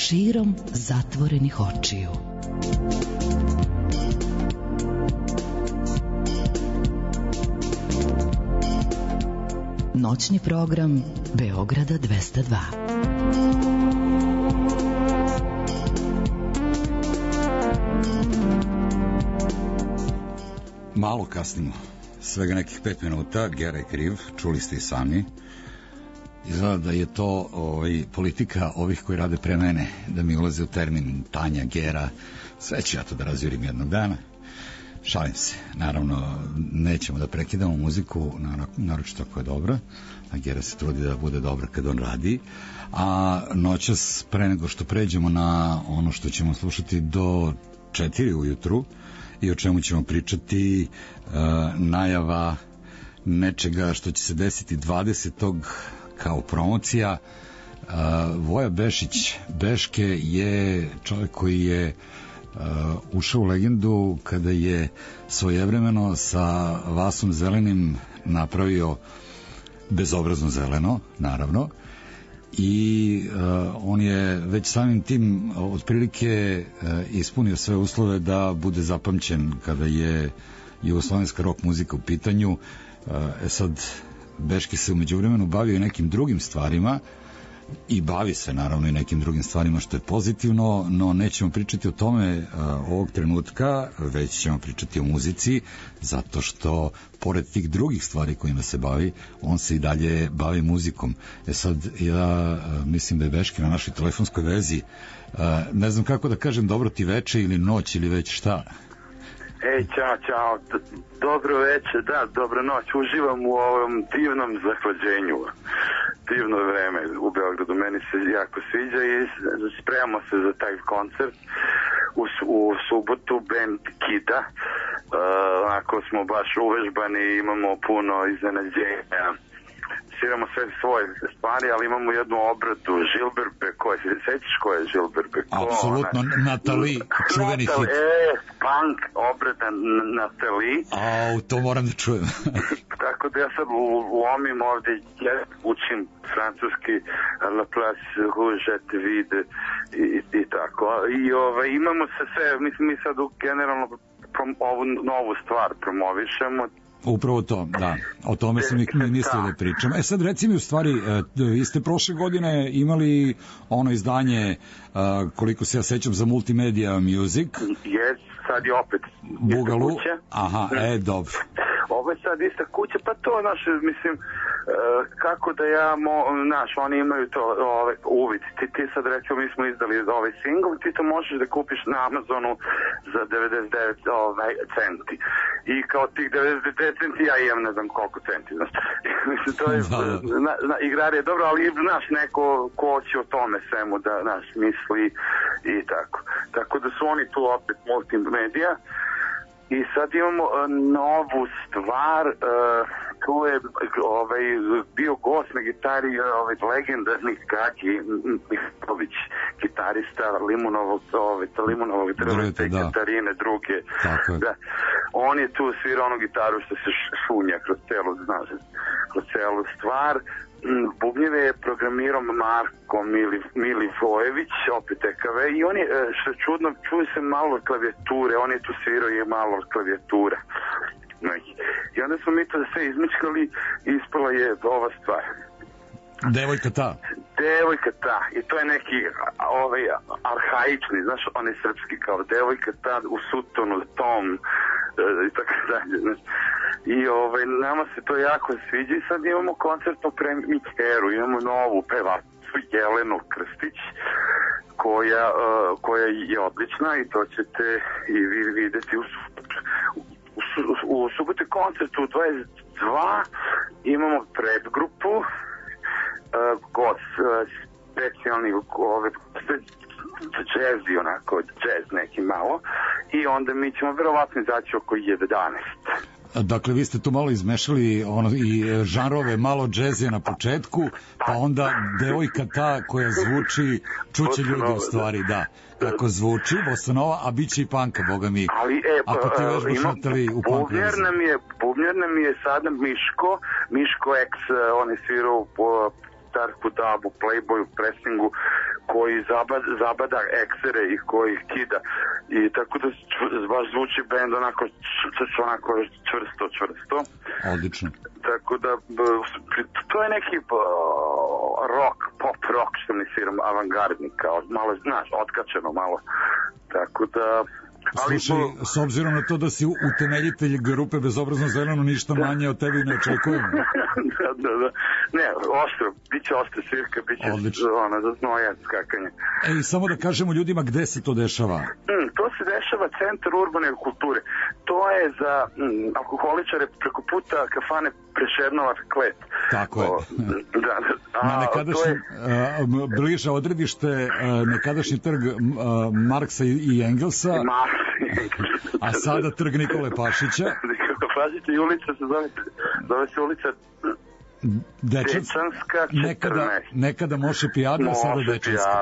širom zatvorenih očiju. Noćni program Beograda 202. Malo kasnimo, svega nekih 5 minuta, Gera je kriv, čuli ste i sami. Izgleda da je to politika ovih koji rade pre mene, da mi ulaze u termin Tanja, Gera, sve ću ja to da razjurim jednog dana. Šalim se, naravno nećemo da prekidamo muziku, naročito ako je dobra, a Gera se trudi da bude dobra kad on radi, a noćas pre nego što pređemo na ono što ćemo slušati do 4 ujutru i o čemu ćemo pričati, najava nečega što će se desiti 20. kao promocija. Voja Bešić Beške je čovjek koji je ušao u legendu kada je svojevremeno sa Vasom Zelenim napravio Bezobrazno zeleno, naravno, i on je već samim tim otprilike ispunio sve uslove da bude zapamćen kada je jugoslovenska rock muzika u pitanju. Sad Beški se umeđu vremenu bavio i nekim drugim stvarima i bavi se naravno i nekim drugim stvarima, što je pozitivno, no nećemo pričati o tome ovog trenutka, već ćemo pričati o muzici, zato što pored tih drugih stvari kojima se bavi, on se i dalje bavi muzikom. Sad ja mislim da je Beški na našoj telefonskoj vezi, ne znam kako da kažem, dobro ti veče ili noć ili već šta. Ćao, dobro večer, da, dobro noć, uživam u ovom divnom zahlađenju, divno vreme u Beogradu, meni se jako sviđa i spremamo se za taj koncert u subotu, band Kida, ako smo baš uvežbani, imamo puno iznenađenja, sviramo sve svoje stvari, ali imamo jednu obradu Žilberbe, koje se sećaš ko je Žilberbe? Apsolutno, Natali, čuveni hit. Punk obrada Natali. To moram da čujem. Tako da ja sad lomim ovde, ja učim francuski La Place Rouge et Vide i tako. I imamo se sve, mislim mi sad generalno ovu novu stvar promovišemo. Upravo to, da. O tome sam i mislio da pričam. Sad reci mi u stvari, vi ste prošle godine imali ono izdanje, koliko se ja sećam, za Multimedia Music. Sad je opet Bugalu. Aha, dobro. Ovo je sad ista kuća, pa to naše, mislim, kako da ja, oni imaju to uvid. Ti sad recimo, mi smo izdali ovaj single, ti to možeš da kupiš na Amazonu za 99 centi. I kao tih 99 centi ja imam ne znam koliko centi, znaš. Mislim, to je, igrar je dobro, ali znaš, neko ko će o tome svemu da, znaš, misli i tako. Tako da su oni tu opet Multimedia. I sad imamo novu stvar, tu je bio gost na gitari legendarni Gagi Mihajlović, gitarista Limunovog drveta i Katarine druge. Da. On je tu svirao onu gitaru što se šunja kroz celu stvar. Bubnjeve je programirao Marko Milivojević, opet EKV, i on je, što je čudno, čuje se malo klavijature, on je tu svirao i malo klavijatura. I onda smo mi to sve izmičkali i ispala je ova stvar. Devojka ta. I to je neki arhaični, znaš, on je srpski kao devojka ta u sutonu, tom i tako dalje, znaš. I nama se to jako sviđa i sad imamo koncertnu premijeru, imamo novu pevačicu Jelenu Krstić koja je odlična i to ćete i vi videti u subote koncertu u 22 imamo predgrupu specijalni jazz, onako jazz neki malo, i onda mi ćemo verovatno izaći oko 11. Dakle, vi ste tu malo izmešali i žanrove, malo džezija na početku, pa onda devojka ta koja zvuči, čuće ljudi u stvari, da, kako zvuči, bosanova, a bit će i panka, boga mi. Ali, ako ti vežbaš Natali u panku. Bubnjar nam je sada Miško X, on je svirao po Darku Dabu, Playboyu, Pressingu, koji zabada eksere i koji ih kida. I tako da baš zvuči bend onako čvrsto. Odlično. Tako da to je neki rock, pop rock što mi sviram, avangardni, kao malo, znaš, otkačeno malo. Tako da... Slušaj, s obzirom na to da si utemeljitelj grupe Bezobrazno zeleno, ništa manje od tebi ne očekujemo. Da. Ne, oštro, bit će oštro svirka, bit će za znoja skakanje. Ej, samo da kažemo ljudima gde se to dešava. To se dešava Centar urbane kulture. To je za alkoholičare preko puta kafane Prešernova Klet. Tako je. Na nekadašnjem, bliže odredište, nekadašnji trg Marksa i Engelsa, a sada trg Nikole Pašića. Nikole Pašića i ulica se zove se ulica Dečanska 14. Nekada Moše Pijada, a sada Dečanska.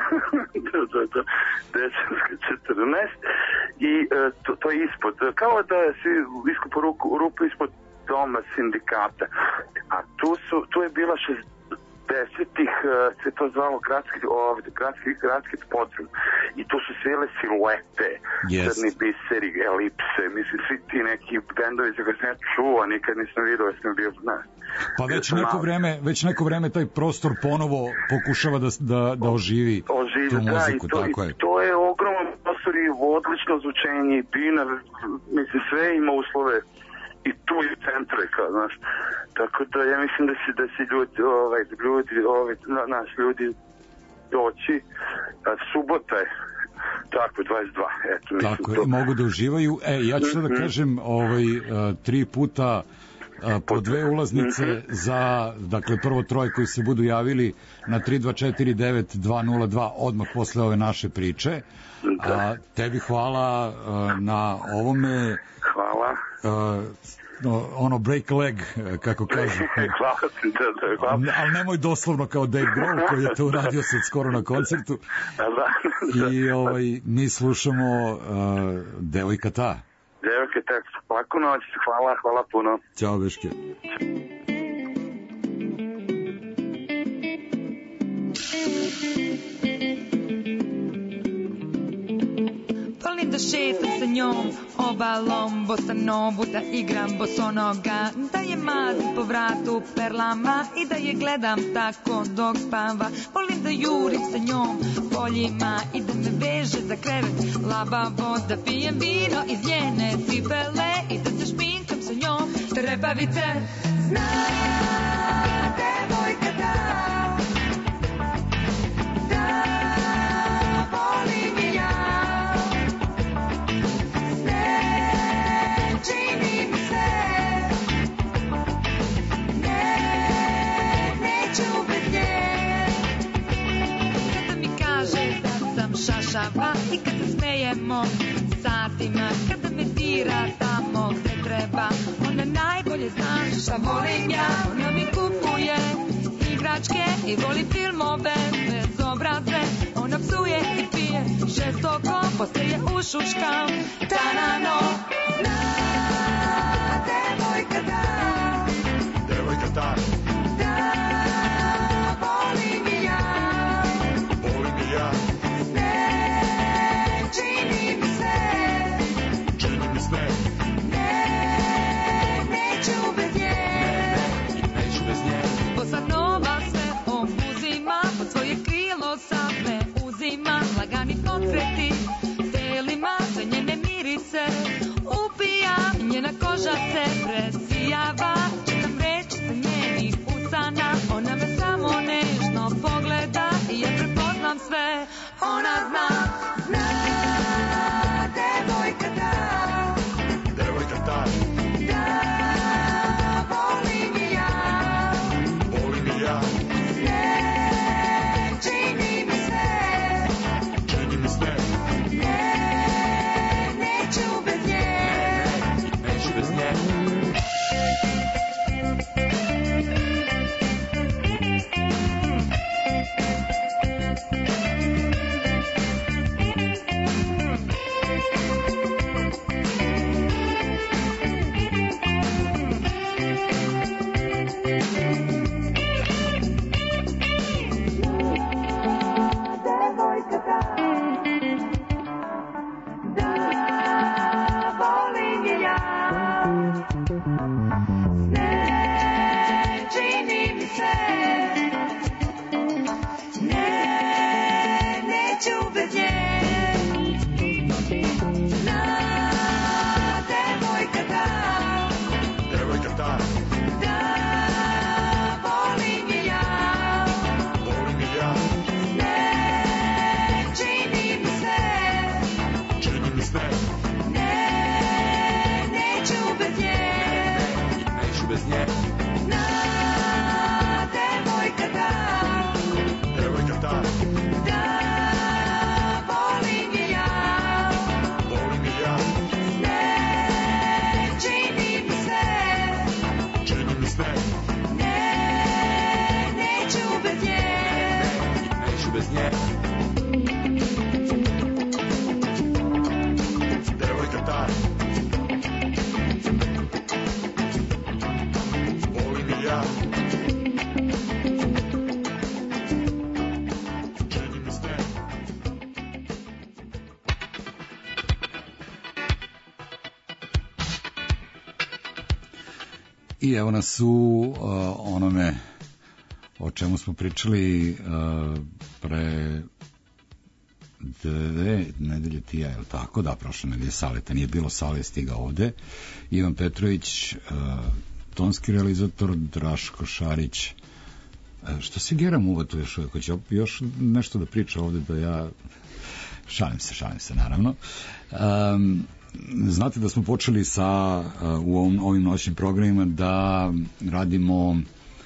Dečanska 14. I to je ispod, kao da si iskupo rupu ispod doma sindikata. A tu je bila 60-ih, se to zvalo gradski podrum. I tu su svele siluete, crni biseri, elipse, mislim, svi ti neki bendovi za koje sam ja čuo, nikad nisam vidio, ja sam bio, znaš. Pa već neko vreme taj prostor ponovo pokušava da oživi tu muziku, tako je. To je ogroman prostor i odlično zvučenje, i bina, mislim, sve ima uslove i tu je centre, kao, znaš. Tako da ja mislim da se ljudi doći, subota je, tako, 22, eto, mislim. Tako je, mogu da uživaju. Ja ću da kažem, 3 puta po 2 ulaznice za, dakle, prvo troje koji se budu javili na 3249202 odmah posle ove naše priče. Tebi hvala na ovome. Hvala. Break leg, kako kažu. Hvala. Ali nemoj doslovno kao Dave Grohl koji je to uradio sad skoro na koncertu. I mi slušamo Devojka ta. Devojka ta, laku noć, hvala puno. Ćao, Beške. Volim da šetam sa njom obalom Bosanovu, da igram bosonoga, da je mazim po vratu perlama i da je gledam tako dok spava. Volim da jurim sa njom poljima i da me veže za krevet labavo, da pijem vino iz njene cipele i da se špinkam sa njom trepavice. Zna devojka da volim i ja. Čini mi se, neću bez nje. Kada mi kaže da sam šašava i kad se smejemo satima, kada me dira tamo gde treba, ona najbolje zna šta volim ja. Ona mi kupuje igračke i voli filmove bezobrazne. Ona psuje i pije žestoko, posle je ušuškam tanano. Devojka da volim i ja. Čini mi se, neću bez nje. Bosanova sve obuzima, pod svoje krilo sam me uzima. Lagani pokreti telima, za njene mirise upijam, njena koža se presijava. Čitam reči sa njenih usana, ona me samo nežno pogleda i ja prepoznam sve. Ona zna devojka da volim i ja. Čini mi se, neću bez nje. I evo nas u onome o čemu smo pričali pre 2 nedelje tija, je li tako? Da, prošle nedelje Saleta nije bilo, Sale je stigao ovde. Ivan Petrović, tonski realizator, Draško Šarić. Što se Gera muva tu još uvijek? Hoće još nešto da priča ovde da ja... Šalim se, naravno. Znate da smo počeli sa u ovim noćnim programima da radimo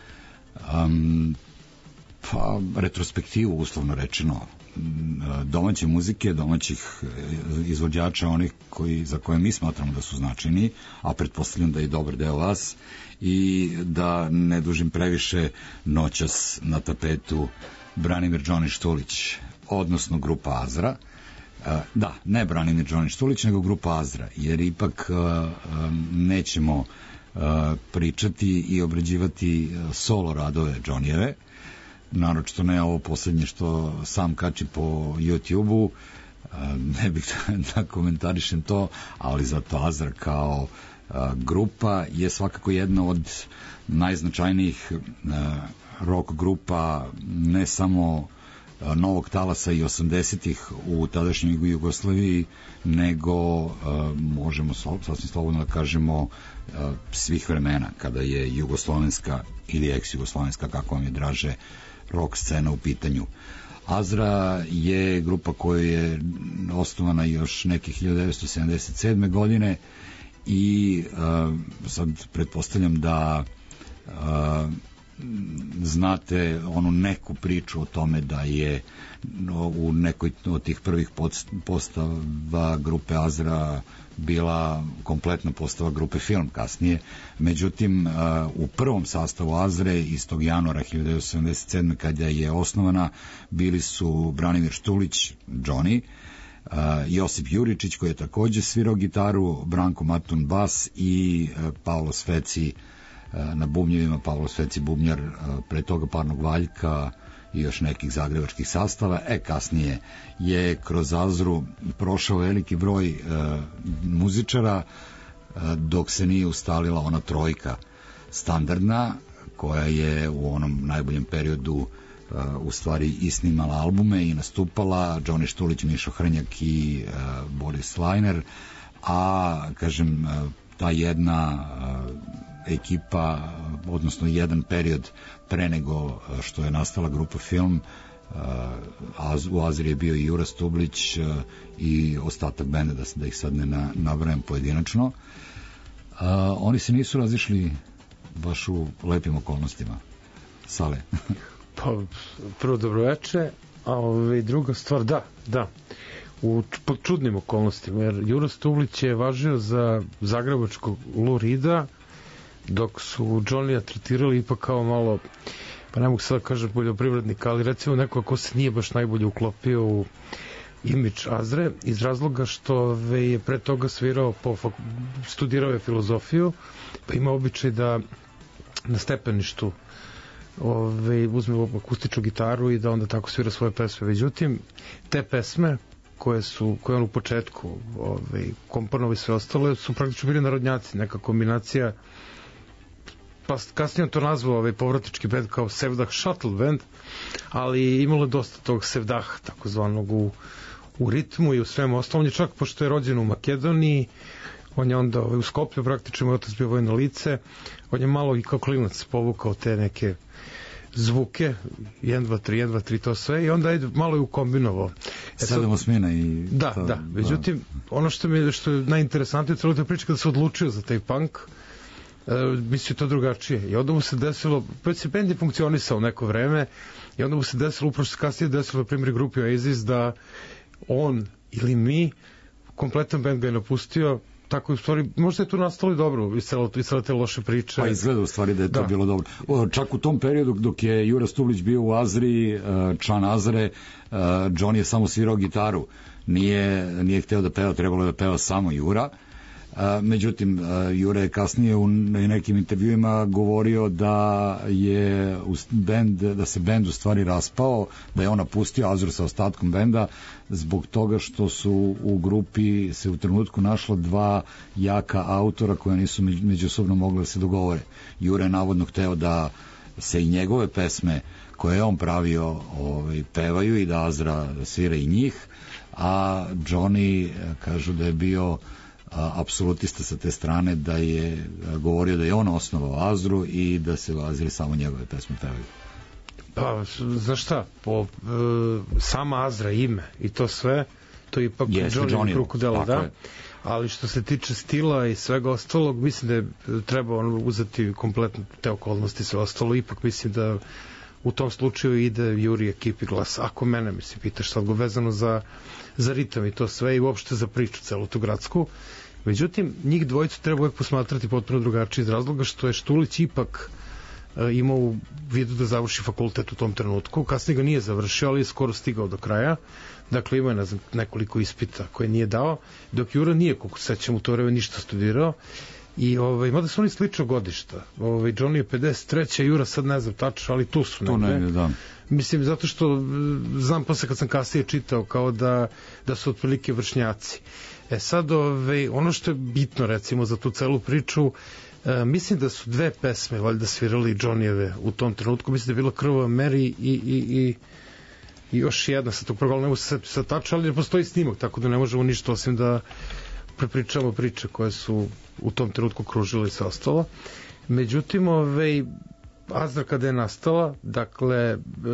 retrospektivu, uslovno rečeno, domaće muzike, domaćih izvođača, onih za koje mi smatramo da su značajni, a pretpostavljam da je dobar deo vas, i da ne dužim previše, noćas na tapetu Branimir Džoni Štulić, odnosno grupa Azra. Da, ne Branimir Džoni Štulić, nego grupa Azra, jer ipak nećemo pričati i obrađivati solo radove Džonijeve, naročito ne ovo poslednje što sam kači po YouTube-u, ne bih da komentarišem to, ali zato Azra kao grupa je svakako jedna od najznačajnijih rock grupa, ne samo novog talasa i 80-ih u tadašnjoj Jugoslaviji, nego možemo sasvim slobodno da kažemo svih vremena, kada je jugoslovenska ili ex-jugoslovenska, kako vam je draže, rock scena u pitanju. Azra je grupa koja je osnovana još neke 1977. godine i sad pretpostavljam da znate onu neku priču o tome da je u nekoj od tih prvih postava grupe Azra bila kompletna postava grupe Film kasnije. Međutim, u prvom sastavu Azre iz tog januara 1977. kada je osnovana, bili su Branimir Štulić, Džoni, Josip Juričić koji je takođe svirao gitaru, Branko Matun bas i Pavlo Sveci na bubnjevima, Pavlo Sveci bubnjar, pre toga Parnog Valjka i još nekih zagrebačkih sastava. Kasnije je kroz Azru prošao veliki broj muzičara, dok se nije ustalila ona trojka standardna, koja je u onom najboljem periodu u stvari i snimala albume i nastupala, Džoni Štulić, Mišo Hrnjak i Boris Lajner, a kažem, ta jedna ekipa, odnosno jedan period pre nego što je nastala grupa Film, u Azri je bio i Jura Stublić i ostatak benda, da ih sad ne nabrajam pojedinačno. Oni se nisu razišli baš u lepim okolnostima. Sale? Pa, prvo dobroveče, a druga stvar, da, u čudnim okolnostima, jer Jura Stublić je važio za zagrebačkog Lou Reeda, dok su Džonija tretirali ipak kao malo, pa ne mogu sada kažem poljoprivrednika, ali recimo neko ko se nije baš najbolje uklopio u imidž Azre, iz razloga što je pre toga svirao, studirao je filozofiju, pa ima običaj da na stepeništu uzme akustičnu gitaru i da onda tako svira svoje pesme. Međutim, te pesme koje on u početku komponovali sve ostale su praktično bili narodnjaci, neka kombinacija, pa kasnije on to nazvao povratnički band kao Sevdah Shuttle band, ali imalo je dosta tog Sevdah takozvanog u ritmu i u svemu ostalom. On je čak, pošto je rođen u Makedoniji, on je onda u Skoplju, praktično moj otac bio vojno lice, on je malo i kao klinac povukao te neke zvuke, 1, 2, 3, 1, 2, 3, to sve, i onda je malo i ukombinovao. 7 osmina i... Da, međutim, ono što je najinteresantnije u celoj toj priči, kada se odlučio za taj punk, mislio to drugačije. I onda mu se desilo, band je funkcionisao neko vreme, i onda mu se desilo, upravo što se kasnije desilo, na primjer, grupi Oasis, da on ili mi, kompletan band ga je napustio, tako u stvari, možda je tu nastalo i dobro iz cele te loše priče. Pa izgleda u stvari da je to bilo dobro. Čak u tom periodu dok je Jura Stublić bio u Azri, član Azre, Džoni je samo svirao gitaru. Nije hteo da peva, trebalo je da peva samo Jura. Međutim, Jure je kasnije u nekim intervjuima govorio da je da se bend u stvari raspao, da je on napustio Azur sa ostatkom benda zbog toga što su u grupi se u trenutku našla dva jaka autora koja nisu međusobno mogli da se dogovore. Jure je navodno hteo da se i njegove pesme koje je on pravio pevaju i da Azra svira i njih, a Johnny kažu da je bio apsolutista sa te strane, da je govorio da je on osnovao Azru i da se u Azri samo njegove pesme pevaju. Pa, znaš šta, sama Azra ime i to sve, to je ipak Johnny Krokodela, da. Je. Ali što se tiče stila i svega ostalog, mislim da je treba uzeti kompletno te okolnosti, sve ostalo, ipak mislim da u tom slučaju ide Juri ekipi Glas. Ako mene, mislim, pitaš sad go vezano za ritam i to sve i uopšte za priču celu tu gradsku. Međutim, njih dvojicu treba uvek posmatrati potpuno drugačije iz razloga što je Štulić ipak imao u vidu da završi fakultet u tom trenutku. Kasnije ga nije završio, ali je skoro stigao do kraja. Dakle, imao je, ne znam, nekoliko ispita koje nije dao, dok Jura nije, koliko sećam, u to vreme ništa studirao. I mada su oni slično godišta. Johnny je 53. Jura sad ne znam tačno, ali tu su negde. Da. Mislim, zato što znam posle kad sam kasnije čitao kao da su otprilike vršnjaci. Sad, ono što je bitno, recimo, za tu celu priču, mislim da su dve pesme valjda svirali Johnnyjeve u tom trenutku. Mislim da je bila Krvava Mary i još jedna sa tog programa, ne mogu se sad tačno, ali ne postoji snimak, tako da ne možemo ništa osim da prepričamo priče koje su u tom trenutku kružile i sve ostalo. Međutim, Azra kada je nastala, dakle,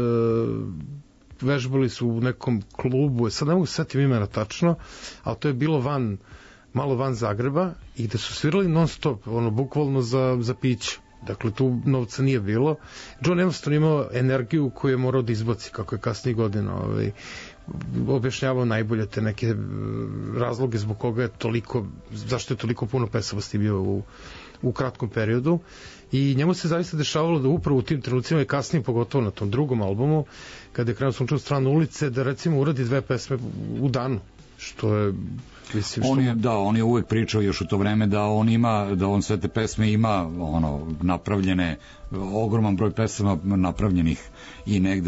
vežbali su u nekom klubu, sad ne mogu se setiti imena tačno, ali to je bilo malo van Zagreba i da su svirali non stop, bukvalno za piće. Dakle, tu novca nije bilo. John jednostavno imao energiju koju je morao da izbaci, kako je kasnije godina objašnjavao najbolje te neke razloge zbog koga je toliko, zašto je toliko puno pesavosti bio u kratkom periodu. I njemu se zaista dešavalo da upravo u tim trenucima i kasnije, pogotovo na tom drugom albumu, kada je krenuo Sunčevu stranu ulice, da recimo uradi dve pesme u danu, što je on je uvek pričao još u to vreme da on sve te pesme ima napravljene, ogroman broj pesama napravljenih i negde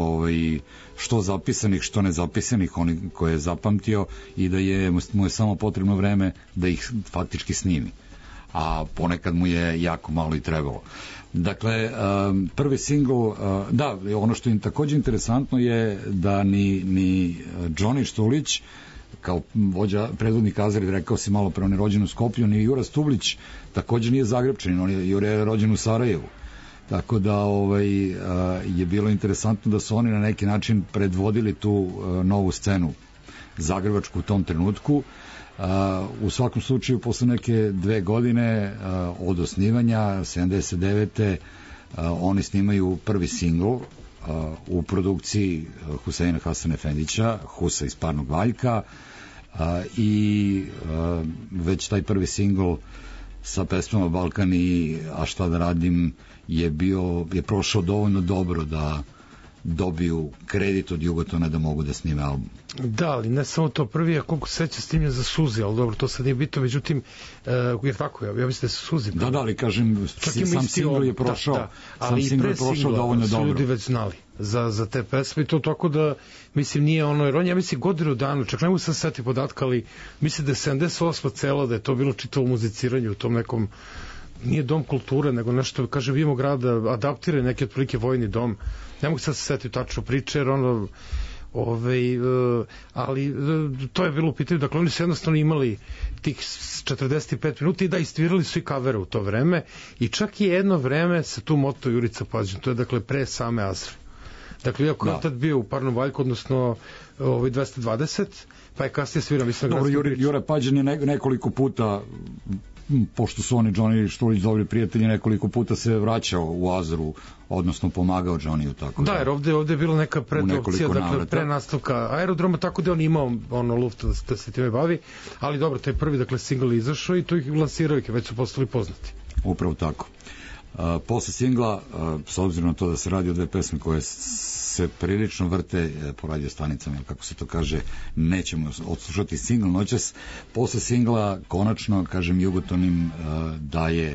što zapisanih, što nezapisanih, koje je zapamtio i da mu je samo potrebno vreme da ih faktički snimi, a ponekad mu je jako malo i trebalo. Dakle, prvi singl, ono što je takođe interesantno je da ni Johnny Štulić kao vođa predvodnik Azri, rekao si malo pre, on je rođen u Skoplju, ni Jura Stublić takođe nije Zagrebčanin, Jura je rođen u Sarajevu, tako da je bilo interesantno da su oni na neki način predvodili tu novu scenu zagrebačku u tom trenutku. U svakom slučaju, posle neke 2 godine od osnivanja 79. oni snimaju prvi singl u produkciji Huseina Hasan Efendića, Husa iz Parnog Valjka, i već taj prvi singl sa pesmama Balkan i A šta da radim je prošao dovoljno dobro da dobiju kredit od Jugotona da mogu da snime album. Da, ali ne samo to, prvi, a koliko seća snimljen za Suzi, ali dobro, to sad nije bitno, međutim, jer tako, ja mislim da se Suzi... Da, ali kažem, sam singl je prošao, ali i pre singla su ljudi već znali za te pesme i to tako da, mislim, nije jer on, ja mislim, godinu dana, čak ne mogu se setiti podatka, ali mislim da je 78. cela, da je to bilo čitavo muziciranje u tom nekom, nije dom kulture, nego nešto, kaže, Vimo grada adaptira neki otprilike vojni dom. Ne mogu sad se setiti tačno priče, jer ali to je bilo u pitanju. Dakle, oni su jednostavno imali tih 45 minuta i da istvirali su i kavere u to vreme i čak i jedno vreme se tu moto Jurica Pađin, to je dakle pre same Azre. Dakle, iako je tad bio u Parnom Valjku, odnosno 220, pa je kasnije svirao, mislim... Dobro, Jure Pađin je nekoliko puta, pošto su oni Johnny Štulić dobri prijatelji, nekoliko puta se vraćao u Azru, odnosno pomagao Johnny-u, tako da. Jer ovde je bila neka predopcija, dakle pre nastavka aerodroma, tako da on imao luft da se time bavi, ali dobro, taj prvi, dakle, single izašao i to ih lansirao ih, već su postali poznati. Upravo tako. Posle singla, s obzirom na to da se radi o dve pesme koje se prilično vrte po radio stanicama, kako se to kaže, nećemo odslušati singl noćas. Posle singla, konačno, kažem, Jugoton im daje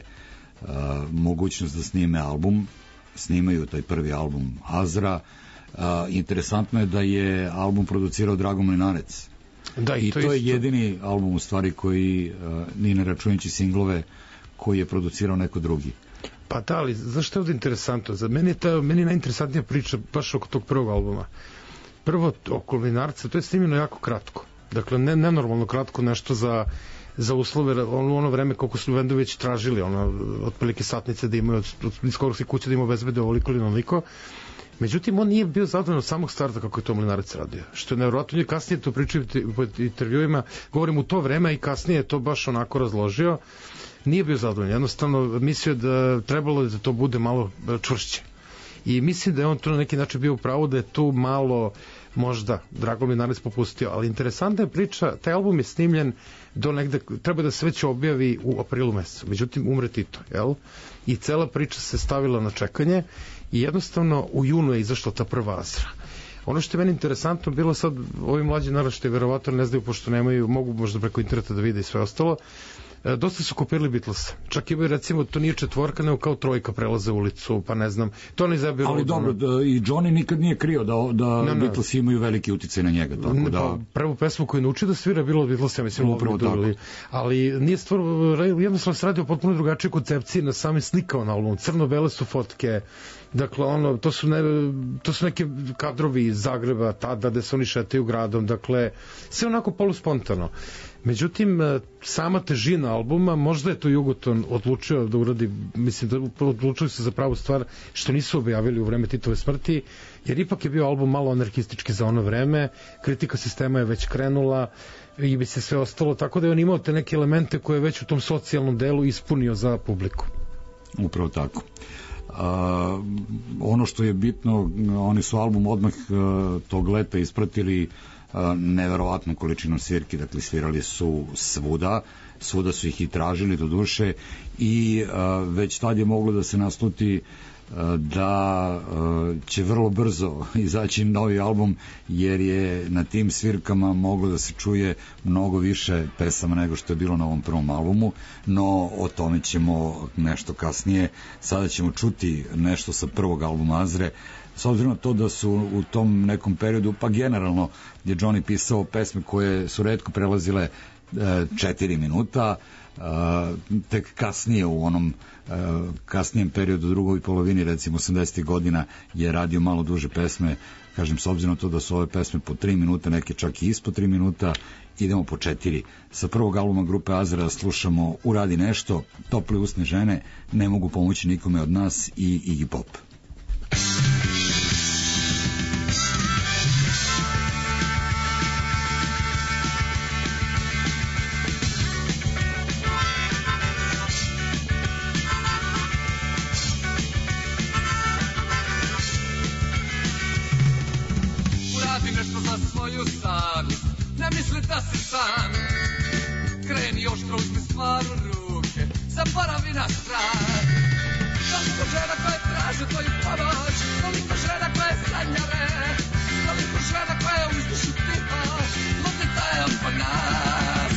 mogućnost da snime album, snimaju taj prvi album Azra. Interesantno je da je album producirao Drago Mlinarec. Da, i to je jedini album u stvari koji, ni ne računajući singlove, koji je producirao neko drugi. Pa da, ali zašto je ovdje interesantno? Za meni je najinteresantnija priča baš oko tog prvog albuma. Prvo, oko Mlinarca, to je snimljeno jako kratko. Dakle, nenormalno kratko, nešto za uslove, ono vreme koliko su bendovi već tražili, otprilike satnice da imaju, od skoro si kuće da ima obezbede ovoliko ili onoliko. Međutim, on nije bio zadovoljan od samog starta kako je to Mlinarac radio. Što je nevjerojatno, je kasnije to pričaju u intervjuima, govorim u to vreme i kasnije je to baš onako razložio. Nije bio zadovoljan, jednostavno mislio da trebalo da to bude malo čvršće. I mislim da je on to na neki način bio u pravu, da je tu malo možda Drago Mlinarac popustio, ali interesantna je priča, taj album je snimljen do negde, treba da se već objavi u aprilu mesecu, međutim umre Tito, jel? I cela priča se stavila na čekanje i jednostavno u junu je izašla ta prva Azra. Ono što je meni interesantno bilo sad, ovi mlađi naraštaji verovatno ne znaju, pošto nemaju, mogu možda preko interneta da vide i sve ostalo, dosta su kopirali Beatlesa. Čak imaju, recimo, to nije četvorka, nego kao trojka prelaze ulicu, pa ne znam. To ne izabiru. Ali dobro, i Johnny nikad nije krio da Beatlesi imaju veliki uticaj na njega. Tako da... Prvu pesmu koju nauči da svira bilo od Beatlesa, mislim, upravo tako. Ali nije stvar, jednostavno se radi o potpuno drugačije koncepciji, na sami slikao na albumu. Crno-bele su fotke, dakle, to su neke kadrovi iz Zagreba, tada, gde se oni šetaju gradom, dakle, sve onako poluspontano. Međutim, sama težina albuma, možda je to Jugoton odlučio da uradi, mislim da odlučili se za pravu stvar što nisu objavili u vreme Titove smrti, jer ipak je bio album malo anarhistički za ono vreme, kritika sistema je već krenula i bi se sve ostalo, tako da je on imao te neke elemente koje je već u tom socijalnom delu ispunio za publiku. Upravo tako. Ono što je bitno, oni su album odmah tog leta ispratili neverovatnu količinu svirki, dakle svirali su svuda su ih i tražili do duše i već tad je moglo da se nasluti da će vrlo brzo izaći novi album, jer je na tim svirkama moglo da se čuje mnogo više pesama nego što je bilo na ovom prvom albumu, no o tome ćemo nešto kasnije. Sada ćemo čuti nešto sa prvog albuma Azre, s obzirom na to da su u tom nekom periodu, pa generalno je Johnny pisao pesme koje su retko prelazile 4 minuta, tek kasnije u onom kasnijem periodu, drugoj polovini, recimo 80. godina, je radio malo duže pesme, kažem, s obzirom na to da su ove pesme po 3 minuta, neke čak i ispod 3 minuta, idemo po 4. Sa prvog albuma grupe Azra slušamo Uradi nešto, Tople usne žene, Ne mogu pomoći nikome od nas i Iggy Pop. Ne misli da si sam, kreni oštro, uzmi stvar u ruke, zaboravi na strah. Toliko žena koje traže tvoju pomoć, toliko žena koje sanjare, toliko žena koje uzdišu tiho, modlita je oko nas.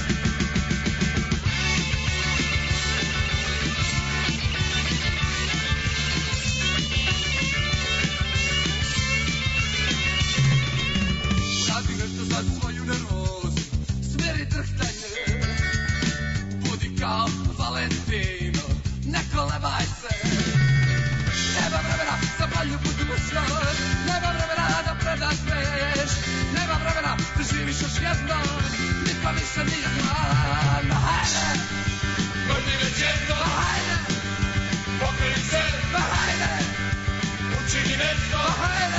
Uradi nešto za svoju nervozu, smiri drhtanje, budi kao Valentino, ne kolevaj se. Nema vremena za bolju budućnost, nema vremena da predaš, nema vremena da živiš još jedno, niko više nije znan. Ma hajde, vrdi već jedno, ma hajde, pokori se, ma hajde, učini nešto, ma hajde.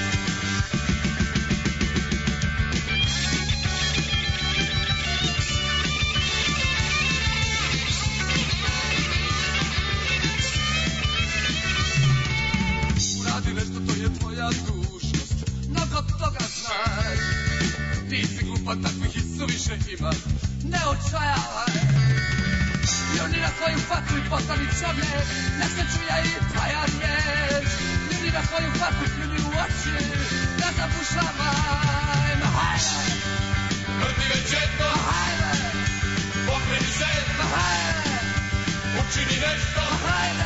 Tvoja dužnost, mnogo toga znaš. Nisi glupa, takvih i suviše ima, ne očajavaj. I oni na svoju facu i postani čovjek, nek se čuje i tvoja riječ. Ljudi na svoju facu, ljudi u oči, ne zabušavaj, ma hajde. Vrti već jedno, ma hajde. Pokreni se, ma hajde. Učini nešto, ma hajde.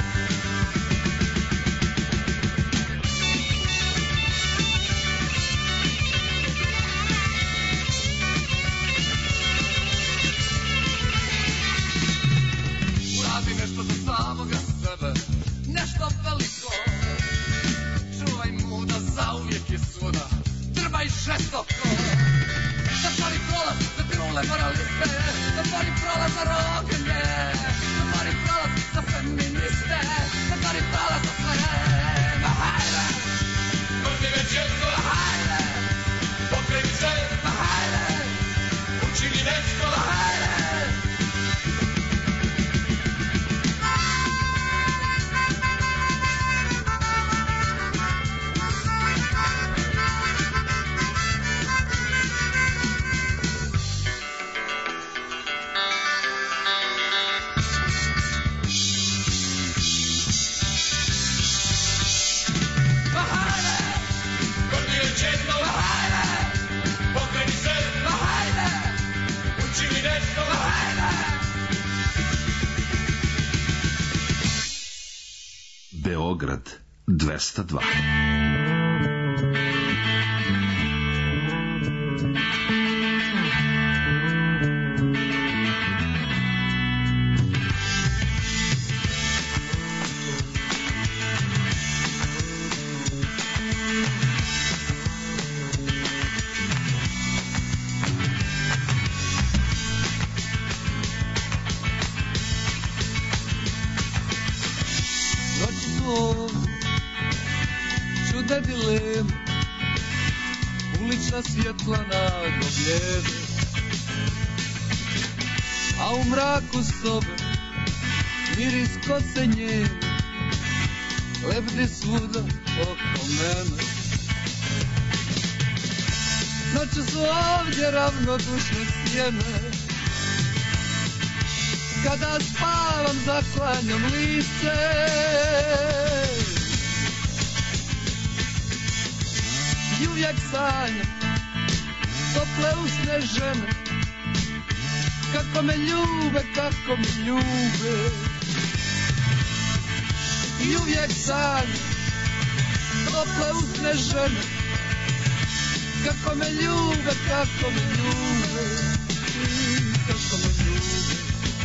Nešto za samoga sebe, nešto veliko. Čuvaj muda, zauvijek je svuda, drmaj žestoko. Zatvori prolaz za trule moraliste, zatvori prolaz za roginje, zatvori prolaz za feministe, zatvori prolaz za sve. Ma hajde, vrti već jedno, ma hajde, pokreni se, ma hajde, učini nešto, ma hajde. Beograd 202. Svjetla naglo blijede, a u mraku sobe miris kose njene lebdi svuda oko mene. Noću su ovdje ravnodušne sjene, kada spavam zaklanjam lice. I uvijek sanjam tople usne žene, kako me ljube, kako me ljube. I uvijek sanjam tople usne žene, kako me ljube, kako me ljube, kako me ljube.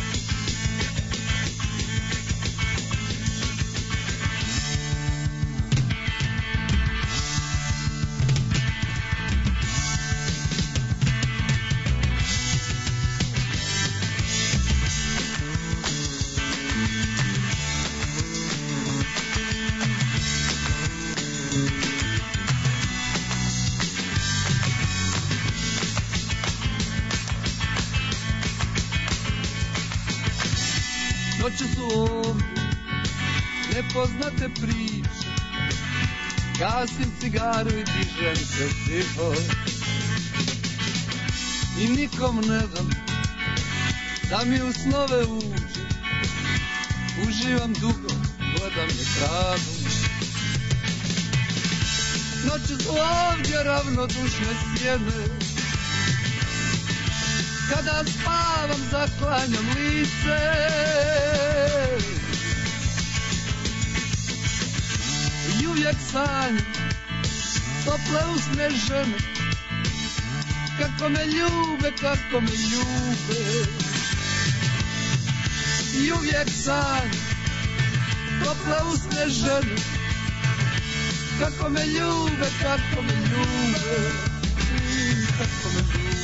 Noću su ovdje nepoznate priče, gasim cigaru i dižem se tiho. I nikom ne dam da mi u snove uđe, uživam dugo, gledam je tragom. Noću su ovdje ravnodušne sjene, kada spavam zaklanjam lice. I uvijek sanjam tople usne žene, kako me ljube, kako me ljube. I uvijek sanjam tople usne žene, kako me ljube, kako me ljube, kako me ljube.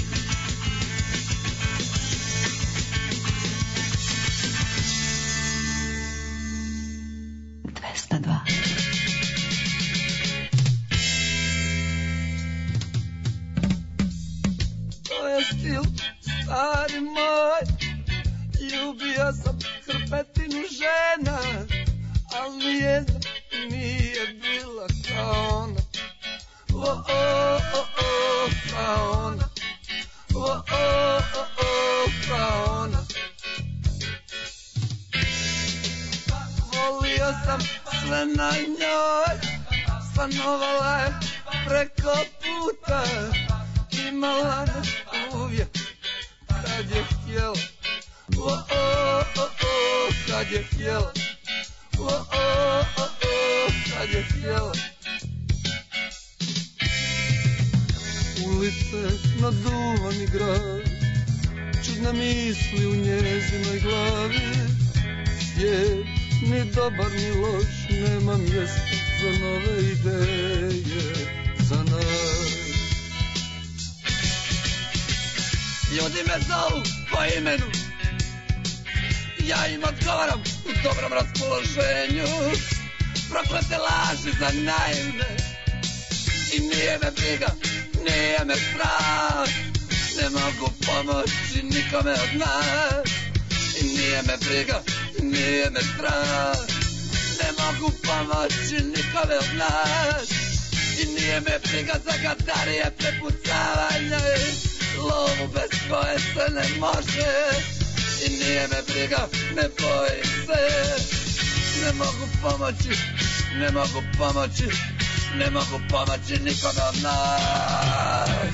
Stil, stari moj, ljubio sam hrpetinu žena, al nijedna nije bila kao ona. O, o, o, o, kao ona. O, o, o, o, kao ona. Bio sam sve na njoj, stanovala je preko puta, imala nas uvijek kad je htjela, kad je htjela, kad je htjela. Ulice, naduvani grad, čudne misli u njezinoj glavi, svijet ni dobar ni loš, nema mjesta za nove ideje, za nas. Ljudi me zovu po imenu, ja im odgovaram u dobrom raspoloženju, proklete laži za naivne, i nije me briga, nije me strah, ne mogu pomoći nikome od nas. I nije me briga, nije me strah, ne mogu pomoći nikome od nas. I nije me briga za gadarije, prepucavanje, lovu bez koje se ne može. I nije me briga, ne bojim se, ne mogu pomoći, ne mogu pomoći, ne mogu pomoći nikome od nas.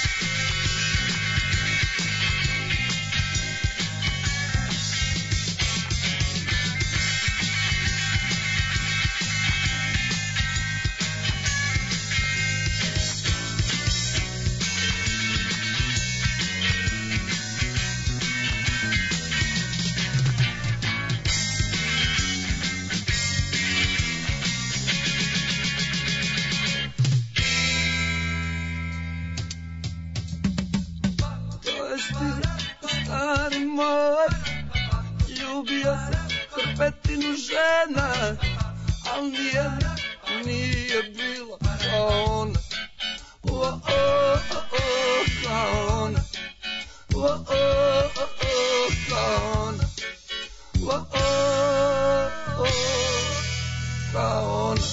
Ljubio se hrpetinu žena, al nijedna nije bila kao ona, kao ona, kao ona, kao ona.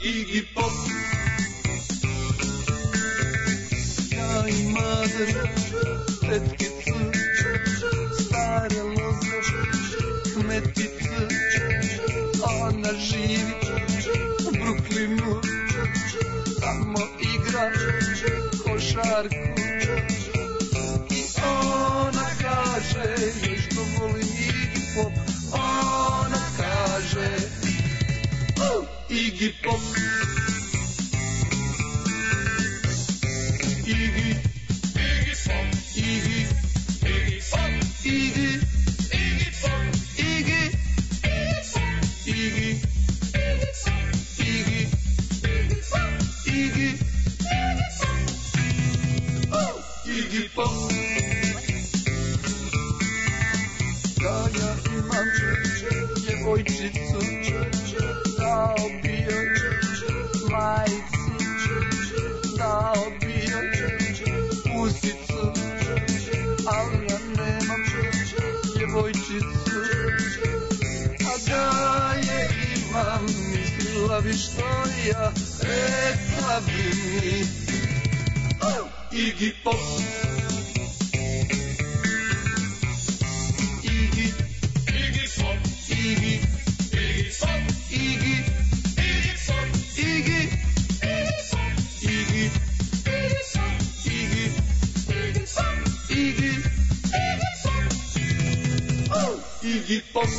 Iggy Pop. Ja i Mader, tetkice, stare loze, kmetice, ona živi u Brooklynu, tamo igra košarku. I ona kaže, što volim Iggy Pop, ona kaže, Iggy Pop. Iggy, Iggy Pop, Iggy, Iggy Pop, Iggy, Iggy Pop, Iggy, Iggy, Iggy, Iggy Pop, Iggy, Iggy Pop. Da ja imam djevojčicu, da obijam majicu, da obijam pusicu, ali ja nemam djevojčicu. A da je imam, mislila bi što ja, rekla bi mi Iggy Pop. Iggy, Iggy Pop, Iggy, Iggy Pop, Iggy, Iggy Pop, Iggy, Iggy, Iggy, Iggy Pop, Iggy, Iggy Pop.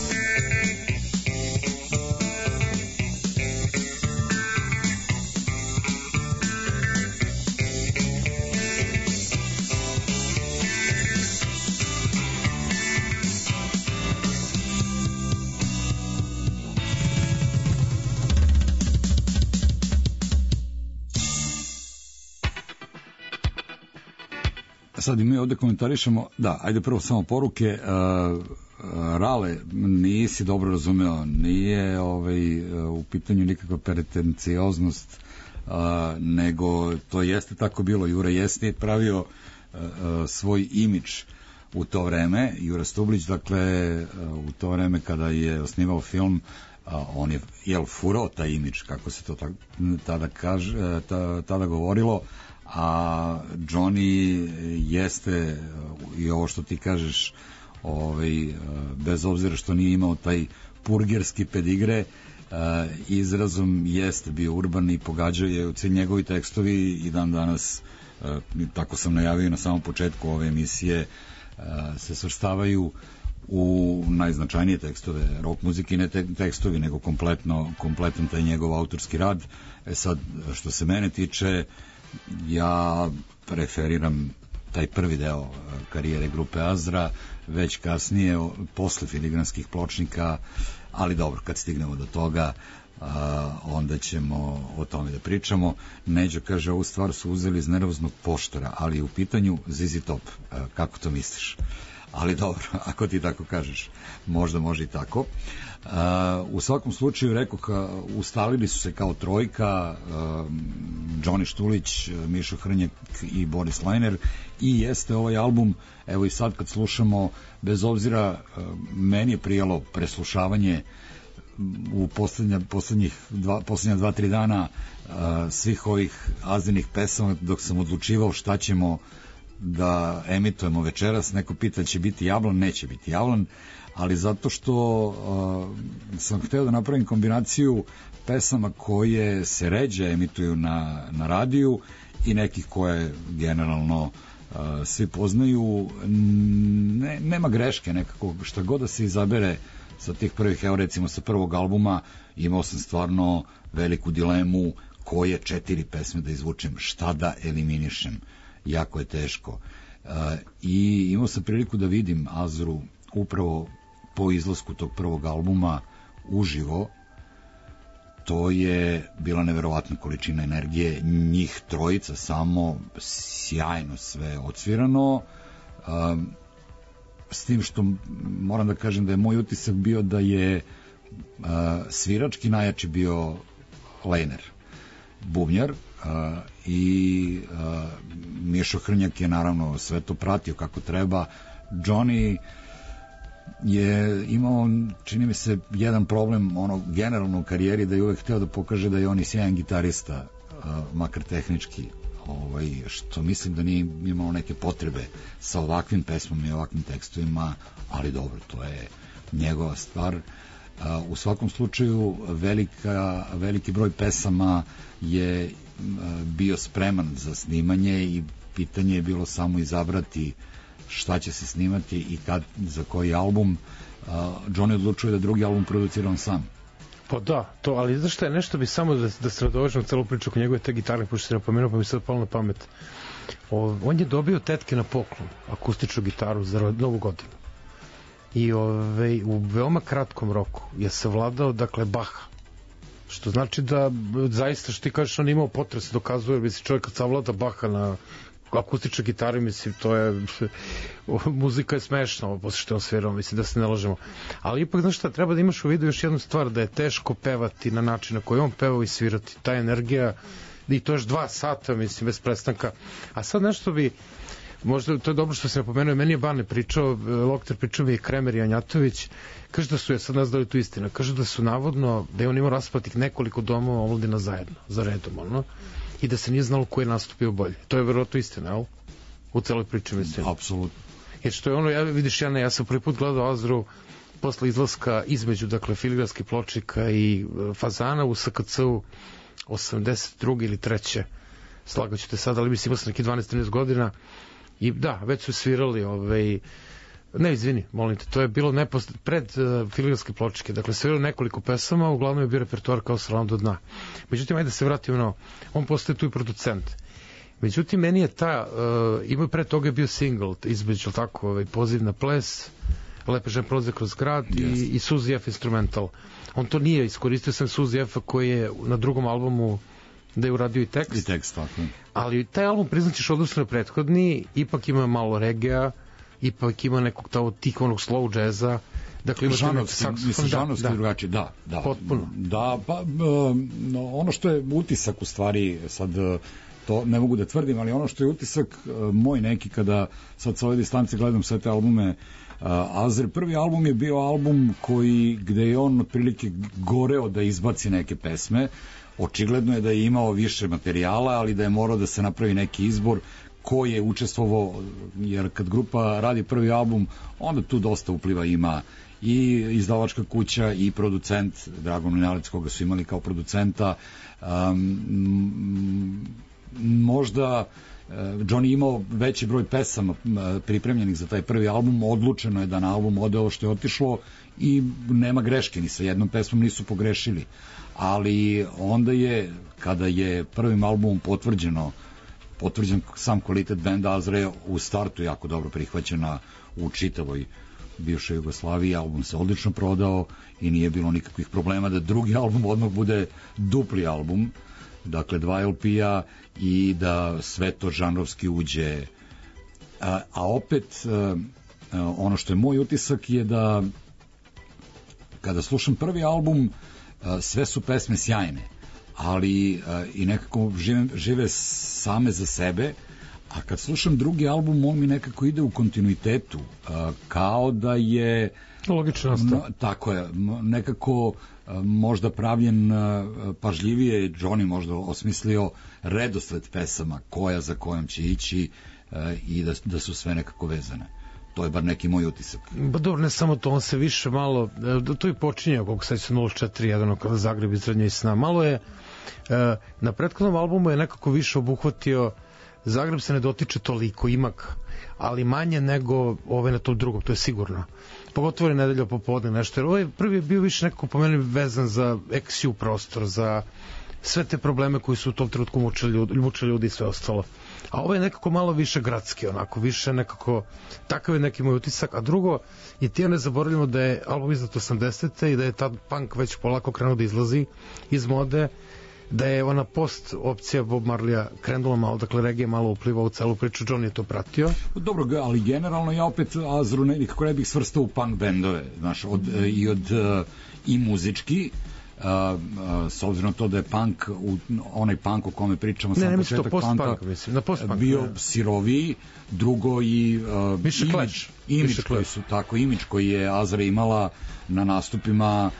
Sad i mi ovde komentarišemo, da, ajde prvo samo poruke. Rale, nisi dobro razumeo, nije u pitanju nikakva pretencioznost, nego to jeste tako bilo. Jura jeste pravio svoj imidž u to vreme. Jura Stublić, dakle, u to vreme kada je osnivao film, on je furao taj imidž, kako se to tada govorilo, a Johnny jeste, i ovo što ti kažeš, bez obzira što nije imao taj purgerski pedigre, izrazom jeste bio urban i pogađao je u sve njegovi tekstovi i dan danas, tako sam najavio na samom početku ove emisije, se svrstavaju u najznačajnije tekstove rock muzike, i ne tekstovi, nego kompletan taj njegov autorski rad. Sad, što se mene tiče, ja preferiram taj prvi deo karijere grupe Azra, već kasnije, posle filigranskih pločnika, ali dobro, kad stignemo do toga, onda ćemo o tome da pričamo. Neđo kaže, ovu stvar su uzeli iz nervoznog poštara, ali u pitanju ZZ Top. Kako to misliš? Ali dobro, ako ti tako kažeš, možda može i tako. U svakom slučaju, rekoh, ustalili su se kao trojka, Johnny Štulić, Mišo Hrnjak i Boris Lajner, i jeste ovaj album, evo i sad kad slušamo, bez obzira, meni je prijalo preslušavanje u posljednja 2-3 dana svih ovih Azdinih pesama, dok sam odlučivao šta ćemo da emitujemo večeras. Neko pita, će biti Jablan? Neće biti Jablan, ali zato što sam hteo da napravim kombinaciju pesama koje se ređe emituju na radiju i nekih koje generalno svi poznaju. Nema greške, nekako šta god da se izabere sa tih prvih, evo recimo sa prvog albuma, imao sam stvarno veliku dilemu koje 4 pesme da izvučem, šta da eliminišem, jako je teško. I imao sam priliku da vidim Azru upravo po izlasku tog prvog albuma uživo. To je bila neverovatna količina energije, njih trojica samo, sjajno sve odsvirano, s tim što moram da kažem da je moj utisak bio da je svirački najjači bio Lejner, bubnjar, i Mišo Hrnjak je naravno sve to pratio kako treba. Johnny je imao, čini mi se, jedan problem generalno u karijeri, da je uvek hteo da pokaže da je on i sjajan gitarista, makar tehnički, što mislim da nije imao neke potrebe sa ovakvim pesmom i ovakvim tekstovima, ali dobro, to je njegova stvar. U svakom slučaju veliki broj pesama je bio spreman za snimanje i pitanje je bilo samo izabrati šta će se snimati i kad, za koji album. Johnny odlučuje da drugi album producira on sam. Pa da, to, ali znaš šta je, nešto bi samo da se nadovežem celu priču oko njegove te gitare, pošto se napomenuo, pa mi sad palo na pamet. On je dobio tetke na poklon akustičnu gitaru za Novu godinu. I u veoma kratkom roku je savladao, dakle, Baha. Što znači da zaista, što ti kažeš, on imao potres, dokazuje, mislim, čovjek kad savlada Baha na akustične gitare, mislim, to je muzika je smešna, posle što je on svirao, mislim, da se ne lažemo. Ali ipak, znaš šta, treba da imaš u vidu još jednu stvar, da je teško pevati na način na koji on pevao i svirati. Ta energija, i to još 2 sata, mislim, bez prestanka. A sad nešto bi, možda to je dobro što se napomenuo, meni je Bane pričao, Lokter pričao mi je Kremer i Anjatović, kaže da su, ja sad ne znam da li je to istina, kaže da su navodno, da je on imao raspatih nekoliko domova omladina zajedno, za redom, ono, i da se nije znalo ko je nastupio bolje. To je verovatno istina, jel? U celoj priči, mislim. Apsolutno. Jer što je ono, vidiš, ja sam prvi put gledao Azru posle izlaska između, dakle, Filigranskih pločnika i Fazana u SKC-u 82. ili 3. Slagaću te sad, ali mislim, imao sam neki 12-13 godina i da, već su svirali ne, izvini, molim te, to je bilo pred Filigranske pločike, dakle svirali nekoliko pesama, uglavnom je bio repertoar kao Slalom do dna. Međutim, ajde da se vratimo, on postaje tu i producent. Međutim, meni je ima pre toga je bio single između, tako, Poziv na ples, Lepe žene prolaze kroz grad i Suzy F instrumental. On to nije iskoristio, sam Suzy F koji je na drugom albumu da je uradio i tekst. I tekst, tako. Ali taj album, priznaćeš, odnosno na prethodni, ipak ima malo reggae, ipak ima nekog tih onog slow jazza, dakle ima žanovski drugačije, da. Potpuno. Da, pa ono što je utisak u stvari, sad to ne mogu da tvrdim, ali ono što je utisak moj neki kada sad sa ove distance gledam sve te albume Azre, prvi album je bio album gde je on otprilike goreo da izbaci neke pesme. Očigledno je da je imao više materijala, ali da je morao da se napravi neki izbor ko je učestvovao, jer kad grupa radi prvi album, onda tu dosta upliva ima i izdavačka kuća i producent Dragan Minalec, koga su imali kao producenta. Možda Johnny imao veći broj pesama pripremljenih za taj prvi album, odlučeno je da na album ode ovo što je otišlo i nema greške, ni sa jednom pesmom nisu pogrešili. Ali onda je, kada je prvim albumom potvrđen sam kvalitet benda, Azra je u startu jako dobro prihvaćena u čitavoj bivšoj Jugoslaviji, album se odlično prodao i nije bilo nikakvih problema da drugi album odmah bude dupli album, dakle 2 LP-a i da sve to žanrovski uđe. A opet, ono što je moj utisak je da kada slušam prvi album, sve su pesme sjajne, ali i nekako žive same za sebe, a kad slušam drugi album, on mi nekako ide u kontinuitetu, kao da je logično tako je, nekako možda pravljen pažljivije, Johnny možda osmislio redosled pesama, koja za kojom će ići i da su sve nekako vezane. To je bar neki moj utisak. Ba dobro, ne samo to, on se više malo, to i počinje, koliko sad se 041, kada Zagreb izrednje i sna. Malo je, na prethodnom albumu je nekako više obuhvatio, Zagreb se ne dotiče toliko, imak, ali manje nego na tom drugom, to je sigurno. Pogotovo je nedelja popodne nešto, jer ovaj prvi je bio više nekako po meni vezan za XU prostor, za sve te probleme koji su u tom trenutku mučili ljudi i sve ostalo. A ovo je nekako malo više gradski, onako, više nekako, takav je neki moj utisak. A drugo, i ti ne zaboravljamo da je album izdat 80. i da je tad punk već polako krenuo da izlazi iz mode, da je ona post opcija Bob Marleya krenula malo, dakle reggae malo uplivao u celu priču, John je to pratio. Dobro, ali generalno ja opet Azru nikako ne bih svrstao u punk bendove, znaš, i muzički, s obzirom to da je punk, onaj punk o kome pričamo, sam početak punka, bio siroviji, drugo i imidž koji je Azra imala na nastupima.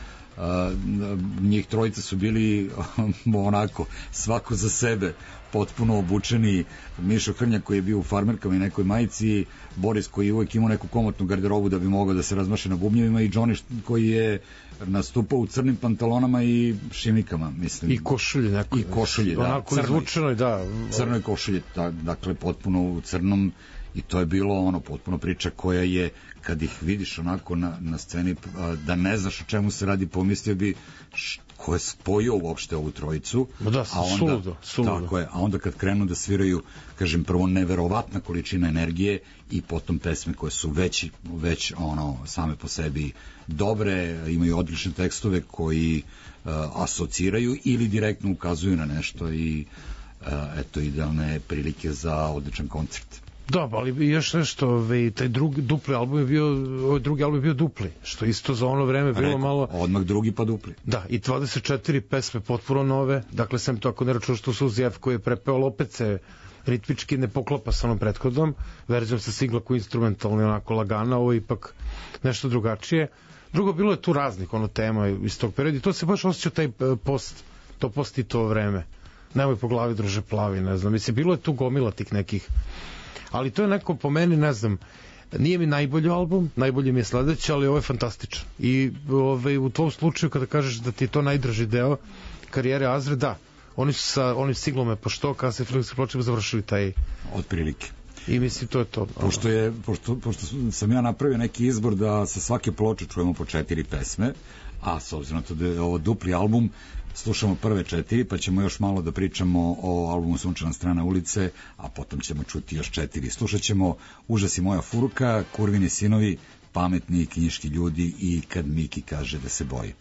Njih trojica su bili onako svako za sebe, potpuno obučeni. Mišo Hrnjak koji je bio u farmerkama i nekoj majici, Boris koji je uvijek imao neku komotnu garderobu da bi mogao da se razmaše na bubnjevima i Johnny koji je nastupao u crnim pantalonama i šimikama, mislim. I košulje neko. I košulje, da. Onako izvučenoj, da. Crnoj košulje, dakle potpuno u crnom, i to je bilo potpuno priča koja je, kad ih vidiš onako na sceni, da ne znaš o čemu se radi, pomislio bi ko je spojio uopšte ovu trojicu. Da, suludo. Tako je, a onda kad krenu da sviraju, kažem, prvo neverovatna količina energije i potom pesme koje su već same po sebi dobre, imaju odlične tekstove koji asociraju ili direktno ukazuju na nešto i eto, idealne prilike za odličan koncert. Da, ali još nešto, taj dupli album je bio, ovaj drugi album je bio dupli, što isto za ono vreme bilo malo... Odmah drugi pa dupli. Da, i 24 pesme potpuno nove, dakle sem to ako ne računaš što Suzi F koji je prepeo, opet se ritmički ne poklapa sa onom prethodnom verzijom, sa singla koji je instrumentalno onako lagana, ovo je ipak nešto drugačije. Drugo, bilo je tu raznih tema iz tog perioda i to se baš osjećao taj post i to vreme. Nemoj po glavi druže plavi, ne znam, mislim, bilo je tu gomila tih nekih, ali to je neko po meni, ne znam, nije mi najbolji album, najbolji mi je sledeći, ali ovo je fantastičan. I u tom slučaju kada kažeš da ti je to najdraži deo karijere Azre, da, oni su sa onim singlom Pošto, kada se filmski pločima završili taj... Otprilike. I mislim, to je to. Pošto sam ja napravio neki izbor da sa svake ploče čujemo po 4 pesme, a s obzirom to da je ovo dupli album, slušamo prve 4, pa ćemo još malo da pričamo o albumu Sunčana strana ulice, a potom ćemo čuti još 4. Slušat ćemo Užas i moja furka, Kurvini sinovi, Pametni knjiški ljudi i Kad Miki kaže da se boji.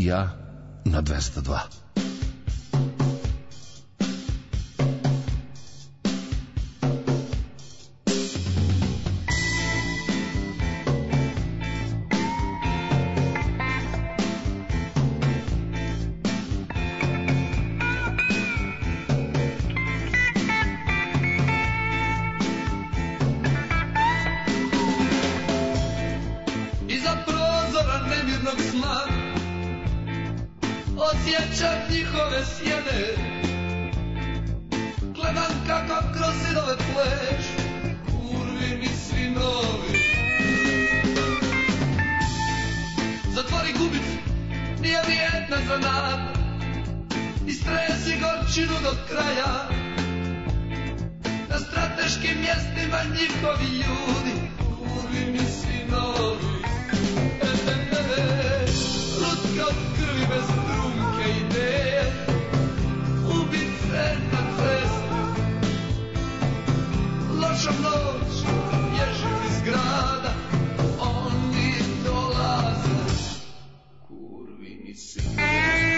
i ja na 202. Osjećam njihove sjene, gledam kako kroz zidove pleš, kurvi mi sinovi. Zatvori gubicu, nije vrijedna za nas, istresi gorčinu do kraja. Na strateškim mjestima njihovi ljudi, kurvi mi sinovi. Lutka od krvi bez strunke ideje, ubice na cesti. Loša noć, bježim iz grada, oni dolaze, kurvi mi sinovi.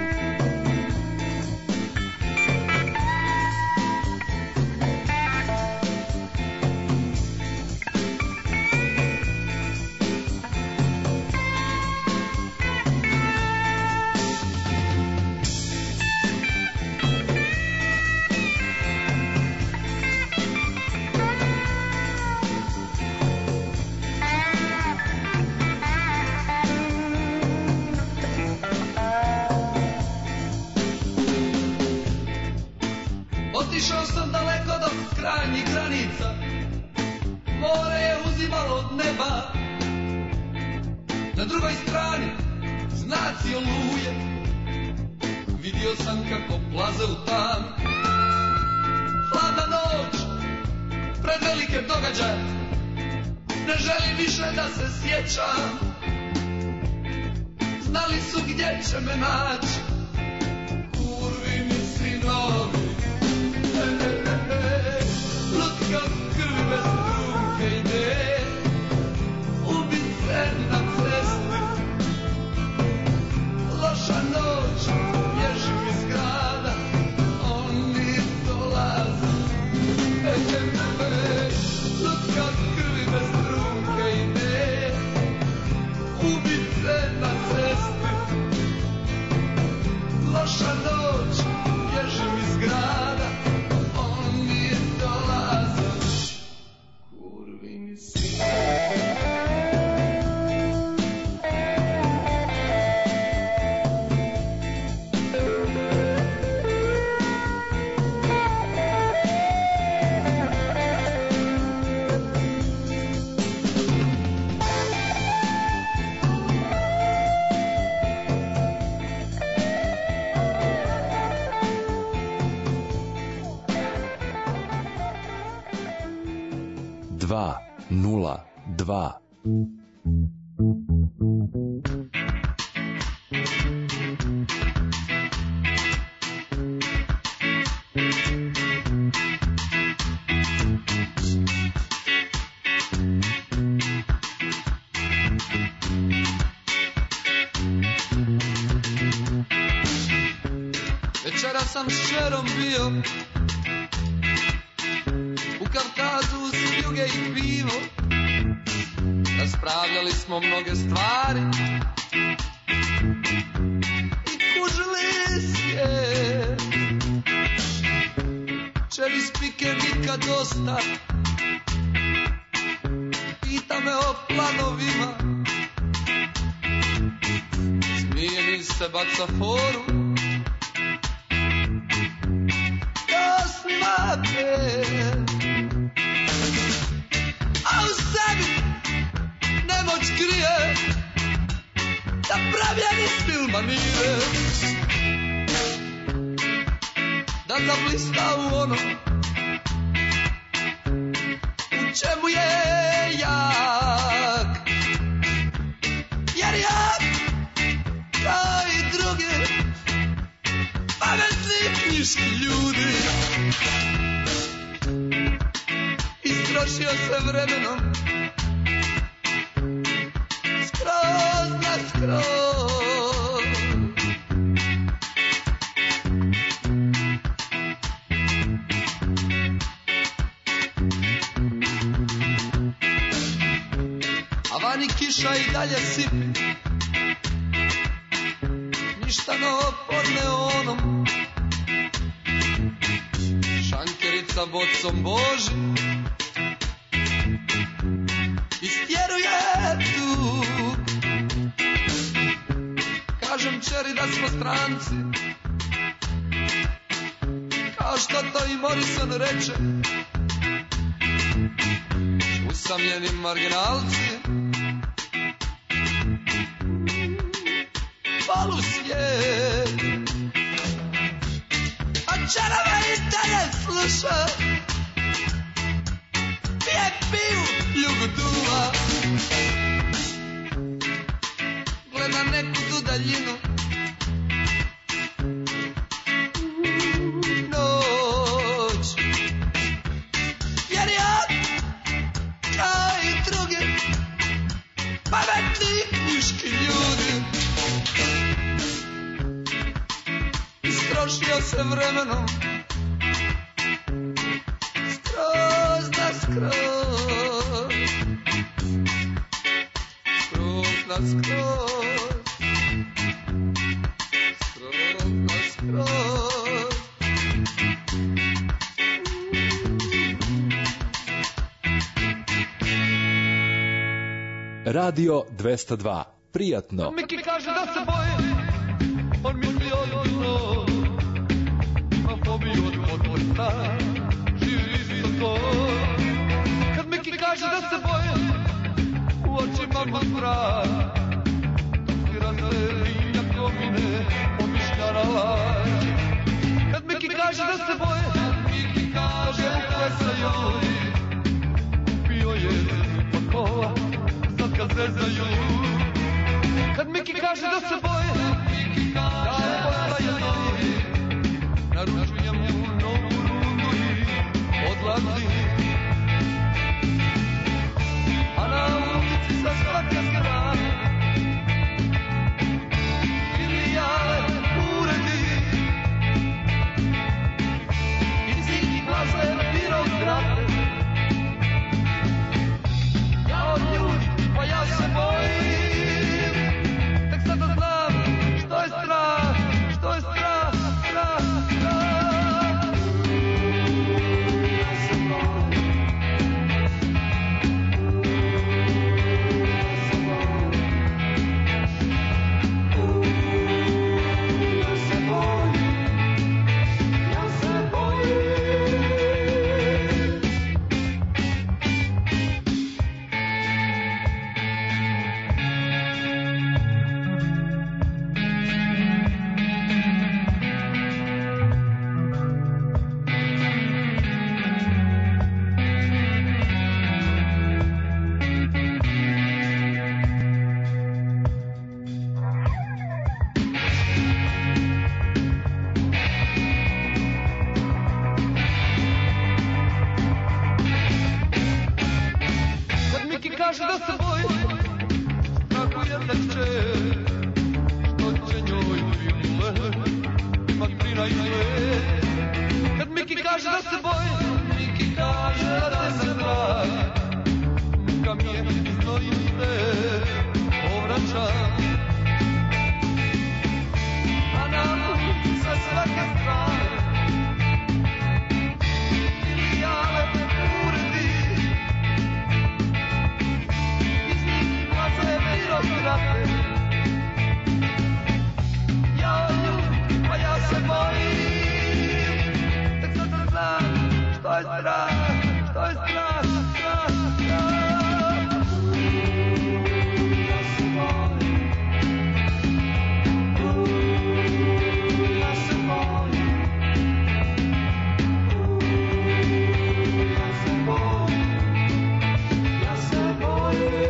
Otišao sam daleko do krajnjih granica, more je uzimalo od neba. Na drugoj strani znaci oluje, vidio sam kako plaze u tam. Hladna noć, pred velike događaje, ne želim više da se sjećam. Znali su gdje će me naći, kurvi mi sinovi. Lutka krvi bez trunke ide, ubice na cesti. Loša noć, bježim iz grada, oni dolaze. Lutka krvi bez trunke ide, ubice na cesti. Loša noć, bježim iz grada, oni dolaze, kurvi mi sinovi. Dva, nula, dva. Večera sam s čerom bio u Kavkazu uz juge i pivo. Raspravljali smo mnoge stvari i kužili svijet. Čeri spike nikad dosta, pita me o planovima. Smije mi se, baca foru, a u sebi nemoć krije da pravljeni stil manire, da zablista u ono u čemu je jak. Jer ja kao i drugi pametni knjiški ljudi, istrošio se vremenom skroz na skroz. kiša i dalje sipi, ništa novo pod neonom, šankerica bocom Boži istjeruje dug. Kažem čeri da smo stranci, kao što to i Morrison reče, usamljeni marginalci. Palu svijet, a čarava i dalje sluša, pije piju, ljugu duva, gleda neku tu daljinu. Noć, jer ja, kao i drugi, pametni knjiški ljudi, istrošio se vremenom, skroz da skroz, skroz da skroz, skroz da skroz. Radio 202. Prijatno. Miki kaže da se boje, on misli ozbiljno, ima fobiju od odvojstva, živi isto to. Kad Miki kaže da se boje, u očima pod strah, topira se vinja komine, pomišljara laž. Kad Miki kaže da se boje, Miki kaže u klesaju, kupio je pakova, sad kad zezaju. Kad Miki kaže da se boje, da postaje novi, naručujem mu novu rundu i odlazi. A na ulici sa svake strane filijale uredi i svi glaze birokrate. Ja od ljudi, pa ja se bojim, tek sada znam što je strah, što je strah, strah, strah. Ja se bojim, ja se bojim, ja se bojim, ja se bojim. Kad Miki kaže da se boji, strahuje da će, što će njoj bile, ima 13 let. Kad Miki kaže da se boji, Miki kaže da se strah, muka mi je iznojim se, povraćam. A na ulici sa svake strane filijale uredi, birokrate. Ja ljudi, pa ja se bojim, tek sada znam što je strah, što je strah, strah, strah. Ja se bojim, ja se bojim, ja se bojim, ja se bojim.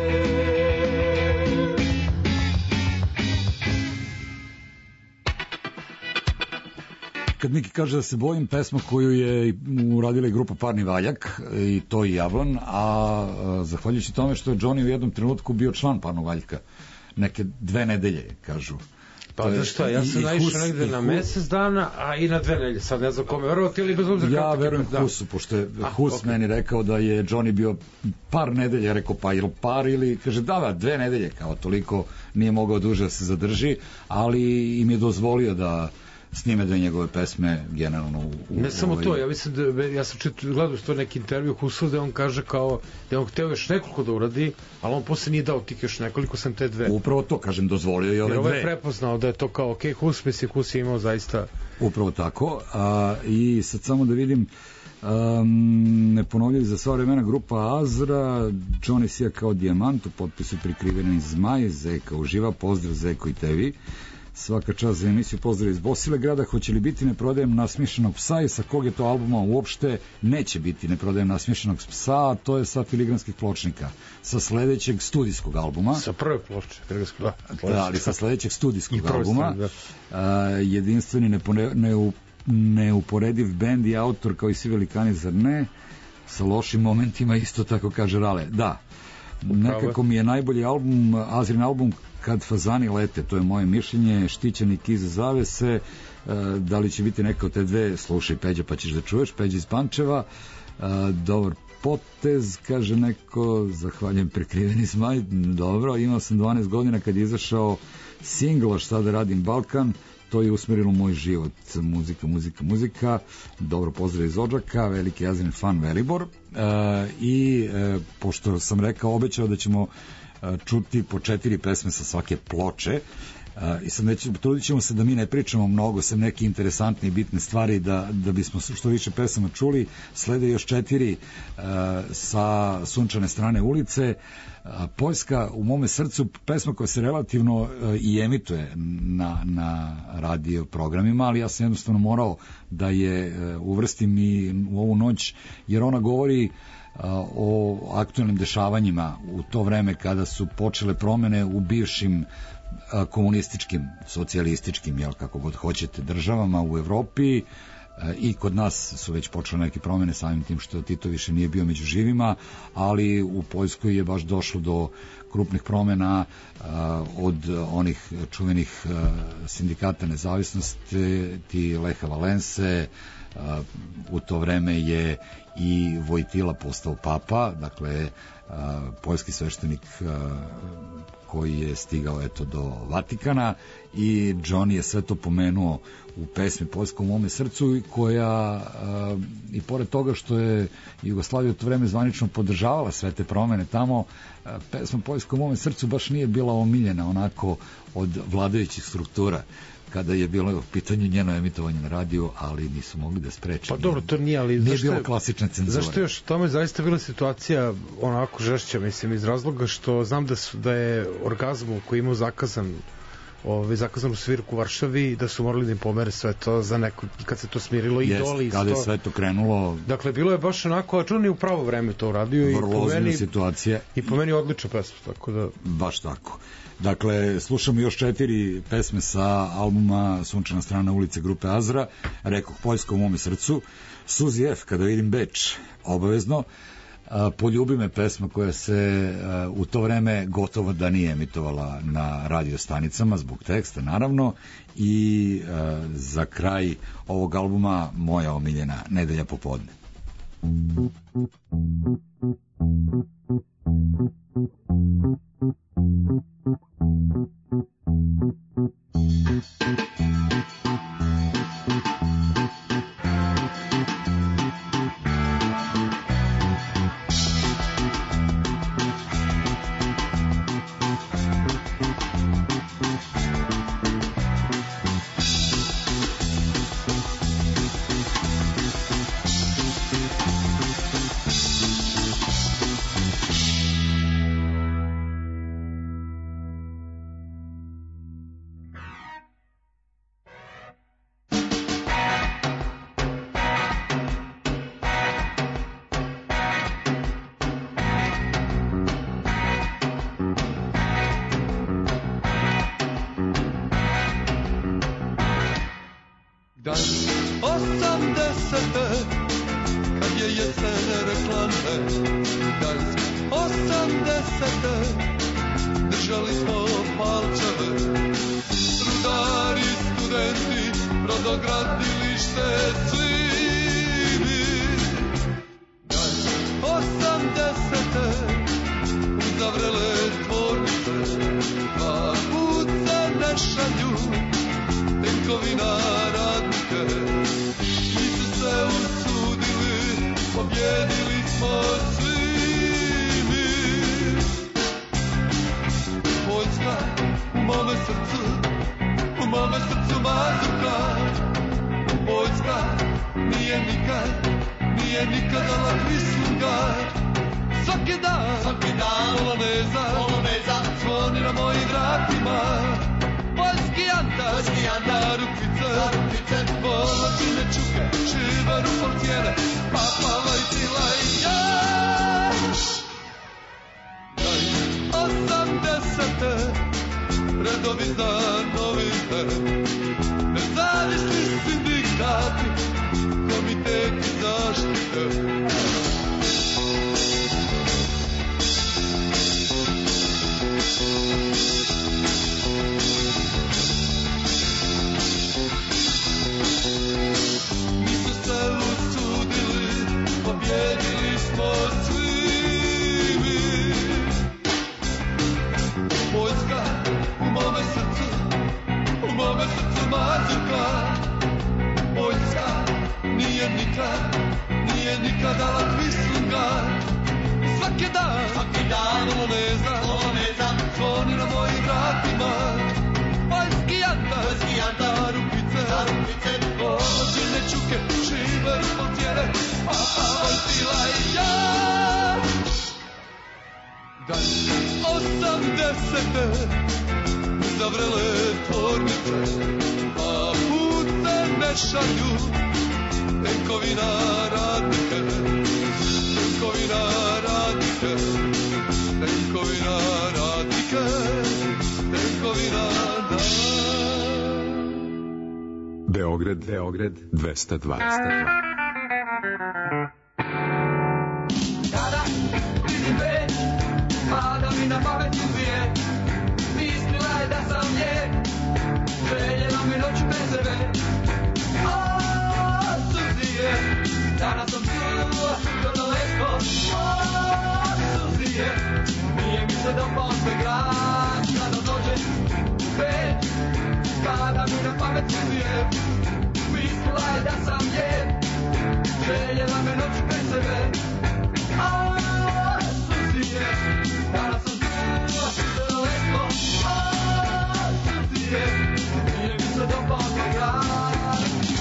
Kad Miki kaže da se bojim, pesma koju je uradila i grupa Parni Valjak i to i Javlan, a zahvaljujući tome što je Johnny u jednom trenutku bio član Parnog Valjka neke 2 nedelje, kažu. Pa da šta, ja sam naišao negde na mesec dana, a i na 2 nedelje. Sad ne znam kome verovati ili bez obzira. Ja verujem Husu, pošto je Hus meni rekao da je Johnny bio par nedelja, rekao pa ili par ili, kaže da, 2 nedelje, kao toliko nije mogao duže da se zadrži, ali im je dozvolio da snime 2 njegove pesme generalno ne samo to, ja mislim da ja sam gledao što neki intervju Husu da on kaže kao da on hteo još nekoliko da uradi, ali on posle nije dao tih još nekoliko, sam te 2. Upravo to, kažem, dozvolio i ove 2. Jer ovo je prepoznao da je to kao Hus, mislim Hus je imao zaista upravo tako. I sad samo da vidim, ne ponovljaju za sva vremena grupa Azra, Johnny sija kao dijamant, u potpisu prikriveni Zmaj, Zeka uživa, pozdrav Zeko i tebi. Svaka čast za emisiju, pozdrav iz Bosilegrada. Hoće li biti Ne prodajem nasmiješenog psa i sa kog je to albuma uopšte? Neće biti Ne prodajem nasmiješenog psa, a to je sa Filigranskih pločnika, sa sledećeg studijskog albuma. Sa prve ploče, da, ali sa sledećeg studijskog albuma. Jedinstveni neuporediv bend i autor kao i svi velikani, zar ne? Sa lošim momentima, isto tako kaže Rale. Da, nekako mi je najbolji album, Azrin album, Kad fazani lete, to je moje mišljenje. Štićenik iza zavese, da li će biti neka od te 2, slušaj Peđa pa ćeš da čuješ, Peđa iz Pančeva. Dobar potez, kaže neko, zahvaljujem Prekriveni Zmaj. Dobro, imao sam 12 godina kad je izašao singl Šta da radim Balkan, to je usmerilo moj život. Muzika. Dobro, pozdrav iz Odžaka, veliki Azrin fan Velibor. Pošto sam rekao, obećao da ćemo čuti po 4 pesme sa svake ploče, i sad trudit ćemo se da mi ne pričamo mnogo, sem neke interesantne i bitne stvari, da bismo što više pesama čuli. Slede još 4 sa Sunčane strane ulice. Poljska u mome srcu, pesma koja se relativno i emituje na radio programima, ali ja sam jednostavno morao da je uvrstim i u ovu noć, jer ona govori o aktualnim dešavanjima u to vreme kada su počele promene u bivšim komunističkim, socijalističkim, jel, kako god hoćete, državama u Evropi, i kod nas su već počele neke promene samim tim što Tito više nije bio među živima, ali u Poljskoj je baš došlo do krupnih promena, od onih čuvenih sindikata nezavisnosti, ti Leha Valense. U to vreme je i Vojtila postao papa, dakle poljski sveštenik koji je stigao do Vatikana, i Johnny je sve to pomenuo u pesmi Poljska u mome srcu, koja i pored toga što je Jugoslavija u to vreme zvanično podržavala sve te promene tamo, pesma Poljska u mome srcu baš nije bila omiljena onako od vladajućih struktura kada je bilo u pitanju njeno emitovanje na radiju, ali nisu mogli da spreče. Pa dobro, to nije, ali nije bilo klasična cenzura. Zašto još u tome zaista bila situacija onako žešća, mislim, iz razloga što znam da je Orgazmu koji imao zakazanu svirku u Varšavi, da su morali da im pomere sve to za neko, kad se to smirilo, Idoli. Kada je sve to krenulo. Dakle, bilo je baš onako, a Johnny u pravo vreme to uradio. Vrlo ozbiljna situacija. I po meni odlična pesma, tako da... Baš tako. Dakle, slušamo još 4 pesme sa albuma Sunčana strana ulice grupe Azra. Rekoh, Poljska u mome srcu. Suzi F, Kada vidim Beč, obavezno. Poljubi me, pesma koja se u to vreme gotovo da nije emitovala na radio stanicama zbog teksta, naravno. I za kraj ovog albuma moja omiljena Nedelja popodne. Držali smo palčeve, rudar studenti, brodogradilište Slimi. 80-te uzavrele tvornice, dva puta ne šalju tenkovi na radnike. Nisu se usudili, pobjedili smo svi mi. Poljska u mome srcu, u mome srcu mazurka. Poljska nije nikad dala Kvislungar. Svaki dan poloneza zvoni na mojim vratima. Poljski jantar, na rukice, položine čuke, šivaru portijene, papala i tila i ja. 80-te, redovita novine, nezavisni sindikati, komiteti zaštite. Nisu se usudili, pobjedili smo svi mi. Poljska u mome srcu mazurka. Poljska nije nikad dala Kvislungar. Svaki dan poloneza zvoni na mojim vratima. Poljski jantar, na rukice, položine čuke, šiveru portijene, papala i tila i ja. 80-te zavrele tvornice, a puta ne šalju tenkovi na radnike. Beograd 202. Kada vidim već, pada mi na pamet suzije. Mislila je da sam lijep, željela mi noću bez tebe. A suzije, danas sam čula to daleko. A suzije, nije mi se dopao sve grad. Kada dođe već, pada mi na pamet suzije. Mislila je da sam lijep, željela me noć bez sebe. A suzije, danas sam čula što daleko. A suzije, nije mi se dopao tvoj grad.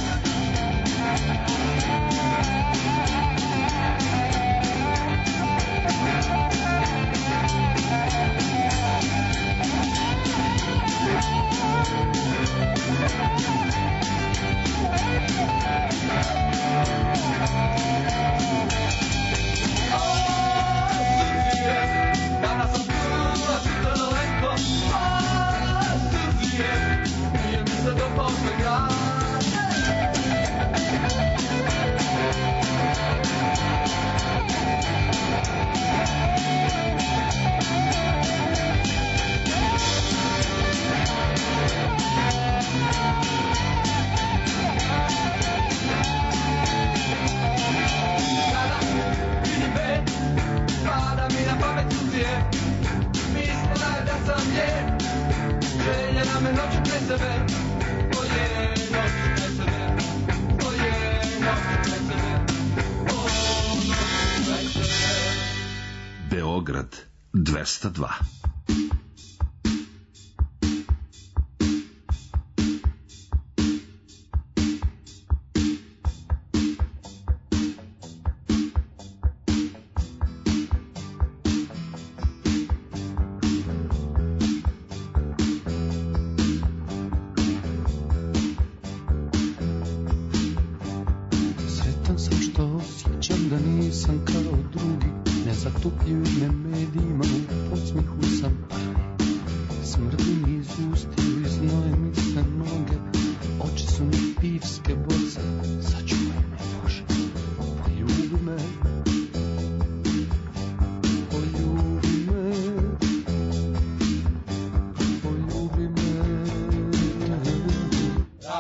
Beograd 202. Sretan sam što osjećam da nisam kao drugi. Nezatupljuju me medijima, u podsmihu sam prvi. Smrdi mi iz ustiju i znoje mi se noge. Oči su mi pivske boce, sačuvaj me Bože. Poljubi me, poljubi me, poljubi me.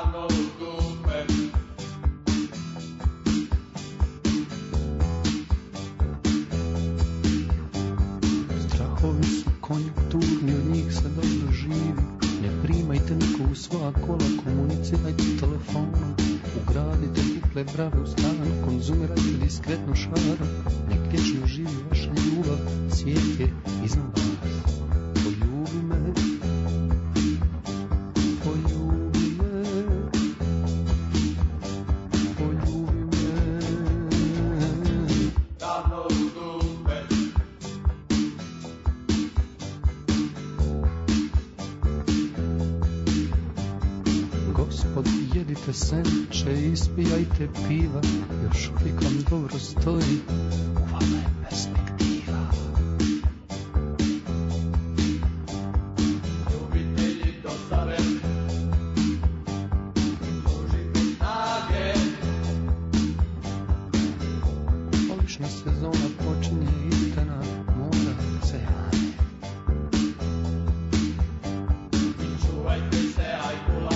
dva kola, komunicirajte telefonom, ugradite duple brave u stanu, konzumirajte diskretno šarom, nek vječno živi vaša ljubav, svijet je iznad vas. Poljubi me, poljubi me, poljubi me. Davno u dupe. Gospod, jedite senče, ispijajte piva, još uvijek vam dobro stoji, u vama je perspektiva. Ljubitelji dostave, služite snage. Olična sezona počinje, idite na mora, oceane. I čuvajte se, ajkula.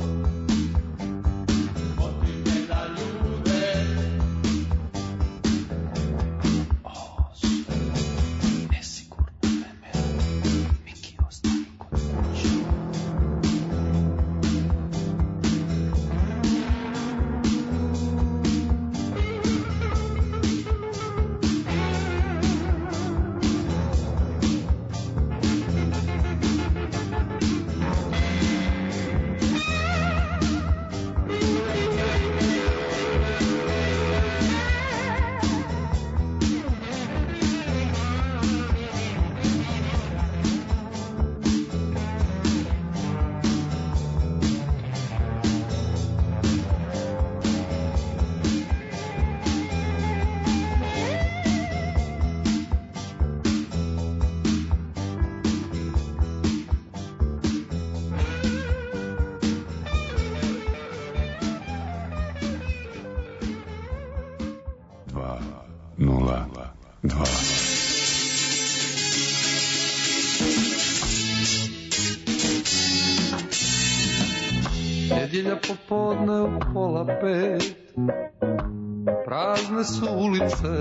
Nedjelja popodne u 4:30, prazne su ulice,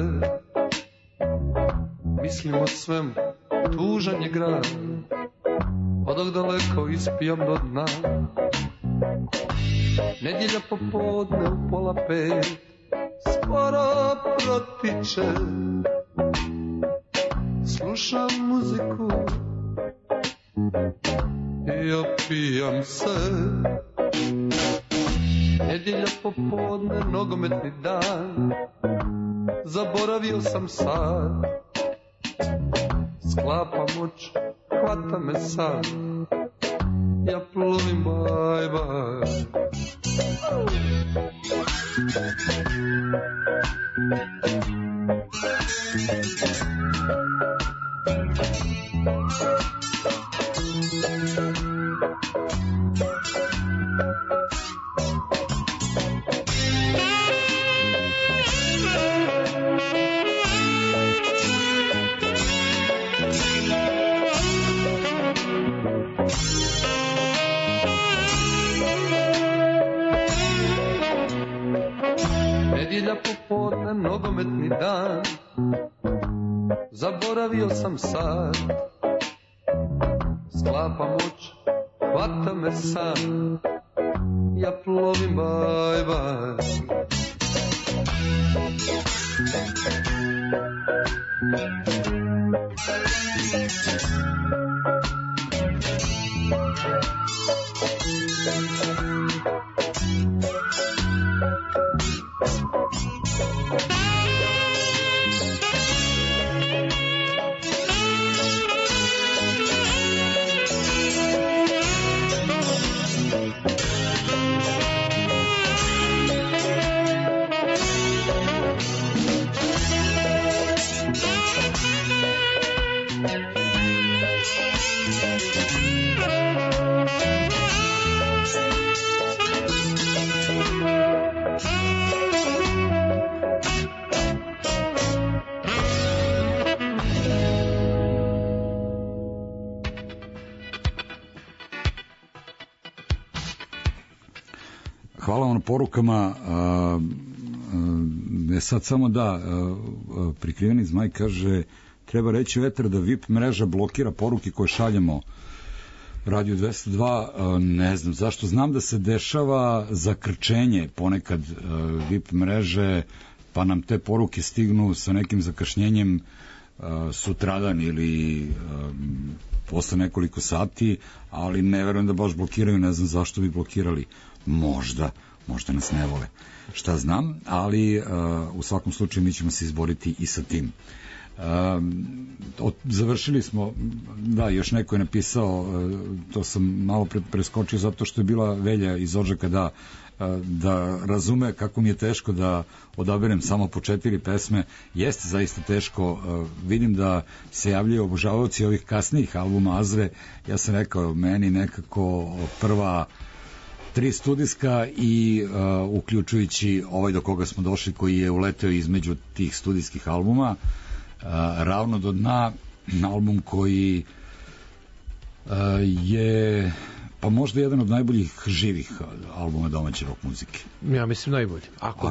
mislim o svemu, tužan je grad, odok daleko ispijam do dna. Nedjelja popodne u 4:30, sporo protiče, slušam muziku i opijam se. Nedjelja popodne, nogometni dan, zaboravio sam sad, sklapam oči, hvata me san, ja plovim, bye bye. Nedjelja popodne, nogometni dan, zaboravio sam sad, sklapam oči, hvata me san, ja plovim, bye bye. Hvala vam na porukama. Sad samo da, prikriveni zmaj kaže, treba reći Vetar da VIP mreža blokira poruke koje šaljemo Radio 202, ne znam zašto, znam da se dešava zakrčenje ponekad VIP mreže, pa nam te poruke stignu sa nekim zakašnjenjem sutradan ili posle nekoliko sati, ali ne verujem da baš blokiraju, ne znam zašto bi blokirali, možda nas ne vole, šta znam, ali u svakom slučaju mi ćemo se izboriti i sa tim. Završili smo, da, još neko je napisao, to sam malo preskočio zato što je bila Velja iz Odžaka, da razume kako mi je teško da odaberem samo po 4 pesme. Jeste zaista teško, vidim da se javljaju obožavaoci ovih kasnijih albuma Azre. Ja sam rekao, meni nekako prva 3 studijska i uključujući ovaj do koga smo došli, koji je uleteo između tih studijskih albuma, Ravno do dna, album koji je pa možda jedan od najboljih živih albuma domaće rock muzike. Ja mislim najbolji.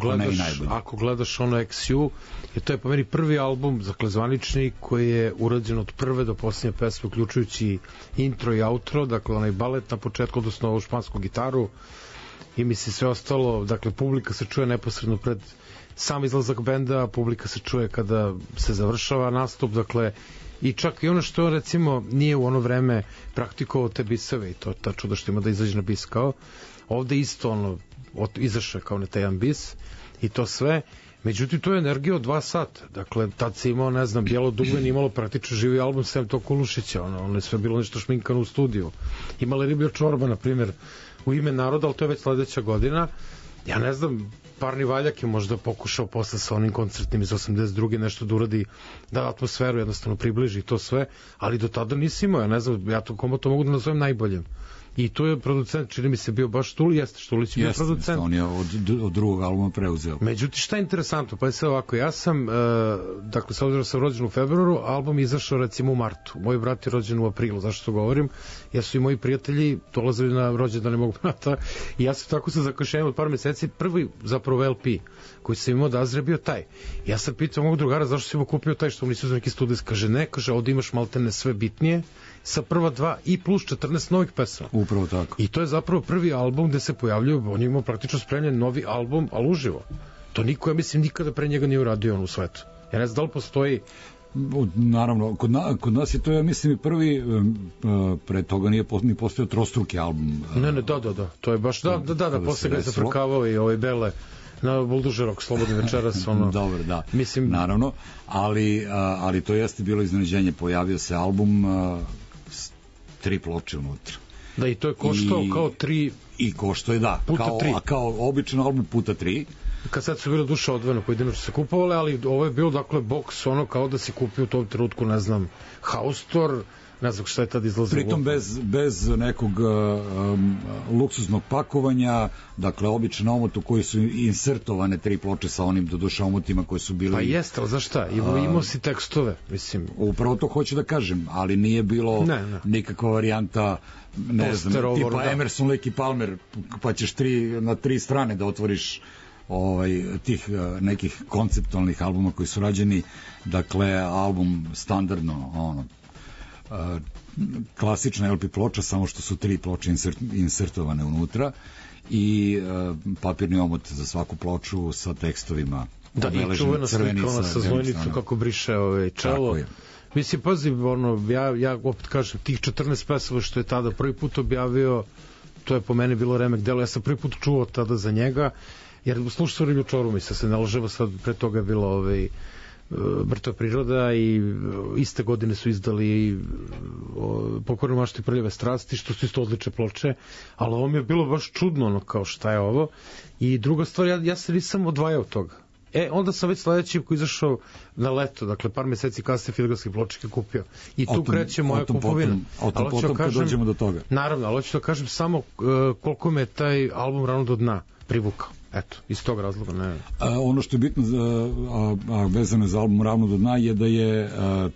Ako gledaš ono XU, to je po meni prvi album, dakle zvanični, koji je urađen od prve do posljednje pesme, uključujući intro i outro, dakle onaj balet na početku, odnosno ovu špansku gitaru, i misli sve ostalo, dakle publika se čuje neposredno pred sam izlazak benda, publika se čuje kada se završava nastup, dakle, i čak i ono što recimo nije u ono vreme praktikovao te bisave, i to ta čuda što ima da izađe na bis kao ovde isto ono izašao kao na taj jedan bis i to sve, međutim to je energija od 2 sata, dakle tad se imao, ne znam, Bijelo dugme imalo praktično živi album sem to Kulušića, ono je sve bilo nešto šminkano u studiju, imala Ribio Čorba na primjer U ime naroda, ali to je već sledeća godina. Ja ne znam, Parni Valjak je možda pokušao posle sa onim koncertnim iz 82. nešto da uradi, da atmosferu jednostavno približi to sve, ali do tada nisi imao, ja ne znam, ja to mogu da nazovem najboljim. I tu je producent, čini mi se, bio baš Štulić je bio producent. On je od drugog albuma preuzeo. Međutim, šta je interesantno, pa je sve ovako, ja sam, dakle, s obzirom sam rođen u februaru, album izašao recimo u martu. Moj brat je rođen u aprilu, zašto to govorim? Ja su i moji prijatelji dolazili na rođendane mog brata i ja sam tako sa zakašenjem od par meseci, prvi zapravo LP koji sam imao da Azre bio taj. Ja sam pitao mog drugara zašto si imao kupio taj, što mu nisu za neki studijs. Kaže, ne, kaže, ovdje imaš maltene sve bitnije sa prva 2 i plus 14 novih pesama. Upravo tako. I to je zapravo prvi album gde se pojavljaju, on je imao praktično spremljen novi album, ali uživo. To niko, ja mislim, nikada pre njega nije uradio on u svetu. Ja ne znam da li postoji. Naravno, kod nas je to, ja mislim, i prvi, pre toga nije ni postojao trostruki album. Ne, da, to je baš, da, posle ga je zafrkavao i ove bele na Buldožerok, Slobodni večeras, ono. Dobro, da, mislim, naravno, ali to jeste bilo iznenađenje, pojavio se album s 3 ploče unutra. Da, i to je koštao kao 3 i koštao je, da, kao običan album puta 3. Kad sad su bilo duša odvojeno, pojedinačno se kupovale, ali ovo je bilo, dakle, boks, ono kao da si kupio u tom trenutku, ne znam, Haustor, ne znam šta je tad izlazilo. Pritom bez nekog luksuznog pakovanja, dakle, običan omot u koji su insertovane 3 ploče sa onim doduša omotima koji su bili... Pa jeste, ali znaš šta, imao si tekstove, mislim. Upravo to hoću da kažem, ali nije bilo nikakva varijanta, ne znam, tipa Emerson, Lake i Palmer, pa ćeš na 3 strane da otvoriš tih nekih konceptualnih albuma koji su rađeni, dakle, album standardno, ono, klasična LP ploča, samo što su 3 ploče insertovane unutra i papirni omot za svaku ploču sa tekstovima. Da, i čuvena slika, ona sa zvojnicu kako briše čelo. Mislim, pazi, ja opet kažem, tih 14 pesama što je tada prvi put objavio, to je po meni bilo remek delo, ja sam prvi put čuo tada za njega, jer slušao Riblju Čoru, mislim, se ne lažemo, sad pre toga je bilo Mrtva priroda i iste godine su izdali Pokornu maštu i Prljave strasti, što su isto odlične ploče, ali ovo mi je bilo baš čudno, ono, kao šta je ovo. I druga stvar, ja se nisam odvajao od toga. Onda sam već sledeći koji izašao na leto, dakle par meseci kasnije Filigrafske pločike kupio. I tu kreće moja kupovina. Potom kad dođemo do toga. Naravno, ali hoću da kažem samo koliko me taj album Ravno do dna privukao. Eto, iz tog razloga, ne. Ono što je bitno vezano za album Ravno do dna je da je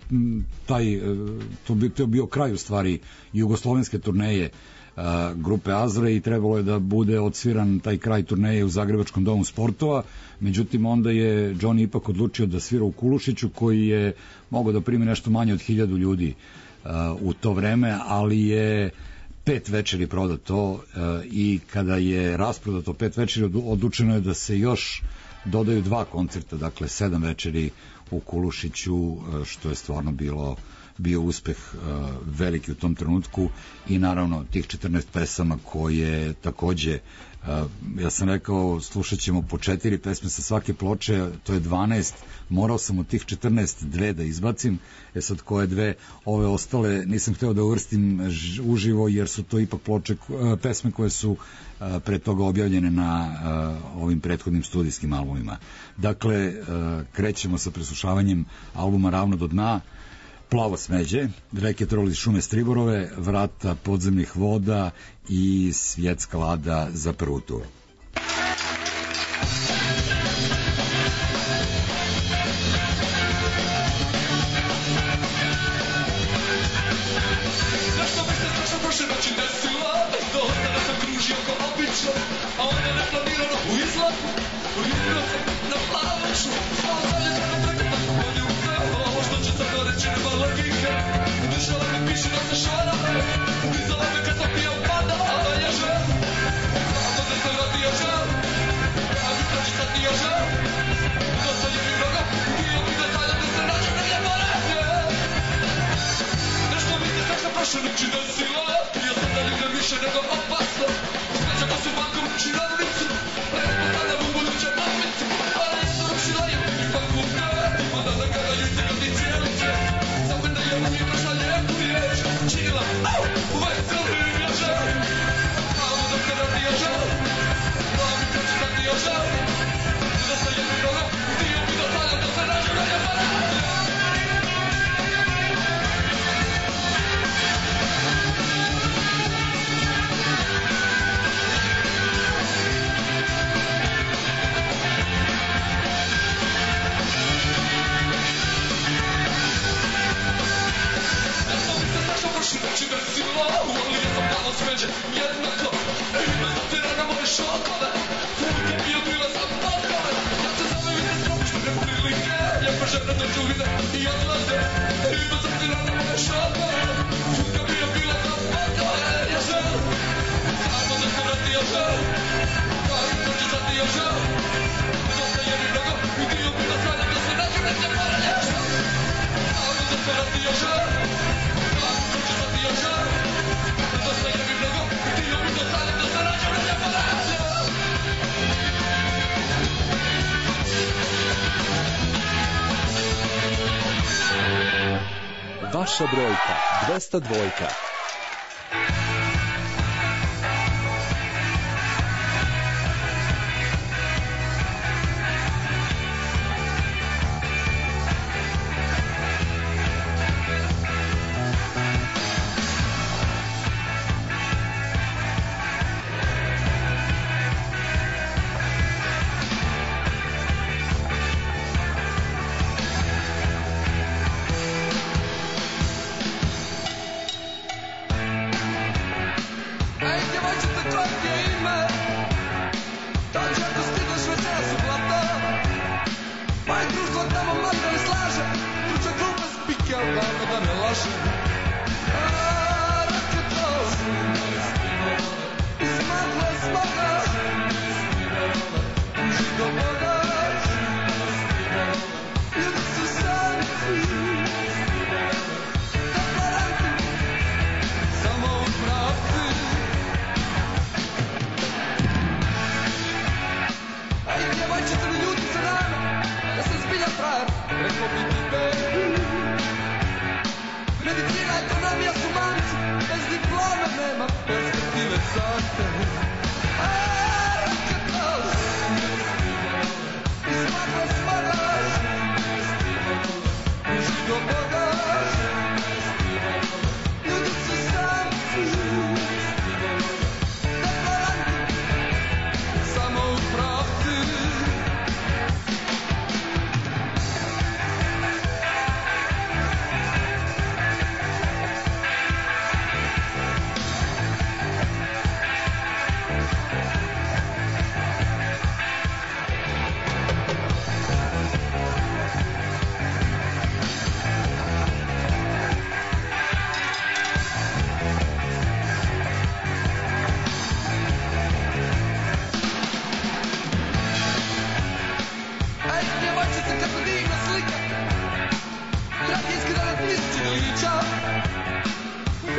to bio kraj u stvari jugoslovenske turneje grupe Azre i trebalo je da bude odsviran taj kraj turneje u Zagrebačkom domu sportova, međutim onda je Johnny ipak odlučio da svira u Kulušiću, koji je mogao da primi nešto manje od 1000 ljudi u to vreme, ali je 5 večeri prodato i kada je rasprodato 5 večeri odlučeno je da se još dodaju 2 koncerta, dakle 7 večeri u Kulušiću, što je stvarno bio uspeh veliki u tom trenutku i naravno tih 14 pesama koje takođe, ja sam rekao slušat ćemo po 4 pesme sa svake ploče, to je 12, morao sam od tih 14 2 da izbacim, sad koje 2, ove ostale nisam hteo da uvrstim uživo jer su to ipak pesme koje su pre toga objavljene na ovim prethodnim studijskim albumima. Dakle, krećemo sa preslušavanjem albuma Ravno do dna, Plavo smeđe, Reke troli šume Striborove, Vrata podzemnih voda i Svjetska lada za prvu turu. Vaša brojka 202.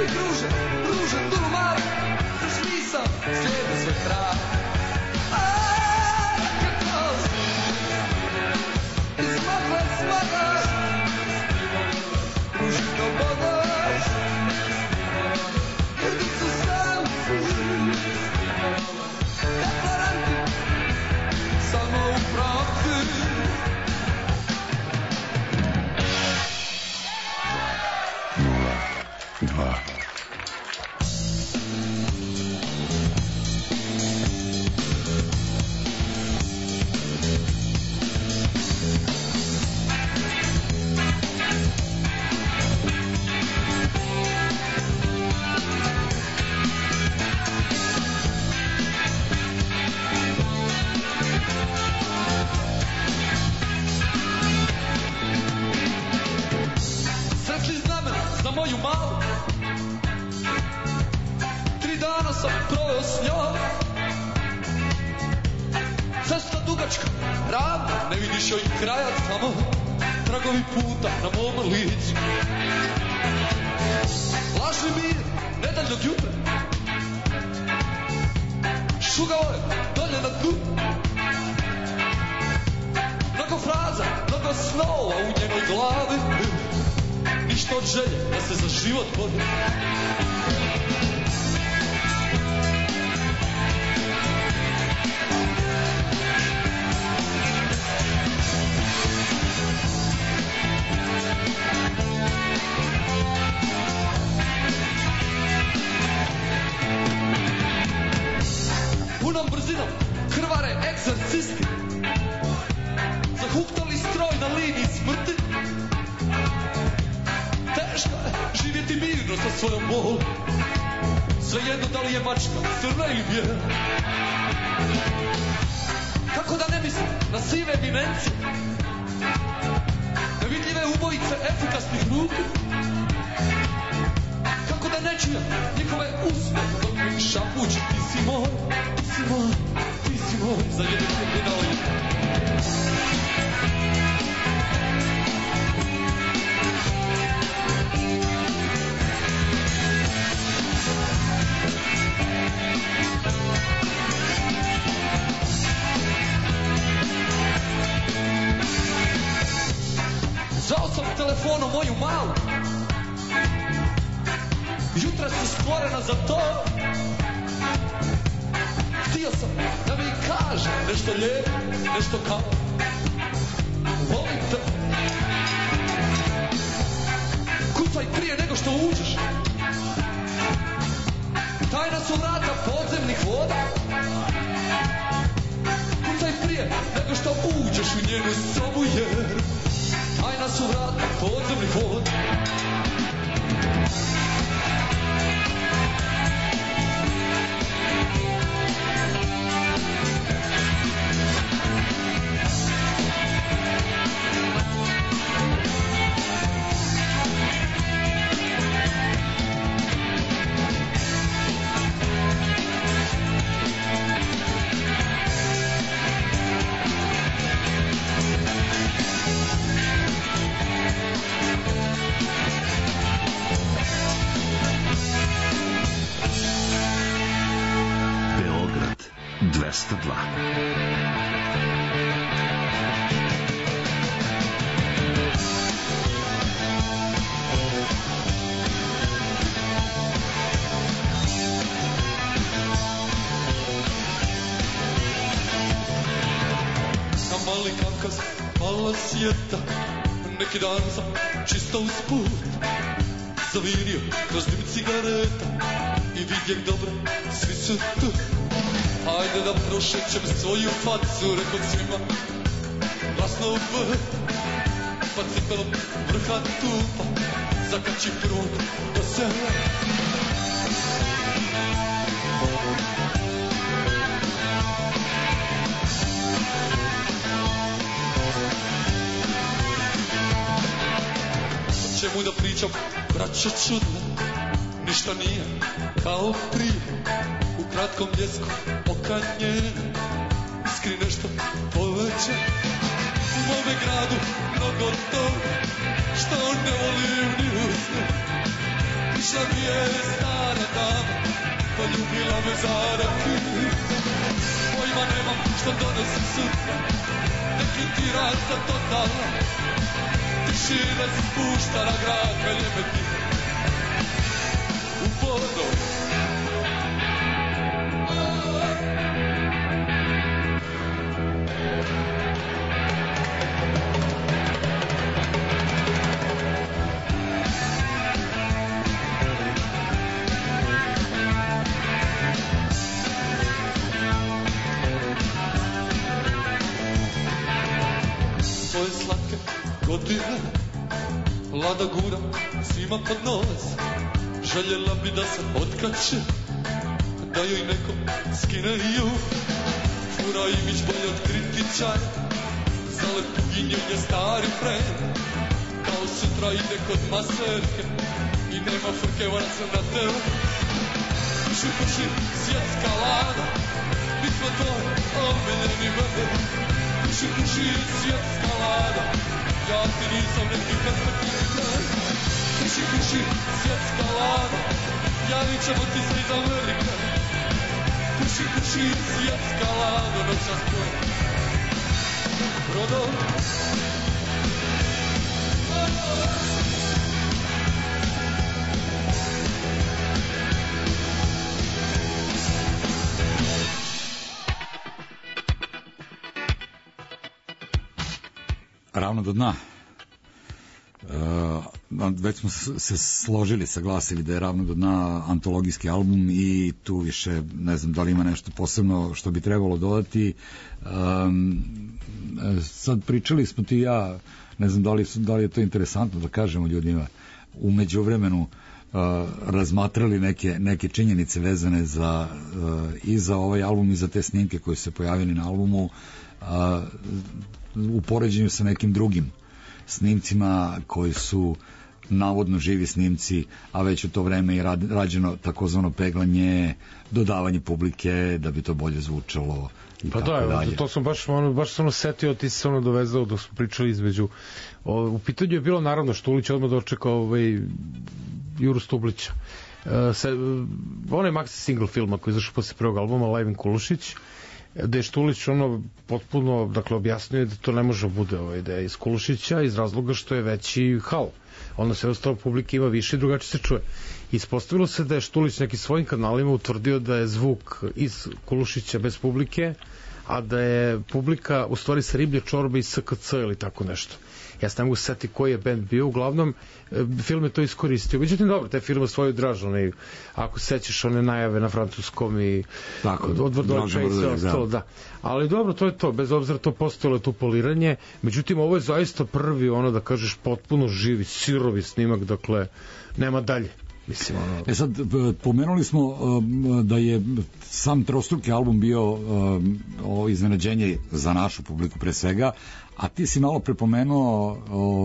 Uvijek ruže, duru male, za smisao slijede svoj trag. Kako si smagaš, ruži do bogaš, jer ti su samci, deklaranti, samo u pravdi. Moju malu 3 dana sam proveo s njom. Cesta dugačka, ravna, ne vidiš joj kraja, samo tragovi puta na mom licu. Lažni mir, nedeljnog jutra, šugao je dolje na dnu. Mnogo fraza, mnogo snova u njenoj glavi, ništa od želje da se za život bori. Punom brzinom krvare egzorcisti, zahuktali stroj na liniji smrti. Teško je živjeti mirno sa svojom bolom, svejedno da li je mačka crna ili bijela. Kako da ne mislim na sive eminencije, nevidljive ubojice efikasnih ruku. Kako da ne čujem njihove usne dok mi šapući ti si moj, ti si moj, ti si moj, za jednog kriminala. Zvao sam telefonom moju malu, jutra su stvorena za to. Htio sam da mi kaže nešto lijepo, nešto kao volim te. Kucaj prije nego što uđeš, tajna su vrata podzemnih voda. Kucaj prije nego što uđeš u njenu sobu, jer tajna su vrata podzemnih voda. Beograd 202. Na mali Kavkaz, mala svijeta, neki dan sam čisto usput zavirio kroz dim cigareta i vidjeh dobro, svi su tu. Ajde da prošećem svoju facu, rekao svima glasno v, pa cipelom vrha tupa zakači prut do sela. O čemu da pričam, braćo čudne, ništa nije kao prije. U kratkom ljesku okanjene, iskri nešto poveće. U mome gradu mnogo toga što ne volim ni usne. Išla mi je stara dama, pa ljubila me za rakiju. Pojma nemam što donosi sutra, neki ti rata totalna. Tišina se spušta na grad, kad je me ti u vodu. Svoje slatke godine Lada gura svima pod nos. Željela bi da se otkače, da joj neko skine ju. Fura imić bolje od kritičara, za lepuginje je stari friend. Kao sutra ide kod maserke i nema frke, mora se na tebe. Puši, puši, svjetska lada, mi smo tvoj omiljeni bebe. Puši, puši, svjetska lada, ja ti nisam neki perspektivni kraj. Puši, puši, svjetska lada, javit ćemo ti se iz Amerike. Puši, puši, svjetska lada, noćas tvoj brodom. Ravno do dna. Već smo se složili, saglasili da je Ravno do dna antologijski album i tu više ne znam da li ima nešto posebno što bi trebalo dodati. Sad pričali smo ti i ja, ne znam da li je to interesantno da kažemo ljudima, u međuvremenu razmatrali neke činjenice vezane i za ovaj album i za te snimke koje su se pojavili na albumu u poređenju sa nekim drugim snimcima koji su navodno živi snimci, a već u to vreme je rađeno takozvano peglanje, dodavanje publike da bi to bolje zvučalo i pa tako dalje. To sam baš sam setio, ti se ono dovezao dok smo pričali između. U pitanju je bilo naravno Štulić odmah dočekao Juru Stublića. Onaj maxi single filma koji je izašao posle prvog albuma Live in Kulušić, da je Štulić potpuno objasnio da to ne može bude da je iz Kulušića iz razloga što je veći hal. Onda se jednostavno publika ima više i drugačije se čuje. Ispostavilo se da je Štulić nekim svojim kanalima utvrdio da je zvuk iz Kulušića bez publike, a da je publika u stvari sa Riblje čorbe iz SKC ili tako nešto. Ja se ne mogu setiti koji je band bio, uglavnom film je to iskoristio. Međutim, dobro, taj film je svoju draž, ako sećaš one najave na francuskom i odvor do Chase, da. Ali dobro, to je to, bez obzira to postojalo tu poliranje, međutim, ovo je zaista prvi, da kažeš, potpuno živi, sirovi snimak, dakle, nema dalje. Mislim, sad, pomenuli smo da je sam trostruki album bio iznenađenje za našu publiku pre svega, a ti si malo prepomenuo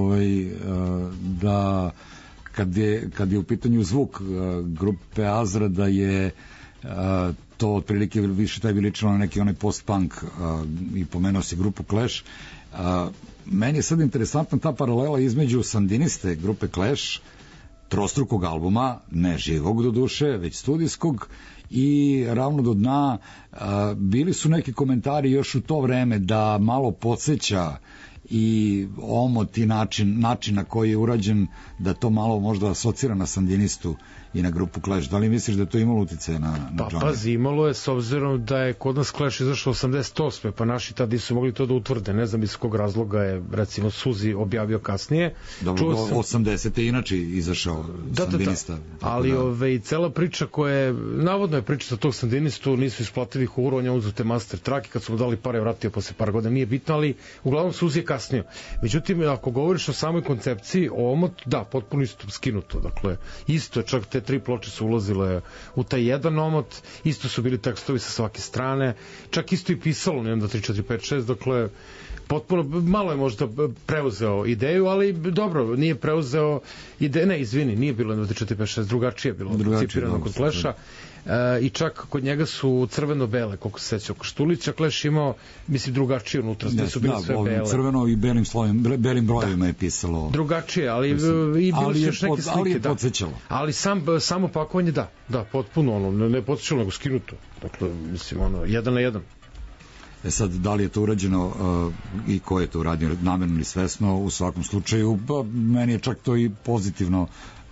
da kad je u pitanju zvuk grupe Azra da je to otprilike više taj bi ličilo na neki onaj post-punk i pomenuo si grupu Clash. Meni je sad interesantna ta paralela između sandiniste grupe Clash, trostrukog albuma, ne živog do duše, već studijskog, i Ravno do dna. Bili su neki komentari još u to vreme da malo podsjeća i omot i način na koji je urađen, da to malo možda asocira na sandinistu i na grupu Clash. Da li misliš da to imalo uticaje na Johnny? Pazi, imalo je, s obzirom da je kod nas Clash izašao 88. pa naši tada su mogli to da utvrde. Ne znam iz kog razloga je, recimo, Suzi objavio kasnije. Dobro, 80. je inače izašao sandinista. Ali cela priča koja je, navodno je priča za tog sandinistu, nisu isplatili huru, on je uzeo te master track i kad su mu dali pare, vratio posle par godina, nije bitno, ali uglavnom Suzi je kasnio. Međutim, ako govoriš o samoj koncepciji, omot, da, potpuno isto skinuto. Dakle, isto je, čak te 3 ploče su ulazile u taj jedan omot, isto su bili tekstovi sa svake strane, čak isto i pisalo, 1, 2, 3, 4, 5, 6, dakle, potpuno, malo je možda preuzeo ideju, ali dobro, nije preuzeo ideju, ne, izvini, nije bilo 1, 2, 3, 4, 5, 6, drugačije bilo, koncipirano kod Clash-a. i čak kod njega su crveno-bele, koliko se seća. Štulića Clash imao, mislim, drugačije unutra, sve su bili sve bele. Crveno i belim slojem, belim brojevima je pisalo. Drugačije, ali i bilo su još neke slike. Ali je podsjećalo. Ali samo pakovanje, da, potpuno ono, ne podsjećalo, nego skinuto. Dakle, mislim, ono, 1 na 1. Sad, da li je to urađeno i ko je to uradio, namerno ili svesno, u svakom slučaju, meni je čak to i pozitivno,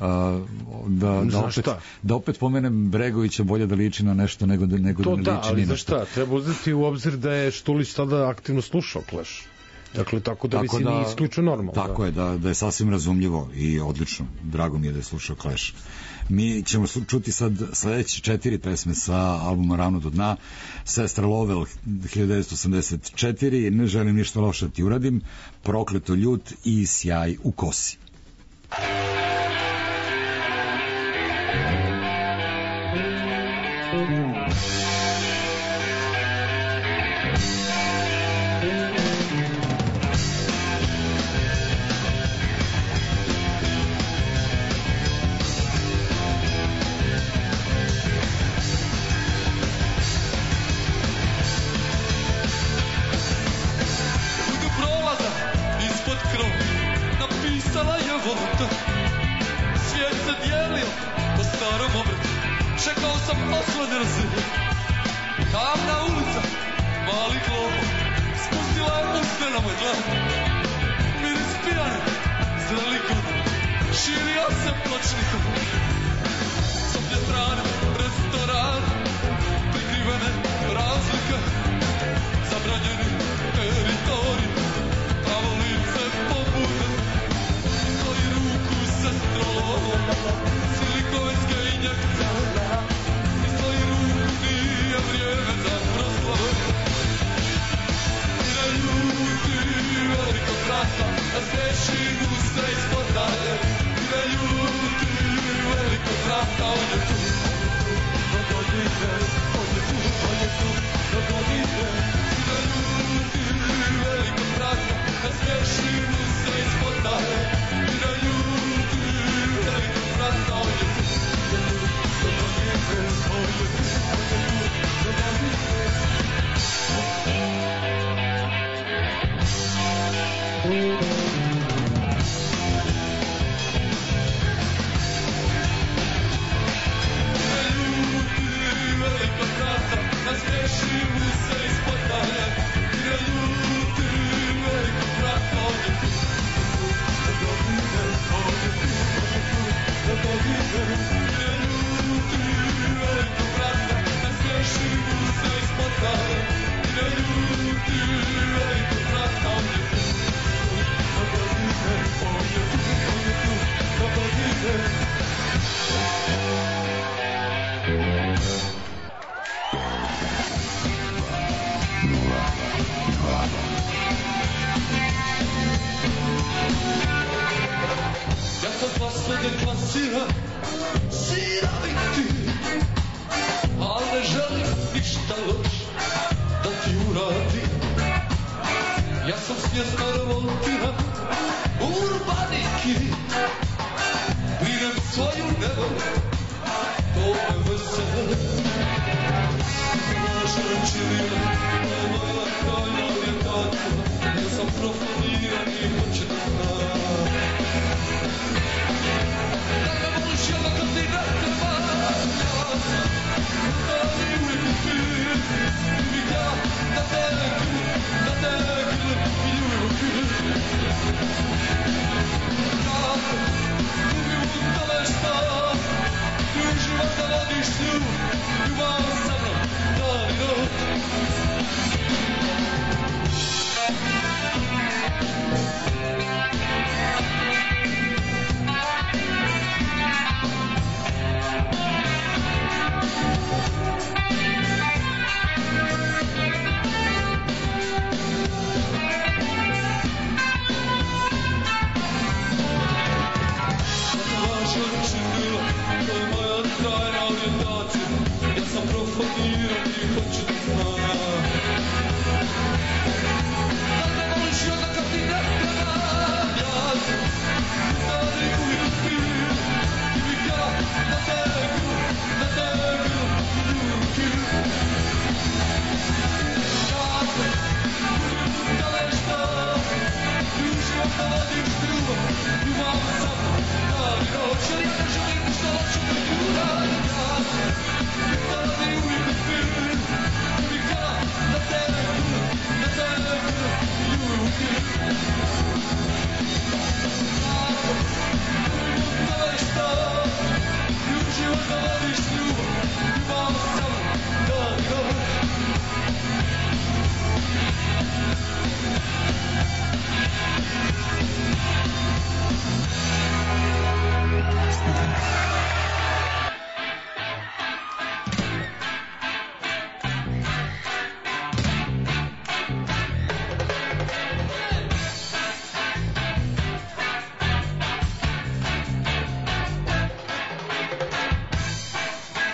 da opet pomenem Bregovića, bolje da liči na nešto nego da ne liči ni na ali za šta, treba uzeti u obzir da je Štulić tada aktivno slušao Clash. Dakle, tako da mislim nije isključeno normalno. Tako je, da je sasvim razumljivo i odlično. Drago mi je da je slušao Clash. Mi ćemo čuti sad sledeće 4 pesme sa albuma Ravno do dna. Sestra Lovell 1984, Ne želim ništa loše da ti uradim, Prokleto ljut i Sjaj u kosi.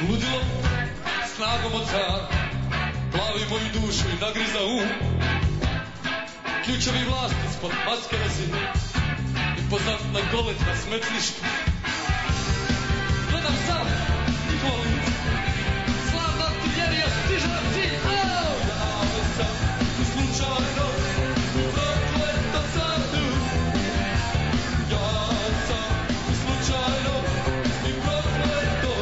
Ludilo, snagom oceana, plavi moju dušu i nagriza ključevi vlasti ispod maske razine, impozantna golet na smetlištu. Gledam sam njihovo lice, slavna artiljerija stiže na cilj. Javio sam i slučajno u prokleto sadu. Ja sam i slučajno i prokleto.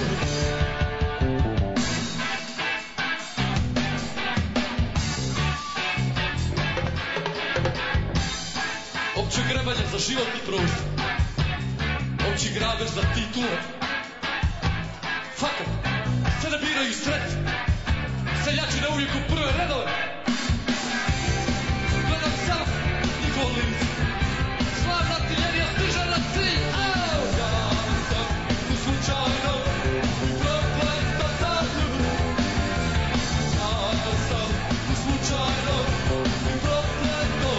Opće grebanje za životni prostor, opći grabež za titule. Fakat, sve ne biraju sret, seljači ne uvijek u prve redove. Gledam samo njihovo lice, slavna artiljerija stiže na cilj. Ja sam u slučajno u prokleto sadu. Ja sam u slučajno u prokleto.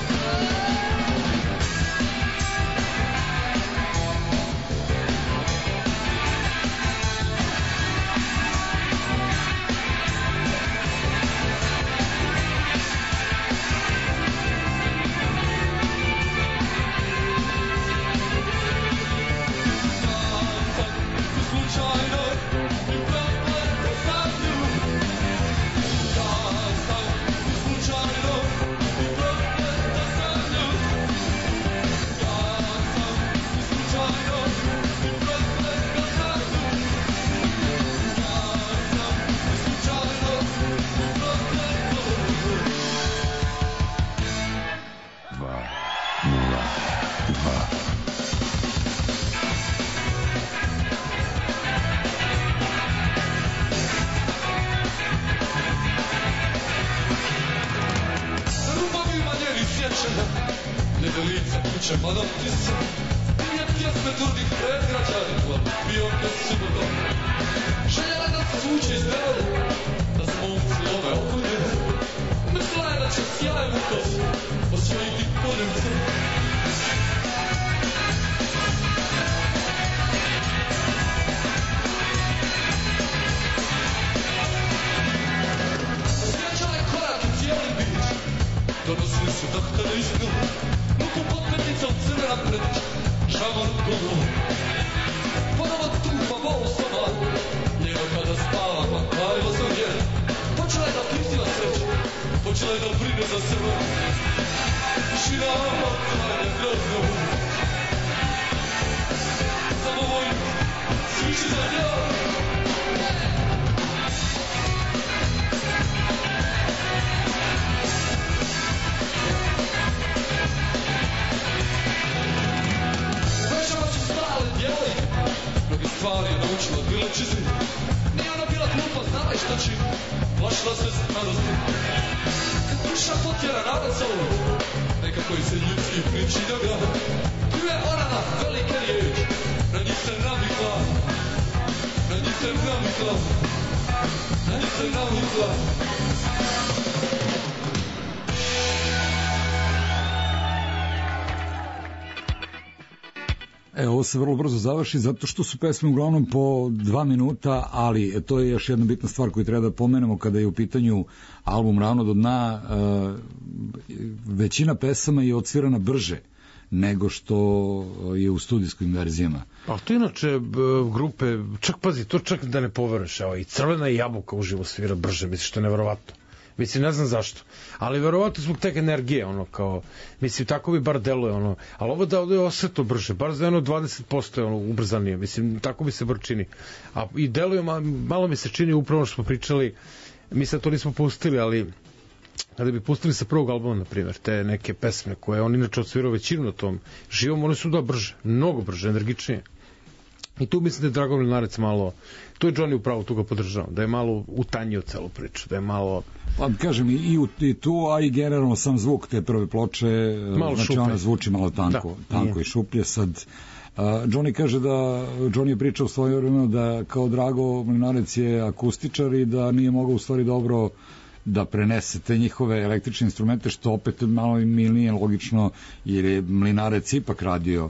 Donosili su doktore iz Bila, muku potmetnica od crvena predića, šamar govor. Ponovo tupa bol soba, njeno kada spava, pa kvarilo se njena. Počela je da prisila sreća, počela je da brine za sebe. Šina otvanje grozno. Samo vojnik, sviši za njom. Stvari je naučila od bila čizi. Nije ona bila glupa, znala je šta čini. Plašila se starosti. Kad duša potjera narod za ovo, nekako je se ljudski priči da ga. Tu je ona na velike riječi, na njih se navikla. Na njih se navikla. Na njih se navikla. Ovo se vrlo brzo završi zato što su pesme uglavnom po 2 minuta, ali to je još jedna bitna stvar koju treba da pomenemo kada je u pitanju album Ravno do dna. Većina pesama je odsvirana brže nego što je u studijskim verzijama. A to inače grupe, čak pazi, to čak da ne poveruješ, i Crvena jabuka uživo svira brže, misliš, što je neverovatno. Mislim, ne znam zašto. Ali verovatno zbog tek energije, kao, mislim, tako bi bar deluje, ali ovo da je osjetno brže, bar za 20% ubrzanije, mislim, tako bi se bar čini. A i deluje, malo mi se čini upravo što smo pričali, mi sad to nismo pustili, ali kada bi pustili sa prvog albuma, na primjer, te neke pesme koje on inače odsvirao većinu na tom živom, one su brže, mnogo brže, energičnije. I tu mislim da je Dragan Mlinarec malo, tu je Johnny upravo, tu ga podržao, da je malo utanjio celu priču, da je malo... Pa kažem, i tu, a i generalno sam zvuk te prve ploče, znači šuplje. Ona zvuči malo tanko i šuplje. Sad, Johnny kaže da, Johnny je pričao u svoje vremenu da kao Drago Mlinarec je akustičar i da nije mogao u stvari dobro da prenese te njihove električne instrumente, što opet malo mi nije logično, jer je Mlinarec ipak radio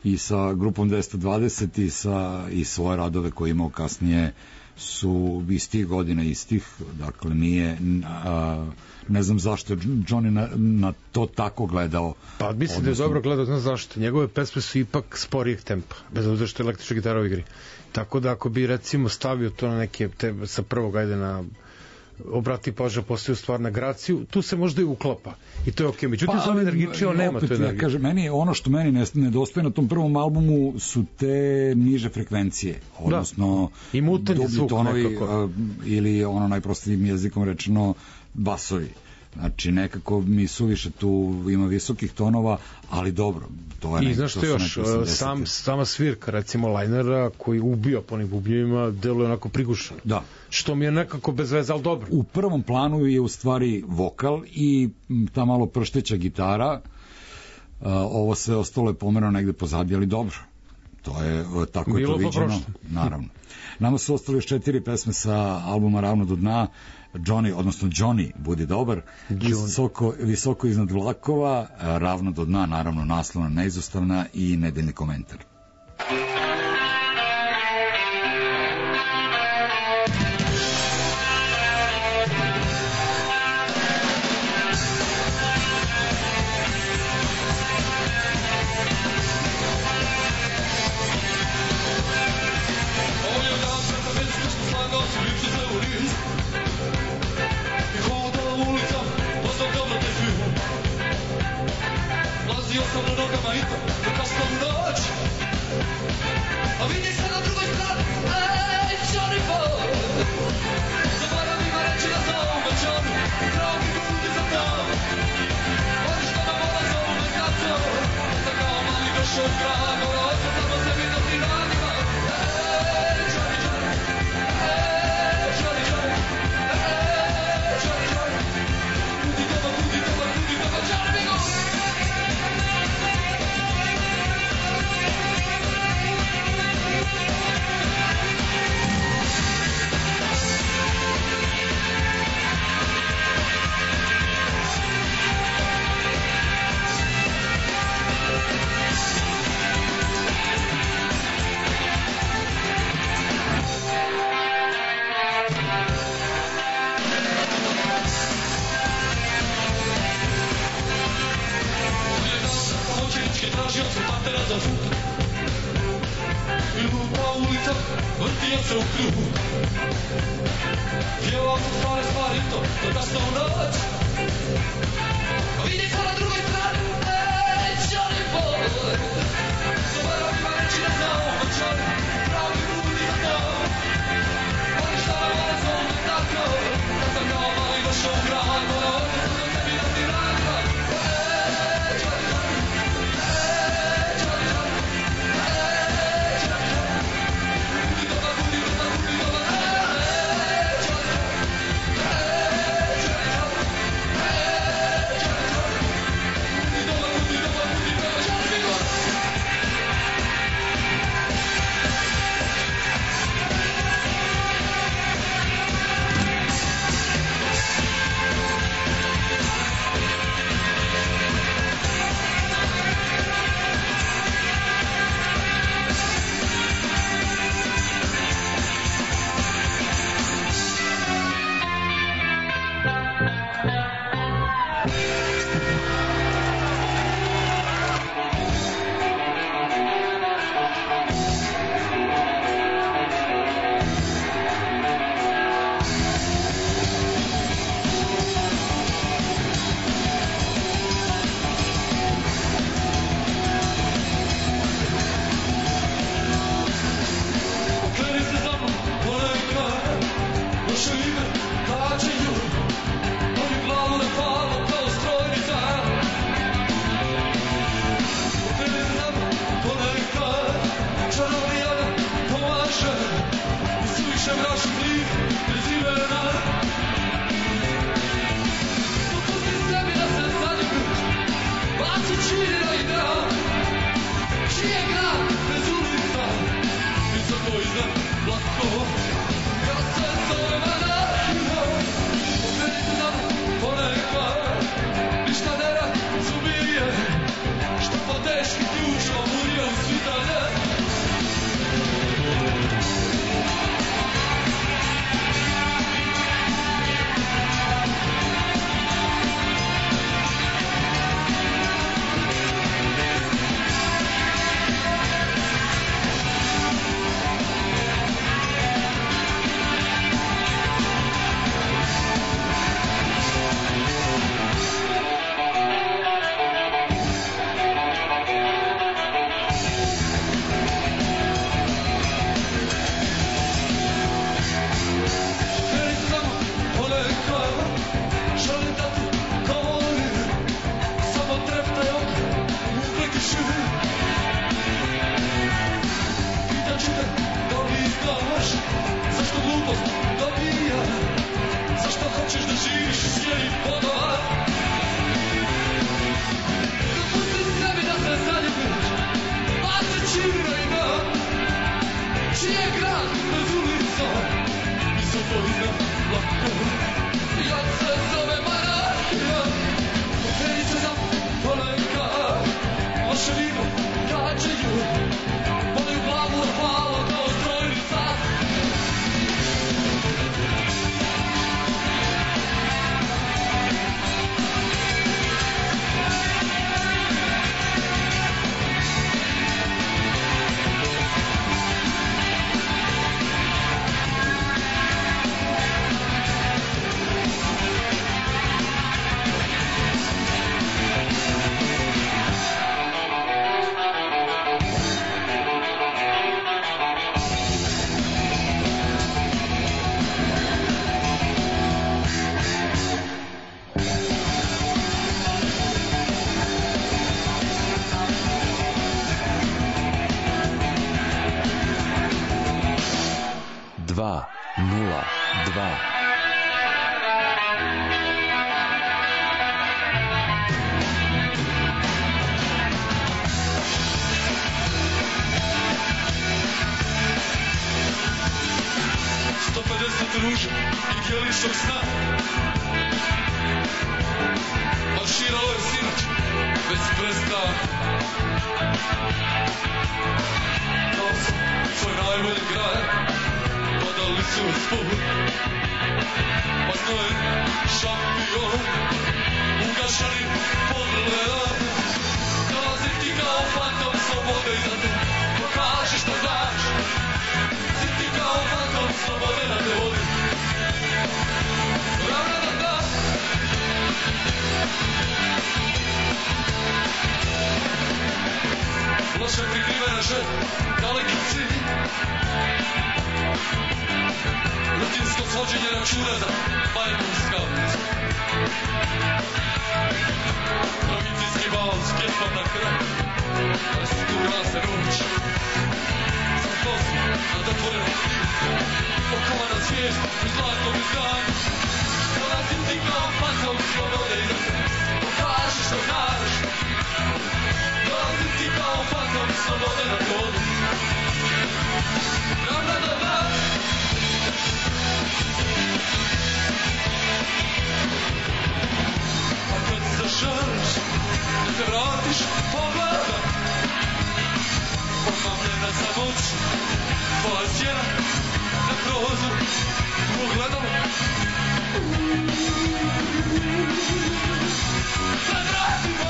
i sa grupom 220 i svoje radove koje imao kasnije su iz tih godina istih, dakle nije ne znam zašto je Johnny na to tako gledao. Pa mislim da je dobro gledao, znam zašto. Njegove pesme su ipak sporijeg tempa, bez obzira što je električna gitara u igri. Tako da ako bi recimo stavio to na neke sa prvog ajde na obrati pažnju, postaju stvar na graciju, tu se možda i uklapa i to je okej. Međutim, za energičio nema to energije. Kaže, ono što meni nedostaje na tom prvom albumu su te niže frekvencije, odnosno i mutanje zvuk nekako. Ili ono najprostijim jezikom rečeno basovi. Znači, nekako mi suviše tu ima visokih tonova, ali dobro, to je i znaš što još, sama svirka, recimo Linera, koji ubija po onim bubnjevima, deluje onako prigušeno. Da. Što mi je nekako bez veze, ali dobro. U prvom planu je u stvari vokal i ta malo pršteća gitara, ovo sve ostalo je pomerano negde pozadi, ali dobro. To je, tako je to viđeno. Naravno. Nama su ostali još 4 pesme sa albuma Ravno do dna. Johnny, budi dobar, visoko iznad vlakova, Ravno do dna, naravno naslovna, neizostavna i nedeljni komentar. širina, čije grad bez ulica, i se podizna lako. Ja se zove Marija, pokrenica za polenka, loše vino kađaju, moju glavu opalo kao strojnica. Ruža i kjelišnog sna marširalo je sinoć bez prestana. Dao sam svoj najbolji grad, padali su u spod, pa znoje šampion ugašeni pogleda. Dolazim ti kao fantom slobode i da te pokaži što znaš. Si ti kao fantom slobode da te vodi. Loše prikrivena želj, daleki cilj, rutinsko svođenje računa za bajkom skavnicu. Provincijski bal s pjesmom na kraju, rastura se noć. Sam poslu nad otvorenom knjigom, okovana svijest u zlatnom izdanju. Dolazim ti kao fantom slobode i da te pokaži što znaš. Dolazim ti kao fantom slobode na vodu. Da. A kad se želiš da te vratiš, pogledaj. Pomamljena samoća, tvoja sjena na prozor, pogledamo. Da vratimo.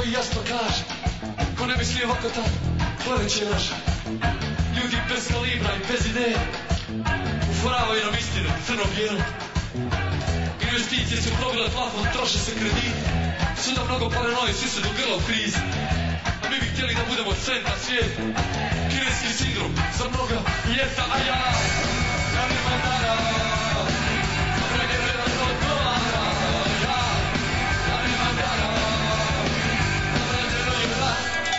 koji jasno kaže, ko ne misli ovako tad, kleveće je naša. Ljudi bez kalibra i bez ideje uforavaju nam istinu, crno-bijelo. Investicije su probile plafon, troše se krediti, suda mnogo paranoje, svi su do grla u krizi. A mi bi htjeli da budemo centar svijeta, kineski sindrom za mnoga ljeta, a ja nemam dana, vrege me da to odgovara, ja nemam dana, vrege me da.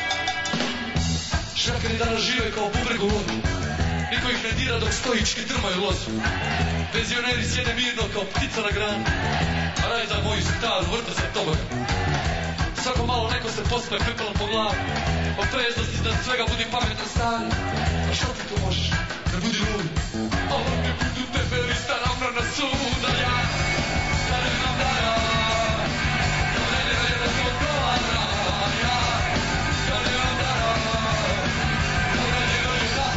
Šakari danas žive kao bubreg u vodu, niko ih ne dira dok stoički drmaju lozu. Penzioneri sjede mirno kao ptica na grani, a raj za moju staru vrta se toboga. Svako malo neko se pospe pepelom po glavi, opreznosti iznad svega budi pametan stari. A šta ti to možeš, ne budi ludi, ovo ne budu tebe lista ravna na suda. Ja nemam dana, ja ne da se odgovara, ja nemam dana, ja ne da.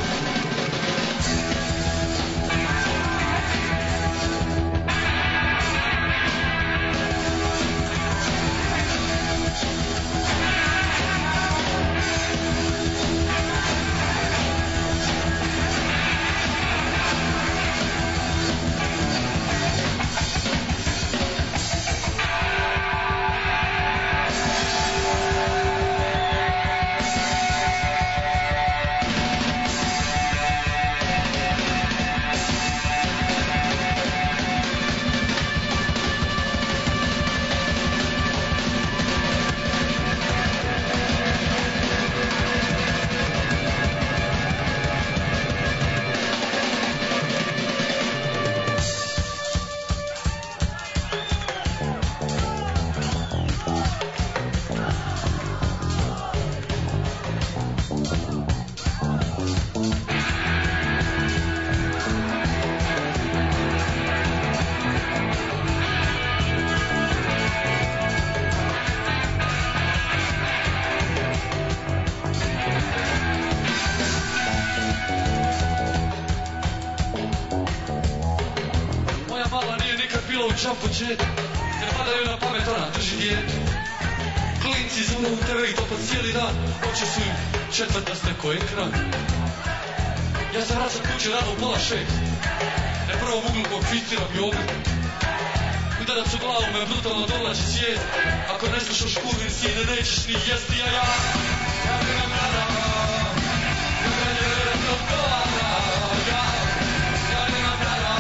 Počet, ne padaju na pamet, ona drži dijete. Klinci zove u tebe i to po cijeli dan, oči su im četvrtaste ko ekran. Ja sam vraćam kuće rano u 5:30, ne prvom uglu konfitiram jogurt. Udarac u glavu me brutalno dolači svijet, ako ne slušaš kurvin sine nećeš ni jesti, a ja nemam rada, ja ne to odgovara, ja nemam rada.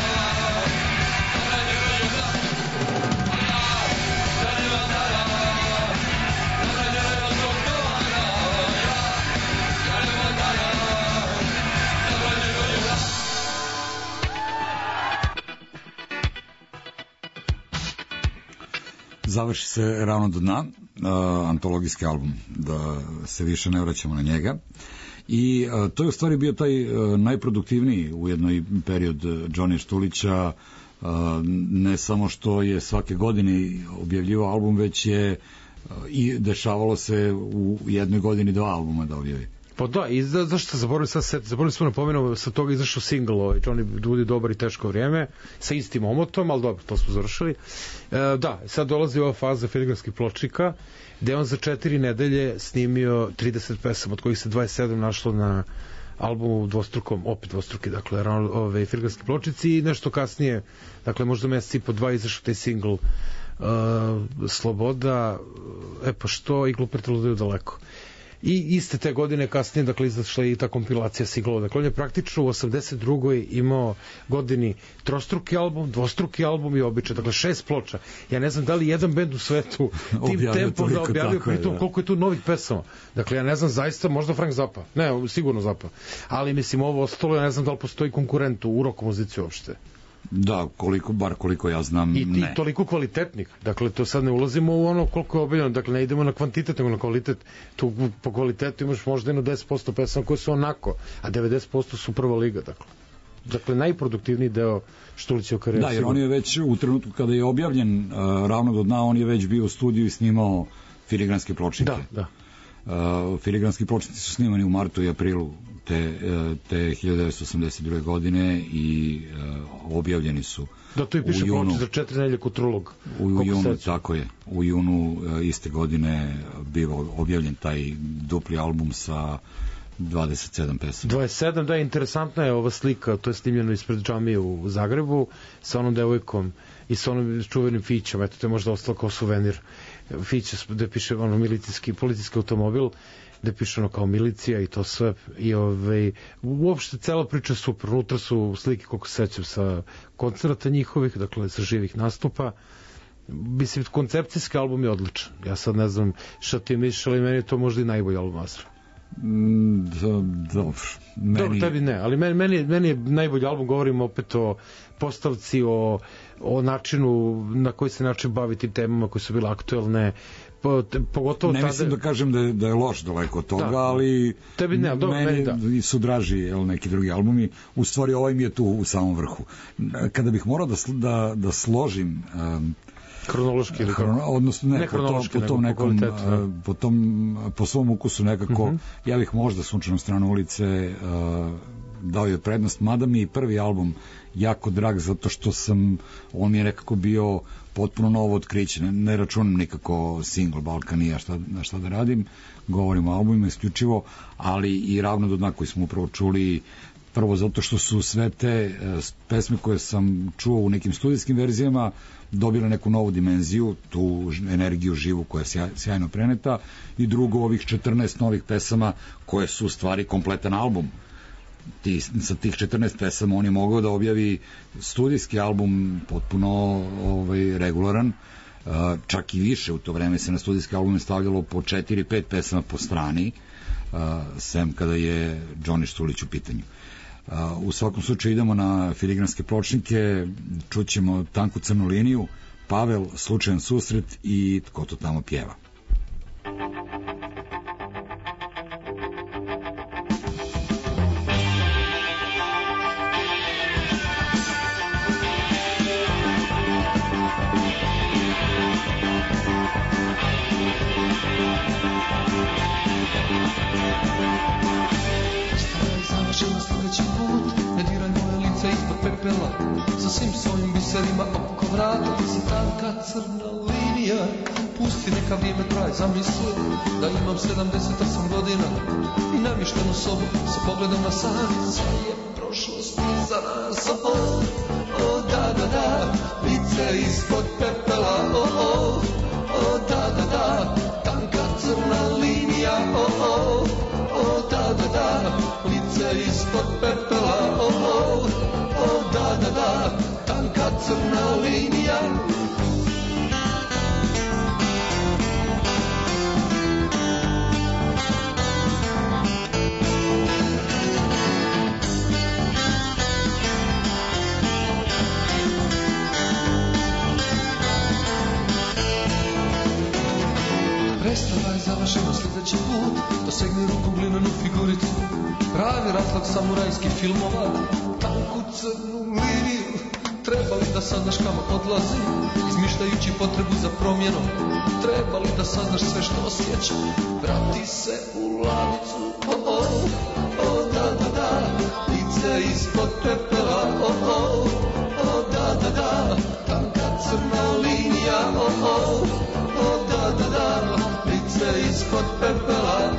Završi se Ravno do dna, antologijski album, da se više ne vraćamo na njega. I to je u stvari bio taj najproduktivniji ujedno i period Johnny Štulića, ne samo što je svake godine objavljivao album, već je i dešavalo se u jednoj godini 2 albuma da objavi. Pa da, i zašto zaboravili smo napomenuo, sa toga izašao singl Johnny Budi dobar i teško vrijeme, sa istim omotom, ali dobro, to smo završili. Da, sad dolazi ova faza filigranskih pločnika, gde on za 4 nedelje snimio 30 pesama, od kojih se 27 našlo na albumu dvostrukom, opet dvostruki, dakle, filigranski pločici, i nešto kasnije, dakle, možda mesec i po 2 izašao taj singl Sloboda, pa što, i Gluper ludaju daleko. I iste te godine kasnije, dakle, izašla i ta kompilacija singlova. Dakle, on je praktično u 82. imao godini trostruki album, dvostruki album i običaj. Dakle, 6 ploča. Ja ne znam da li jedan bend u svetu tim tempom da objavio, pritom koliko je tu novih pesama. Dakle, ja ne znam zaista, možda Frank Zappa. Ne, sigurno Zappa. Ali, mislim, ovo ostalo, ja ne znam da li postoji konkurent u rock muzici uopšte. Da, koliko ja znam, i ti toliko kvalitetnih, dakle to sad ne ulazimo u ono koliko je objavljeno, dakle ne idemo na kvantitet nego na kvalitet. Tu po kvalitetu imaš možda jedno 10% pesama koje su onako, a 90% su prva liga, dakle najproduktivniji deo Štulićeva karijera. Da, jer on je već u trenutku kada je objavljen Ravno do dna, on je već bio u studiju i snimao filigranske pločnike. Da. Filigranski pločnici su snimani u martu i aprilu te 1982. godine i objavljeni su da, tu i piše pločnici za 4 nedelje Kutrulog. U junu, tako je. U junu iste godine biva objavljen taj dupli album sa 27 pesama. 27, da, interesantna je ova slika, to je snimljeno ispred džamije u Zagrebu, sa onom devojkom i sa onom čuvenim Fićom, eto, to je možda ostalo kao suvenir. Fića, gde piše ono policijski automobil, gde piše ono kao milicija i to sve, i uopšte cela priča je super, unutra su slike, koliko se sećam, sa koncerta njihovih, dakle sa živih nastupa. Mislim, koncepcijski album je odličan, ja sad ne znam šta ti misliš, ali meni je to možda i najbolji album Asra. Dobro, tebi ne, ali meni je najbolji album, govorimo opet o postavci, o načinu na koji se način bavi tim temama koje su bile aktuelne, pogotovo ne mislim da kažem da je loš daleko od toga, ali tebi ne, meni su draži neki drugi albumi, u stvari ovaj mi je tu u samom vrhu. Kada bih morao da složim kronološki ili odnosno ne po tom nekom po svom ukusu nekako, ja bih možda Sunčanu stranu ulice dao je prednost, mada mi je prvi album jako drag, zato što on mi je nekako bio potpuno novo otkriće, ne računam nikako single Balkanija na šta da radim, govorim o albumima isključivo, ali i Ravno do dna koji smo upravo čuli, prvo zato što su sve te pesme koje sam čuo u nekim studijskim verzijama dobile neku novu dimenziju, tu energiju živu koja je sjajno preneta, i drugo, ovih 14 novih pesama koje su u stvari kompletan album. Sa tih 14 pesama on je mogao da objavi studijski album potpuno regularan, čak i više. U to vreme se na studijski album stavljalo po 4-5 pesama po strani, sem kada je Džoni Štulić u pitanju. U svakom slučaju idemo na filigranske pločnike, čućemo Tanku crnu liniju, Pavel, Slučajan susret i Tko to tamo pjeva. Sa svim svojim biserima oko vrata ti si tanka crna linija. Pusti neka vrijeme traje, zamisli da imam 78 godina i namještenu sobu sa pogledom na san. Sve je prošlost iza nas, da, lice ispod pepela, da, tanka crna linija, da, lice ispod pepela, da, tanka crna linija. Predstava je završena sljedeći put, dosegni ruku glinenu figuricu, pravi ratlak samurajskih filmova, tanku crnu liniju. Treba li da saznaš kamo odlazi, izmišljajući potrebu za promjenom? Treba li da saznaš sve što osjeća? Vrati se u lavicu, da, lice ispod pepela, da, tanka crna linija, da, lice ispod pepela,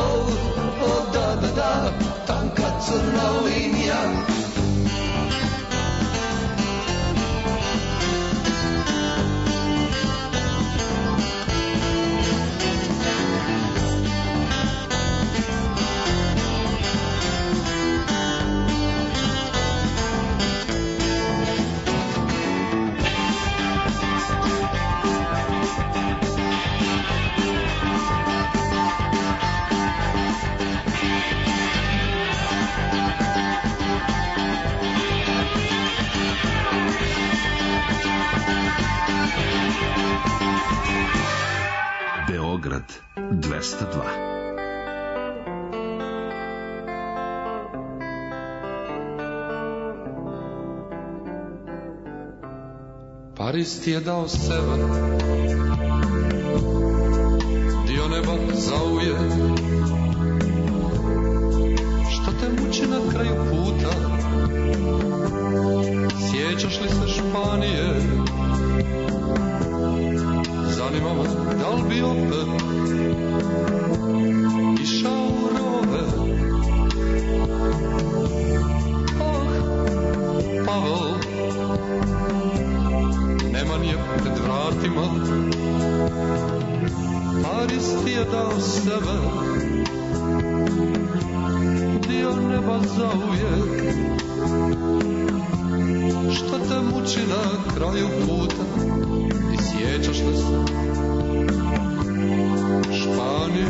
da, tanka crna linija. Beograd 202. Paris ti je dao sebe, dio neba zauvijek. Što te muči na kraju puta? Sjećaš li se Španije? Zanima me da li bi opet išao u rove? Pavel, Neman je pred vratima, Paris ti je dao sebe, dio neba zauvijek. Što te muči na kraju puta i sjećaš li se Španije?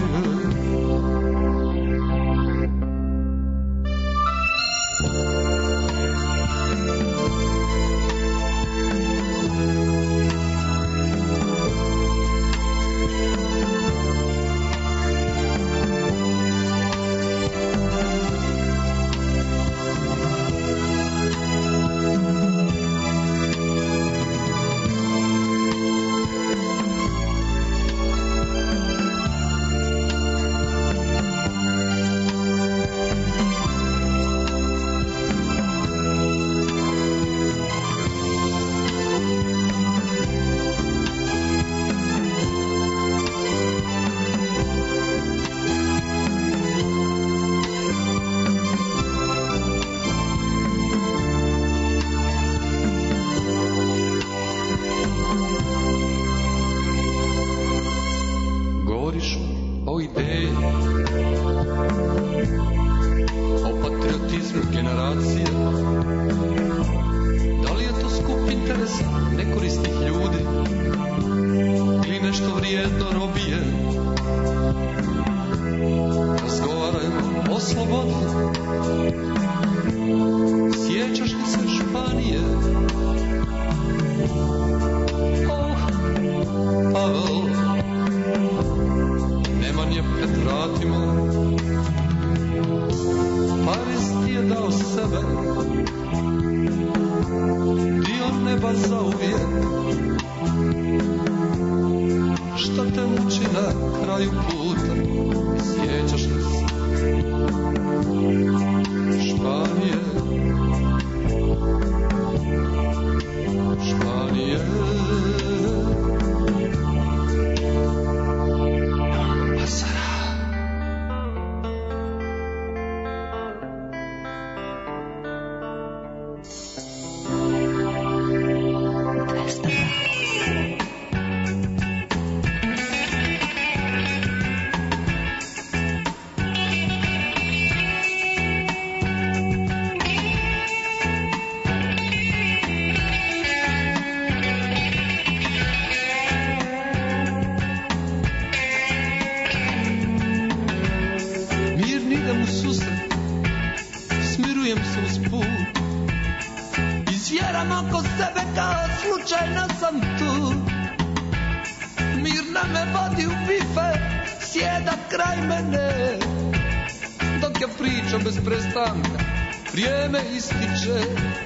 Vrijeme ističe,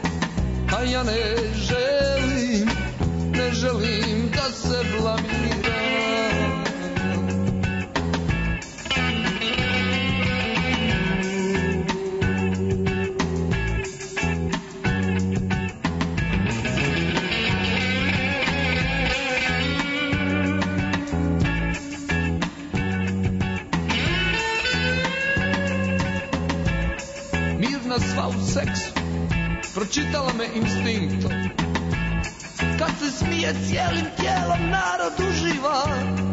a ja ne želim da se blamiram. Sva u seksu, pročitala me instinktom. Kad se smije cijelim tijelom, narod uživa.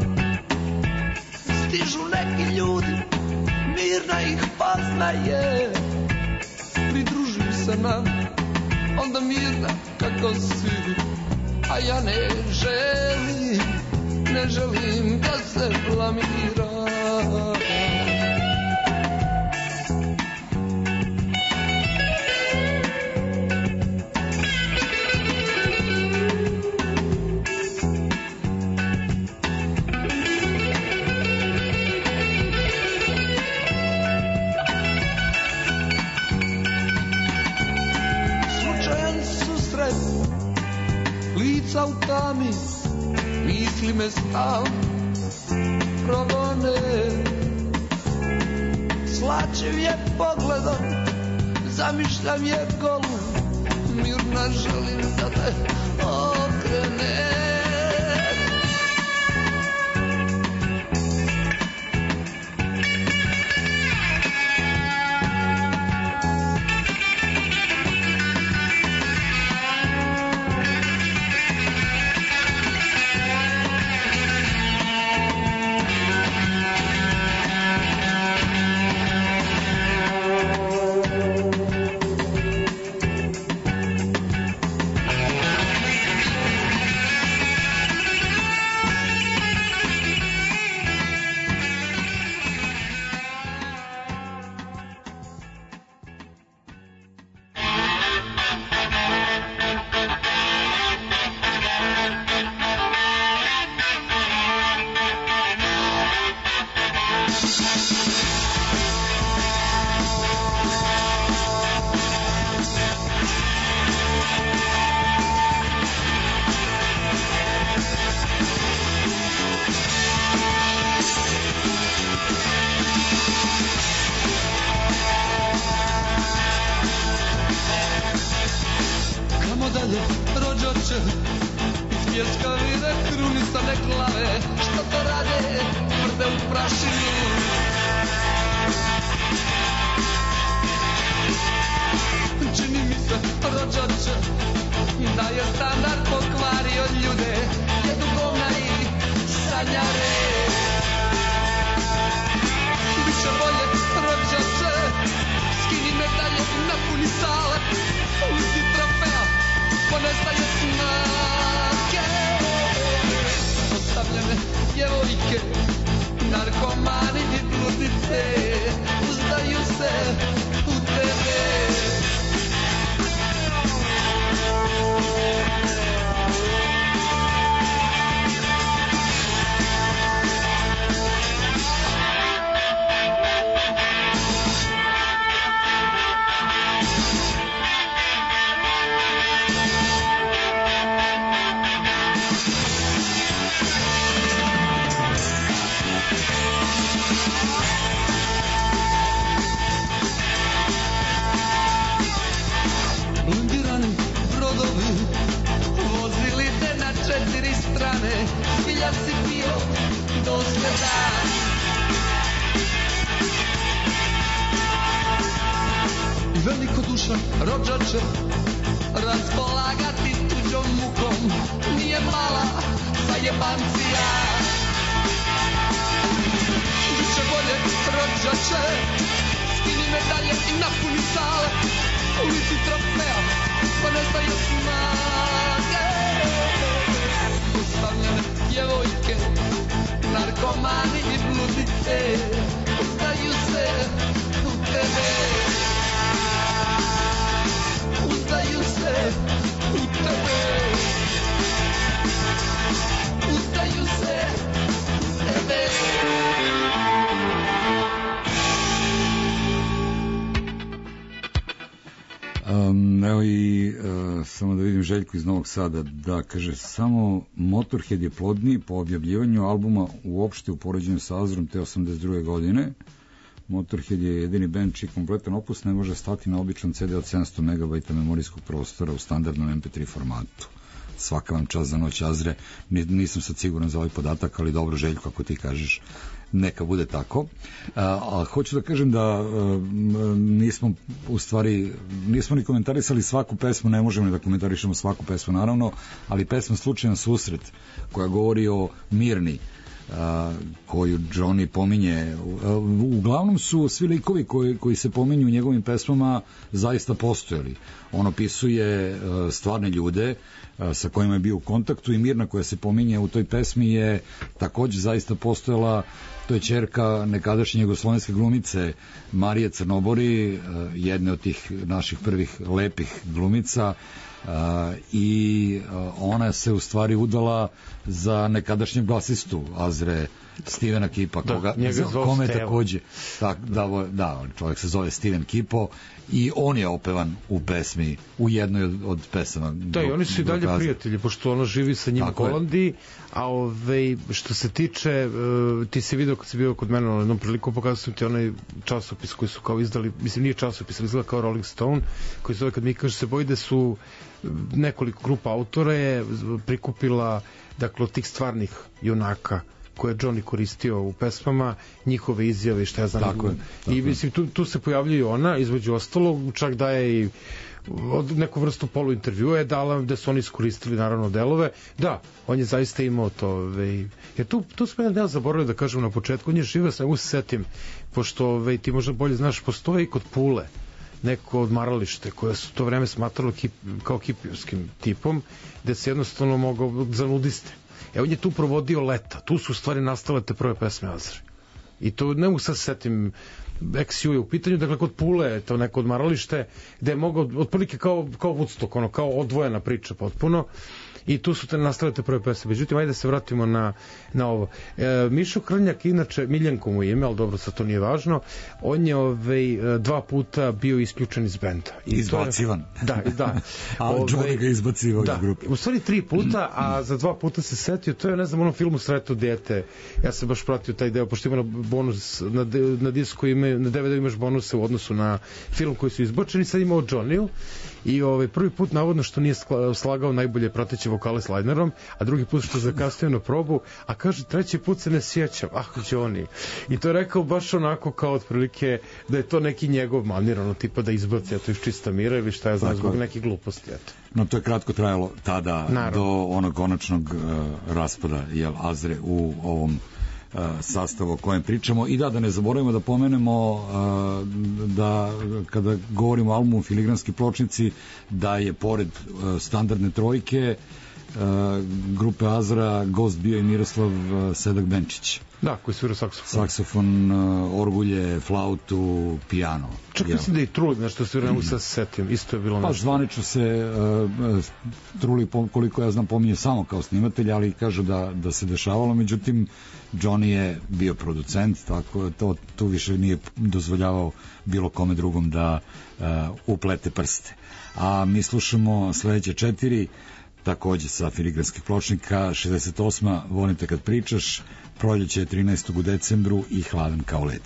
Stižu neki ljudi, mirna ih poznaje. Pridružuju se nam, onda mirna kako si. A ja ne želim da se blamiram. Lica u tami, misli me stalno progone. Plaćem je pogledom, zamišljam je golu, mirna želim da te okrenem. Evo i samo da vidim Željku iz Novog Sada, da kaže samo Motorhead je plodniji po objavljivanju albuma uopšte u poređenju sa Azurom te 82. godine. Motorhead je jedini band čiji kompletan opus ne može stati na običan CD od 700 MB memorijskog prostora u standardnom MP3 formatu. Svaka vam čast za noć, Azre. Nisam sad siguran za ovaj podatak, ali dobro, Željko, ako ti kažeš, neka bude tako. A hoću da kažem da nismo ni komentarisali svaku pesmu, ne možemo ni da komentarišemo svaku pesmu, naravno, ali pesma Slučajan susret, koja govori o Mirni, koju Johnny pominje, uglavnom su svi likovi koji se pominju u njegovim pesmama zaista postojali. On opisuje stvarne ljude sa kojima je bio u kontaktu, i Mirna koja se pominje u toj pesmi je takođe zaista postojala. To je ćerka nekadašnje jugoslovenske glumice Marije Crnobori, jedne od tih naših prvih lepih glumica, i ona se u stvari udala za nekadašnjeg basistu Azre Stevena Kipa, njega kome takođe čovjek se zove Steven Kipo i on je opevan u pesmi, u jednoj od pesama. Da, i oni su i dalje prijatelji, pošto ono živi sa njim u Holandiji, a što se tiče, ti si video kad si bio kod mene na jednom priliku, pokazao sam ti onaj časopis koji su kao izdali, mislim nije časopis, ali izgleda kao Rolling Stone, koji se zove Kad mi kaže se boji, da su nekoliko grupa autora je prikupila, dakle, od tih stvarnih junaka koje je Johnny koristio u pesmama, njihove izjave i šta ja znam. Tako je. I mislim, tu se pojavljaju ona, između ostalog, čak daje i neku vrstu poluintervjua je dala, da su oni iskoristili naravno delove. Da, on je zaista imao to. Jer tu smo ja zaboravio da kažem na početku, on je živeo, ne mogu se setim, pošto ti možda bolje znaš, postoje i kod Pule neko odmaralište koje su to vreme smatralo kao kipijevskim tipom, gde se jednostavno mogao za nudiste. On je tu provodio leta, tu su u stvari nastale te prve pesme Azre. I to ne mogu sad setim, XU je u pitanju, dakle kod Pule je to neko odmaralište gde je mogao, otprilike kao Woodstock, kao odvojena priča potpuno, i tu su te nastale te prve pesme. Međutim, ajde da se vratimo na ovo. Mišo Krnjak, inače Miljenko mu ime, ali dobro, sad to nije važno, on je 2 puta bio isključen iz benda. Izbacivan. Da. A Johnny ga izbacivao iz grupe. U stvari 3 puta, a za 2 puta se setio, to je, ne znam, onom filmu Sreto dete, ja sam baš pratio taj deo, pošto ima bonus, na disku na DVD imaš bonuse u odnosu na film koji su izbačeni, sad ima o Johnny-u, i prvi put navodno što nije slagao najbolje prateće vokale s linerom, a drugi put što zakasnio na probu, a kaže treći put se ne sjećam, Johnny. I to je rekao baš onako kao otprilike da je to neki njegov manir, ono tipa da izbaci, eto iz čista mira ili šta ja znam, zbog nekih gluposti, eto. No to je kratko trajalo tada, naravno, do onog konačnog raspada Azre u ovom sastavu o kojem pričamo. I da ne zaboravimo da pomenemo da kada govorimo o albumu Filigranski pločnici, da je pored standardne trojke grupe Azra gost bio i Miroslav Sedak Benčić. Da, koji svira saksofon, orgulje, flautu, pijano. Čak mislim da i Truli nešto svira, ne se setim, isto je bilo nešto. Pa zvanično se Truli, koliko ja znam, pominje samo kao snimatelj, ali kažu da se dešavalo, međutim Johnny je bio producent, tako tu više nije dozvoljavao bilo kome drugom da uplete prste. A mi slušamo sledeće 4, takođe sa Filigranskih pločnika, 68. Volim te kad pričaš, Proljeće 13. u decembru i Hladan kao led.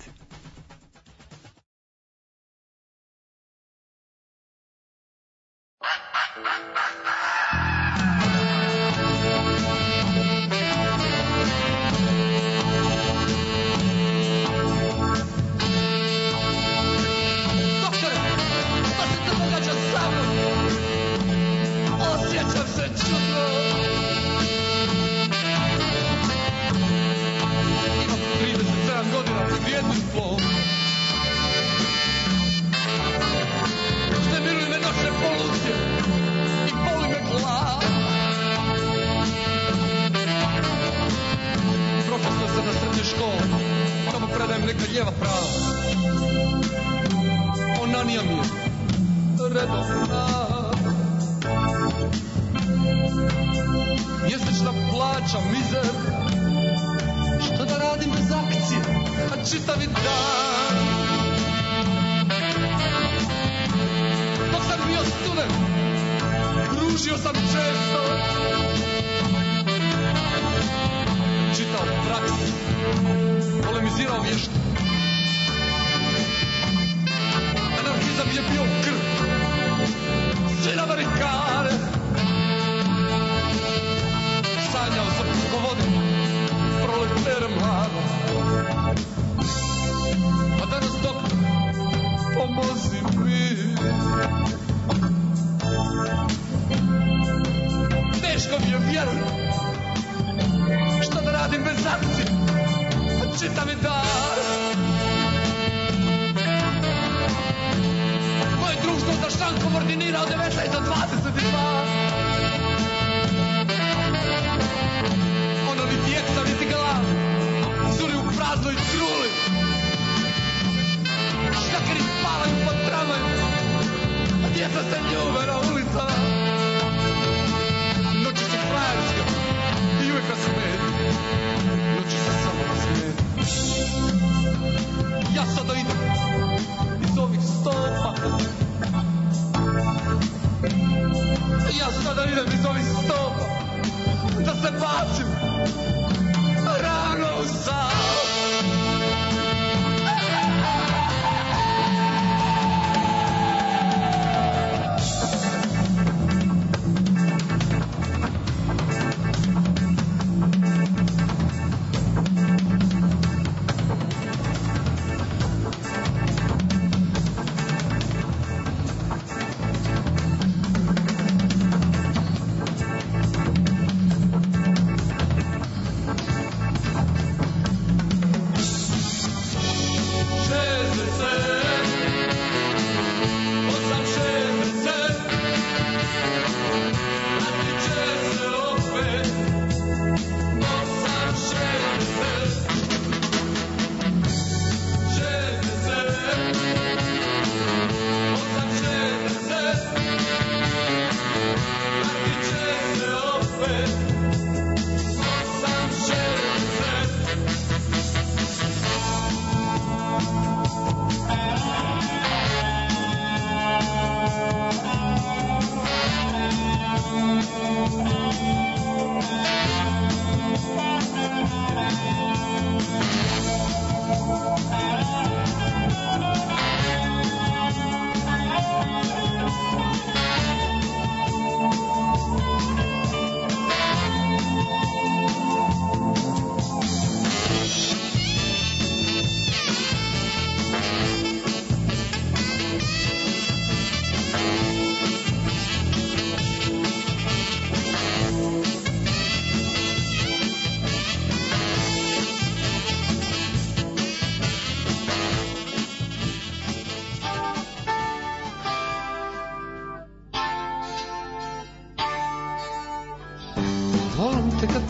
Noći su frajerske i uvijek nas smeti. Noći su samo nas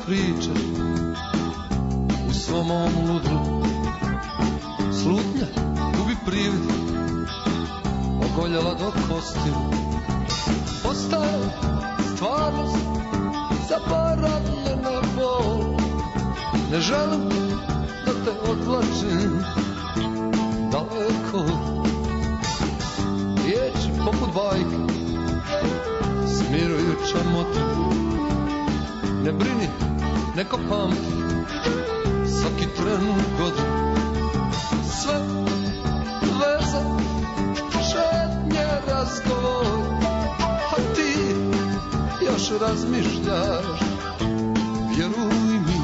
pričaš u svom ovom ludu. Slutnja gubi privid, ogoljela do kostiju. Postaje stvarnost zaboravljena bol. Ne želim da te odvlačim daleko. Riječi poput bajke smirujuća motiv. Ne brini, neko pamti svaki tren u godinu. Sve veze, šetnje, razgovor, a ti još razmišljaš, vjeruj mi.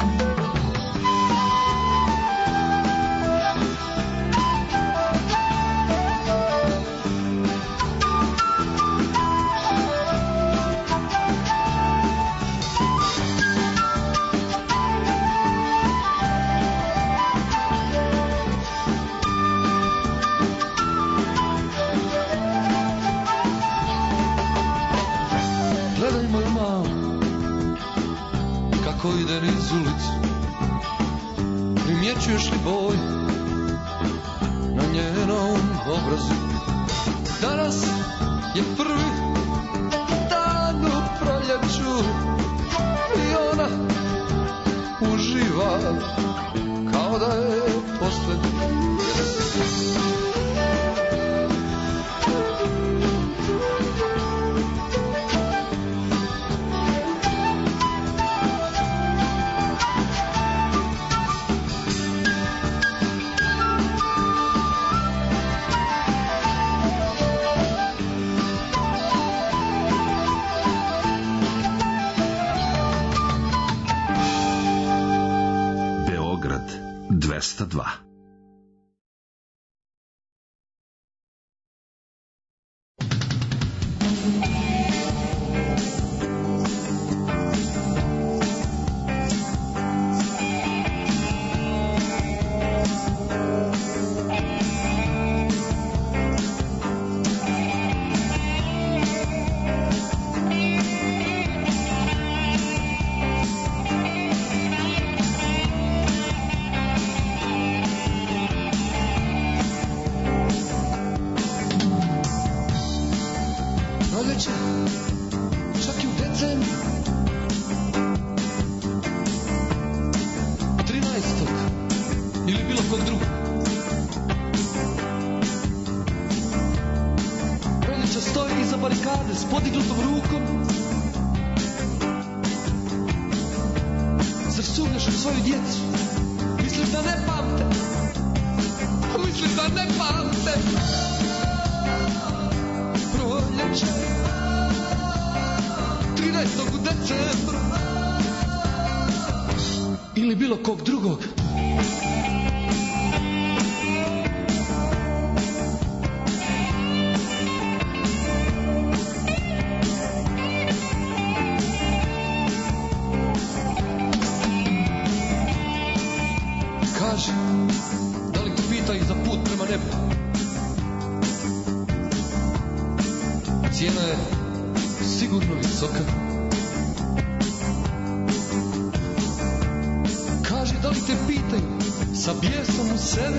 Ide niz ulicu, primjećuješ li boj na njenom obrazu? Danas je prvi dan u proljeću i ona uživa kao da je posljednji. Beograd 202. Čak i u decembru 13. ili bilo kog drugog. Proljeća stoji iza barikade s podignutom rukom. Zar sumnjaš u svoju djecu? Misliš da ne pamte? Misliš da ne pamte? Proljeće 13. u decembru ili bilo kog drugog. Kaži, da li te pitaju za put prema nebu? Cijena je sigurno visoka. Kaži, da li te pitaju sa bijesom u sebi?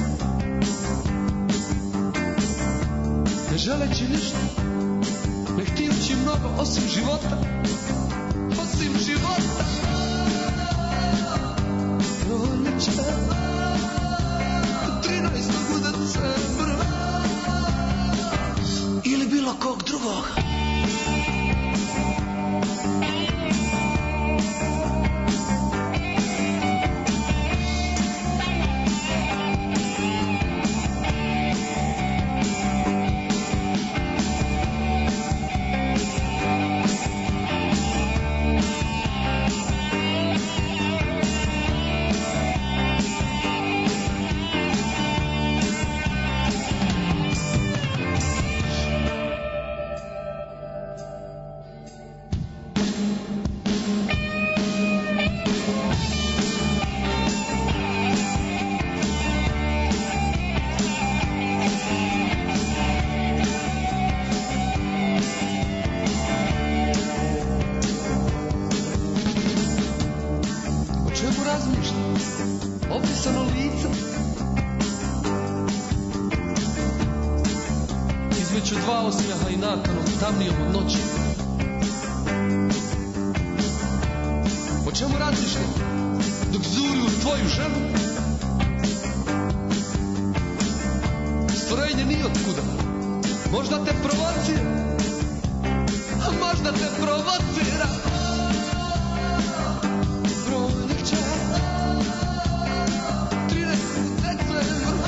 Ne želeći ništa, ne htijući mnogo osim života. Osim života. Proljeće 13. u decembru ili bilo kog drugog. obrisano lice, između dva osmjeha i nakanom tamnijom od noći. O čemu razmišljam dok zuri u tvoju ženu? Stvorenje nije otkuda, možda te provocira, a možda te provocira. Proljeće, 13. decembar,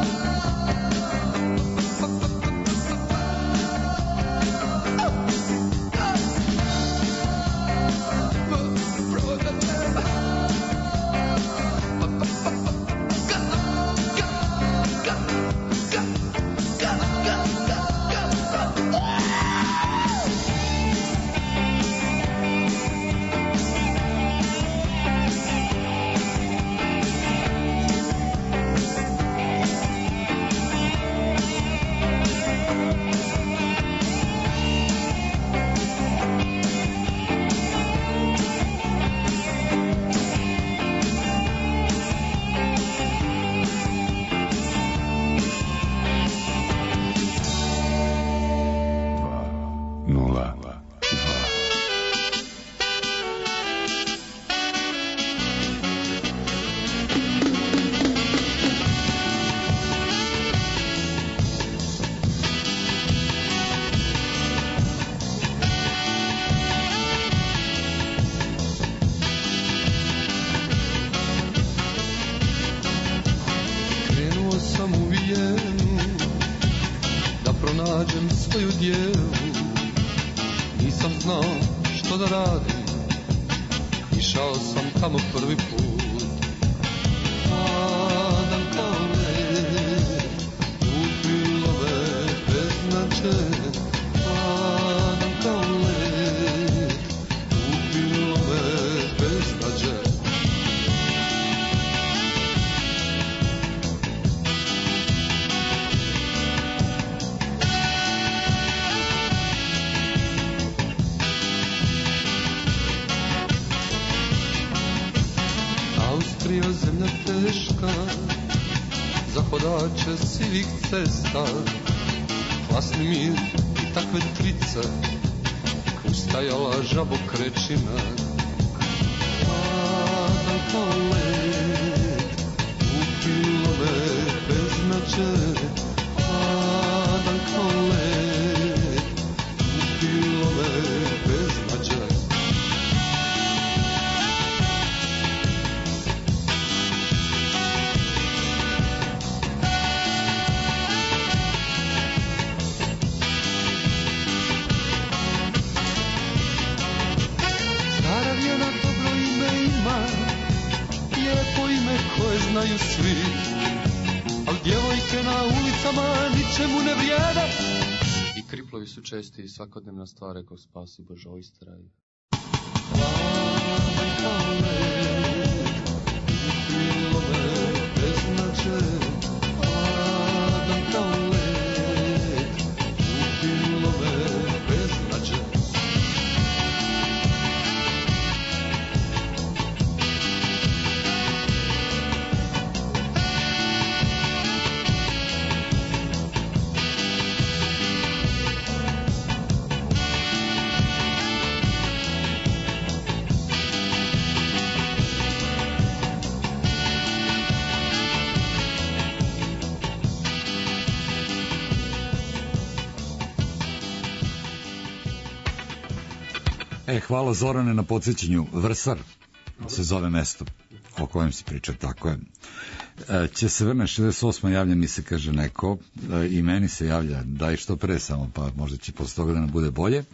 sivih cesta, hlasni mir i takve trice, ustajala žabokrečina. Padam kao led, upilo me beznađe. Padam kao led, upilo me beznađe. Znaju svi, al djevojke na ulicama ničemu ne vrijede. I kriplovi su česti i svakodnevna stvar, rekao spasi Bože, ojsteraj. Padam kao led, upilo me beznađe. Padam kao led, upilo me beznađe. Hvala Zorane na podsjećanju. Vrsar se zove mesto o kojem se priča, tako je. Će se vrne 68. javlja mi se, kaže neko, i meni se javlja, daj što pre samo, pa možda će posle toga da nam bude bolje.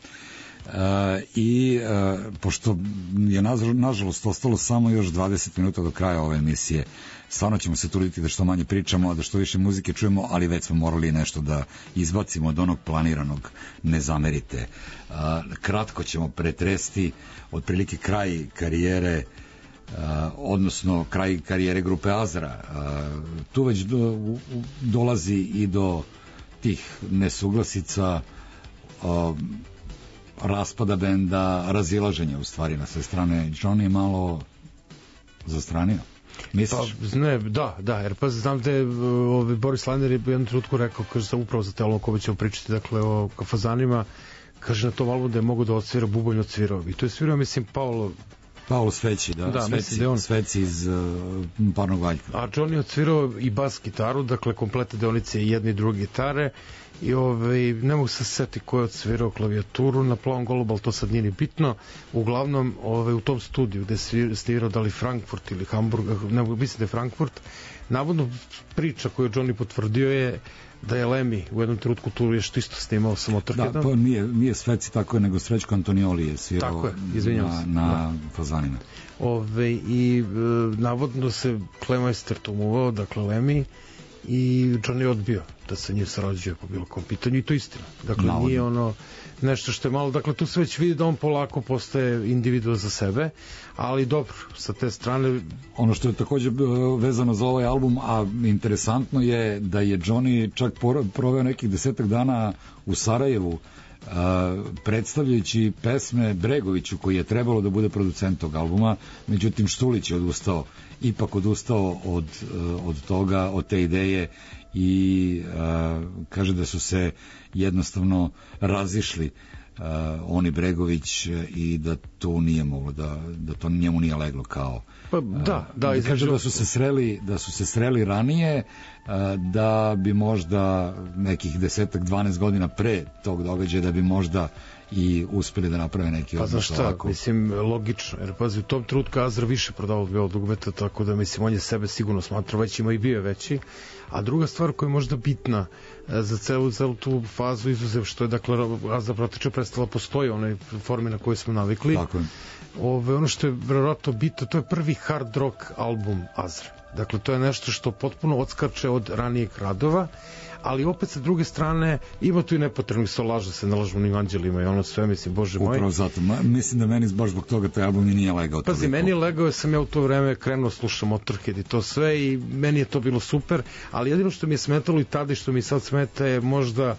Pošto je nažalost ostalo samo još 20 minuta do kraja ove emisije, stvarno ćemo se truditi da što manje pričamo, da što više muzike čujemo, ali već smo morali nešto da izbacimo od onog planiranog, ne zamerite. Kratko ćemo pretresti otprilike kraj karijere, odnosno kraj karijere grupe Azra. Tu već dolazi i do tih nesuglasica, raspada benda, razilaženja u stvari na sve strane. Johnny je malo zastranio. Misliš? Pa, ne, da, jer pa znam da je Boris Lajner je u jednom trenutku rekao, kaže sam upravo za te albume o kome ćemo pričati, dakle o Kafazanima, kaže na tom albumu da je mogo da odsvira bubanj, odsvirao. I to je svirao, mislim, Paolo Sveći, Sveci iz Parnog Valjka. A Johnny je odsvirao i bas gitaru, dakle komplete deonice i jedne i druge gitare, i ne mogu se setiti ko je odsvirao klavijaturu na Plavom golubu, ali to sad nije ni bitno. Uglavnom u tom studiju gde je svirao da li Frankfurt ili Hamburg, ne mogu, mislim da je Frankfurt, navodno priča koju Johnny potvrdio je da je Lemmy u jednom trenutku tu je što isto snimao sa Motorheadom. Da, pa nije Sveci tako, nego Srećko Antonioli je svirao na Fazanima. I navodno se Klemajster tumuvao, dakle Lemmy, i Johnny je odbio da se njih sarađuje po bilo kom pitanju, i to istina. Dakle, navodno. Nije ono nešto što je malo, dakle tu se već vidi da on polako postaje individua za sebe, ali dobro, sa te strane. Ono što je takođe vezano za ovaj album, a interesantno je da je Johnny čak proveo nekih 10 dana u Sarajevu predstavljajući pesme Bregoviću, koji je trebalo da bude producent tog albuma, međutim Štulić je ipak odustao od toga, od te ideje, i kaže da su se jednostavno razišli oni Bregović, i da to nije moglo, da to njemu nije leglo kao. Pa da, kaže da su se sreli ranije, da bi možda nekih 10-12 godina pre tog događaja da bi možda i uspeli da naprave neki odnos. Pa znaš šta, mislim, logično, jer pazi, u tom trenutku Azra više prodavao od Belog dugmeta, tako da mislim, on je sebe sigurno smatrao većima i bio je veći. A druga stvar koja je možda bitna za celu tu fazu, izuzev što je, dakle, Azra praktično prestala postoji onoj formi na kojoj smo navikli. Tako je. Ono što je verovatno bitno, to je prvi hard rock album Azra. Dakle, to je nešto što potpuno odskače od ranijeg radova, ali opet sa druge strane ima tu i nepotrebnih solaža se nalažu u anđelima i ono sve, mislim, bože moj. Upravo zato, mislim da meni baš zbog toga taj album i nije legao. Pazi, meni je legao, jer sam ja u to vreme krenuo slušam Motorhead i to sve, i meni je to bilo super, ali jedino što mi je smetalo i tada i što mi sad smeta je možda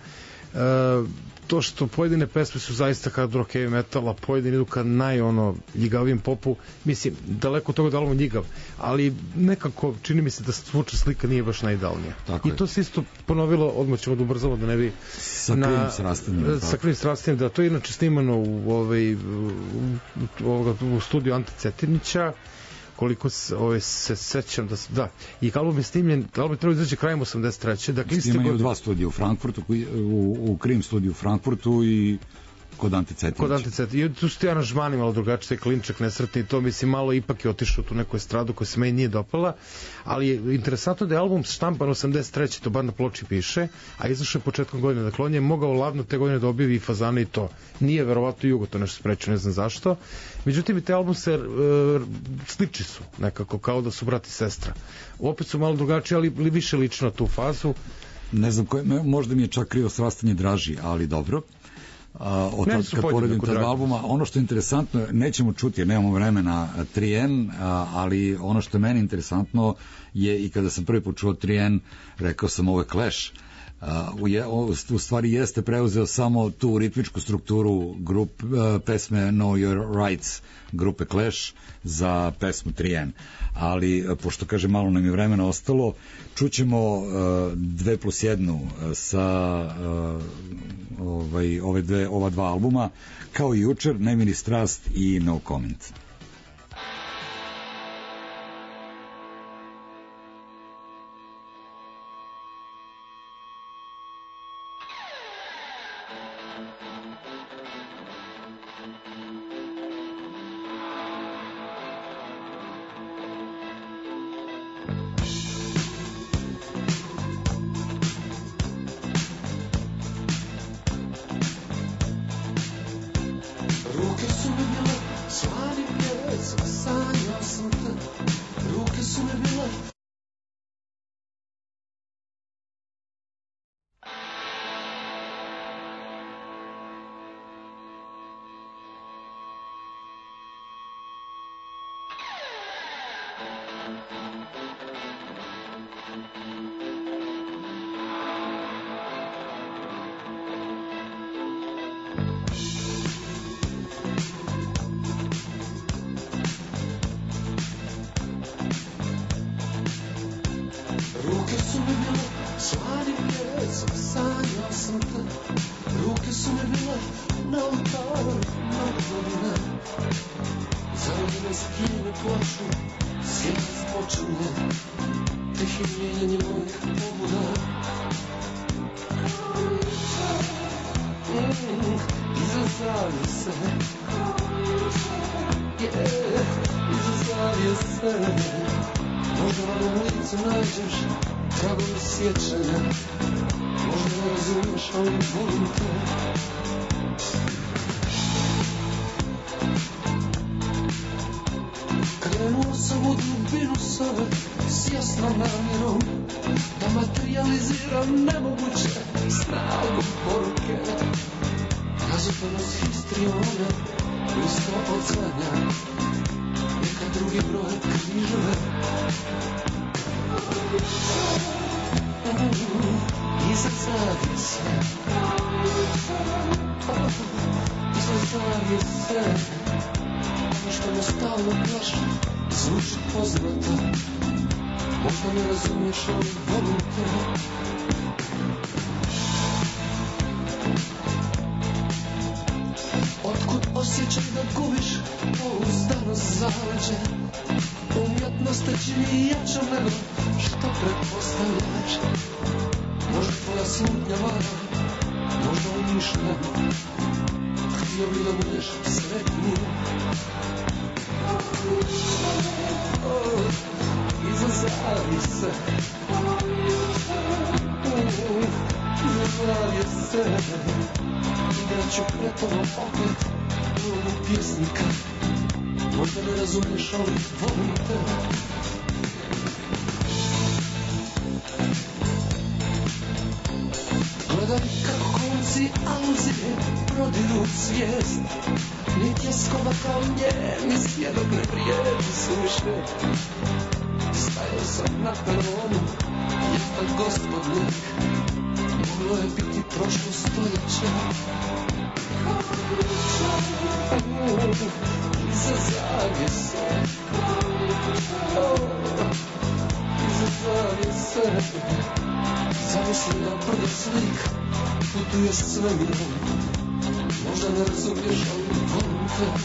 to što pojedine pesme su zaista hard rock, heavy metal, a pojedine idu ka ljigavijem popu, mislim, daleko od toga da album ljigav, ali nekako čini mi se da zvučna slika nije baš najidealnija. I to se isto ponovilo, odmah ćemo da ubrzamo da ne bi sa krivim srastanjem, da to je inače snimano u studiju Ante Cetirnića, koliko se sećam da i album je snimljen, album je trebao izaći krajem 83. Dakle, sniman je u 2 studija u Frankfurtu, u Krim studiju u Frankfurtu i kod Ante Cetirnića. I tu su ti aranžmani malo drugačije, Klinčak nesretni i to, mislim, malo ipak je otišao tu neku estradu koja se meni nije dopala, ali je interesantno da je album štampan 83. to bar na ploči piše, a izašao je početkom godine, dakle on je mogao ladno te godine da objavi i Fazane i to. Nije verovatno Jugo to nešto sprečio, ne znam zašto. Međutim, i te album se sliči su nekako, kao da su brat i sestra. Opet su malo drugačiji, ali više lično na tu fazu. Ne znam, možda mi je čak krivo srastanje draži, ali dobro. Kad poredim te albuma, ono što je interesantno, nećemo čuti jer nemamo vremena 3N, ali ono što je meni interesantno je, i kada sam prvi put čuo 3N, rekao sam ovo je Clash. U stvari jeste preuzeo samo tu ritmičku strukturu pesme Know Your Rights grupe Clash za pesmu 3N, ali pošto kaže malo nam je vremena ostalo, čućemo 2+1 sa ova 2 albuma, kao i jučer, Nemiri strast i No Comment. Ruke su mi bile slanim mjesecom, sanjao sam te. Ruke su mi bile na oltaru mnogo godina. Zarodine spljene plaču, svijet počinje, tih je mijenjanje mojih pobuda. Iza zavjese, iza zavjese, možda na mom licu nađeš tragovi sjećanja, možda ne razumiješ, ali volim te. Krenuo sam u dubinu sobe s jasnom namjerom da materializiram nemoguće snagom poruke. Razopanost histriona, lista odzvanja, neka drugi broj križeve. Iza zavjese, iza zavjese, ono što me stalno plaši zvuči poznato. Možda ne razumiješ, ali volim te. Otkud osjećaj da gubiš pouzdanost zaleđe? Umjetnost te čini jačom nego što pretpostavljaš. Možda tvoja slutnja vara, možda umišljam. Htio bi da budeš sretniji. Iza zavjese, iza zavjese, igrat ću pred tobom opet ulogu pjesnika. Možda ne razumiješ, ali volim te. Gledaj kako konci aluzije prodiru svijest. Ni tjeskova kao njemi svjedok ne vrijedi suše. Stajao sam na peronu, jedan gospodnjak. Moglo je biti prošlo stoljeće. Iza zavjese, iza zavjese. Zamisli da brdo slik putuje svemirom. Možda ne razumiješ, ali volim te.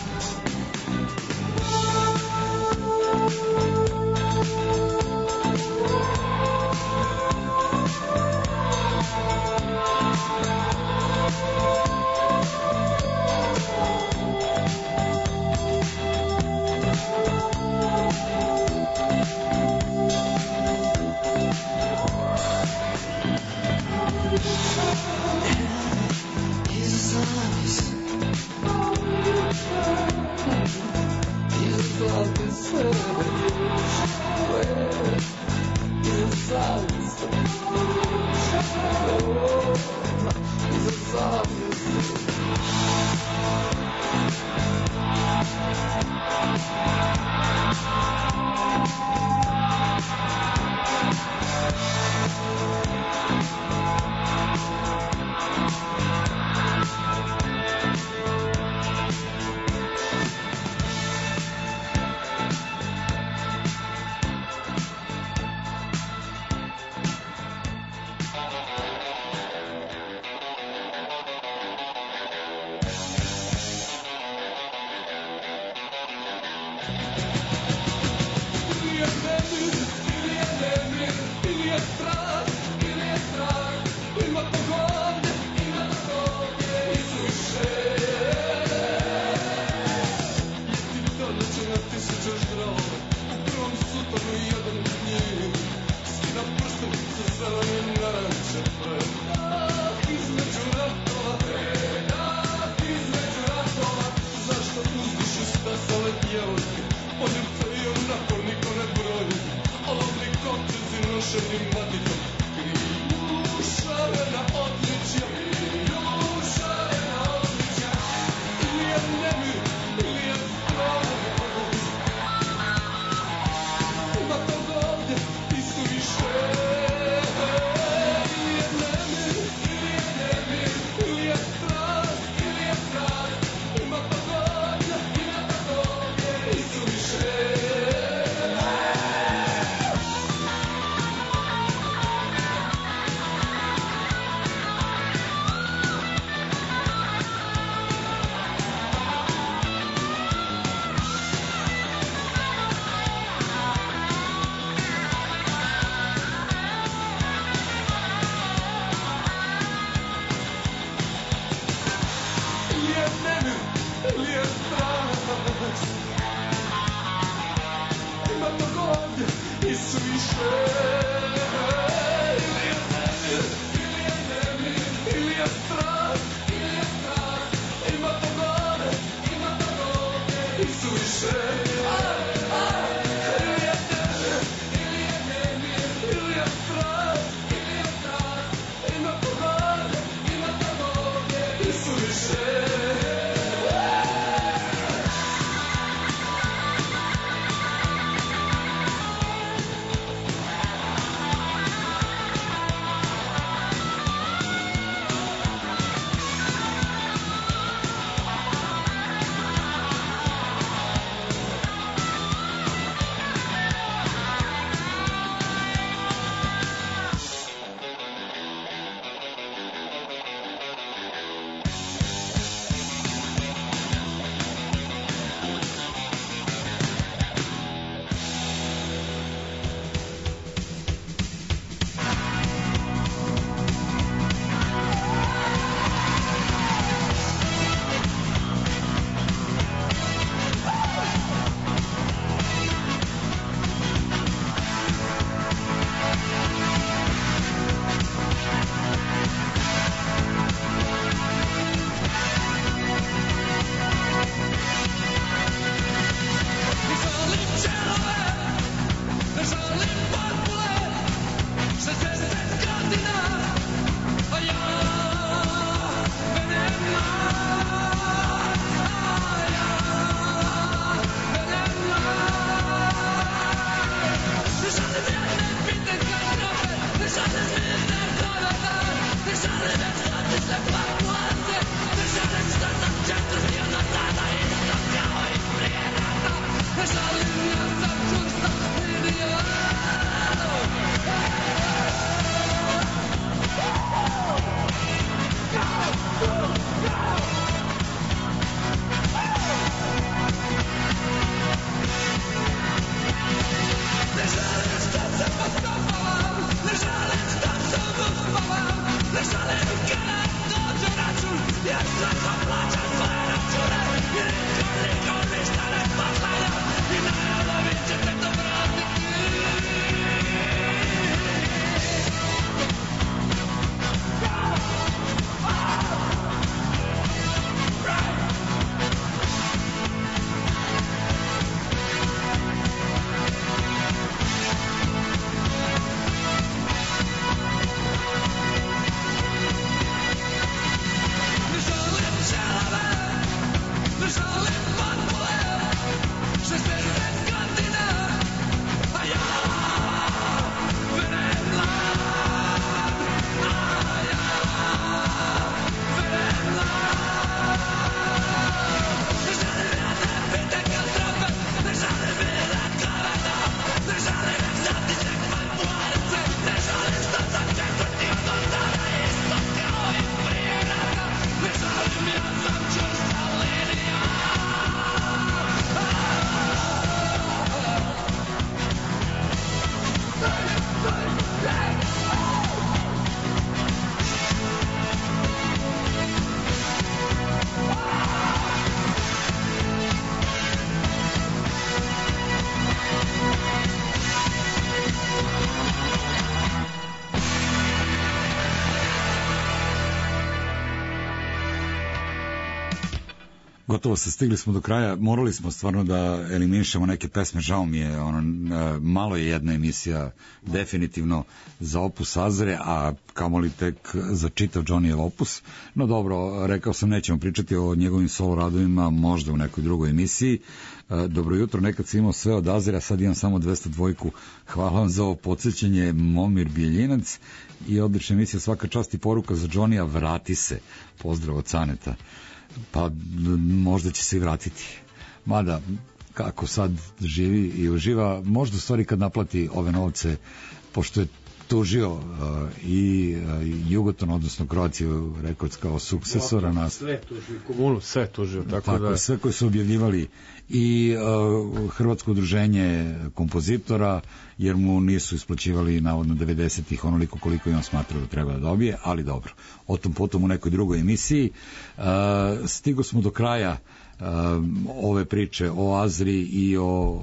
Gotovo se stigli smo do kraja, morali smo stvarno da eliminišemo neke pesme, žao mi je, malo je jedna emisija definitivno za opus Azre, a kamoli tek za čitav Johnnyjev opus, no dobro, rekao sam nećemo pričati o njegovim solo radovima, možda u nekoj drugoj emisiji. Dobro jutro, nekad sam imao sve od Azre, a sad imam samo 202. Hvala vam za ovo podsjećanje, Momir Bijeljinac, i odlična emisija, svaka čast i poruka za Johnnyja, vrati se, pozdrav od Caneta. Pa možda će se i vratiti. Mada, kako sad živi i uživa, možda u stvari kad naplati ove novce, pošto je tužio i Jugoton, odnosno Croatia Records kao sukcesora na... Sve tužio, komunu, sve tužio. Tako da... sve koji su objavljivali i Hrvatsko udruženje kompozitora, jer mu nisu isplaćivali navodno 90-ih onoliko koliko je on smatrao da treba da dobije, ali dobro. O tom potom u nekoj drugoj emisiji. Stigo smo do kraja ove priče o Azri i o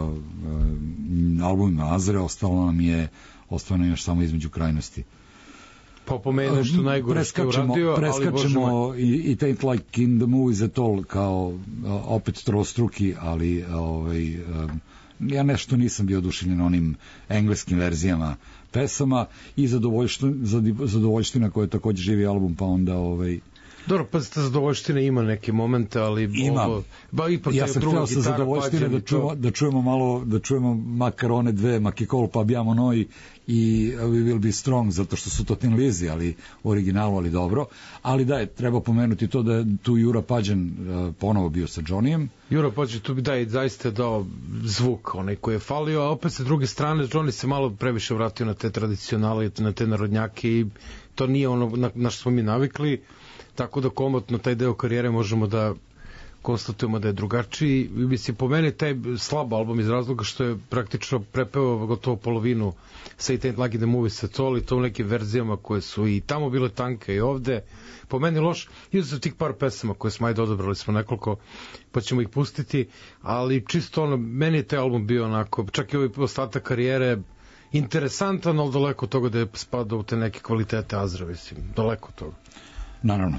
albumima Azre, ostalo nam još samo između krajnosti. Pa pomenu što najgore što je uradio, preskačemo i Taint Like in the Movies at All kao opet trostruki, ali ja nešto nisam bio oduševljen onim engleskim verzijama pesama i zadovoljština koja je takođe živi album, pa onda Dobro, pazite, zadovoljština ima neke momente, ali ima. Ja sam htio sa zadovoljštine da čujemo makar one dve Makikol pa Abbiamo Noi i We Will Be Strong, zato što su to Tin Lizzy, ali u originalu, ali dobro. Ali da, treba pomenuti to da je tu Jura Pađan ponovo bio sa Johnnyjem. Jura Pađan tu bi zaista dao zvuk onaj koji je falio, a opet sa druge strane Johnny se malo previše vratio na te tradicionale, na te narodnjake i to nije ono na što smo mi navikli. Tako da komotno taj deo karijere možemo da konstatujemo da je drugačiji. Mislim, po meni taj slab album iz razloga što je praktično prepevao gotovo polovinu sa Taint Like in the Movies at All i to u nekim verzijama koje su i tamo bile tanke i ovde. Po meni loš, izuzev tih par pesama koje smo odabrali smo nekoliko, pa ćemo ih pustiti, ali čisto meni je taj album bio onako, čak i ovaj ostatak karijere interesantan, ali daleko od toga da je spadao u te neke kvalitete Azra, mislim, daleko od toga. Naravno.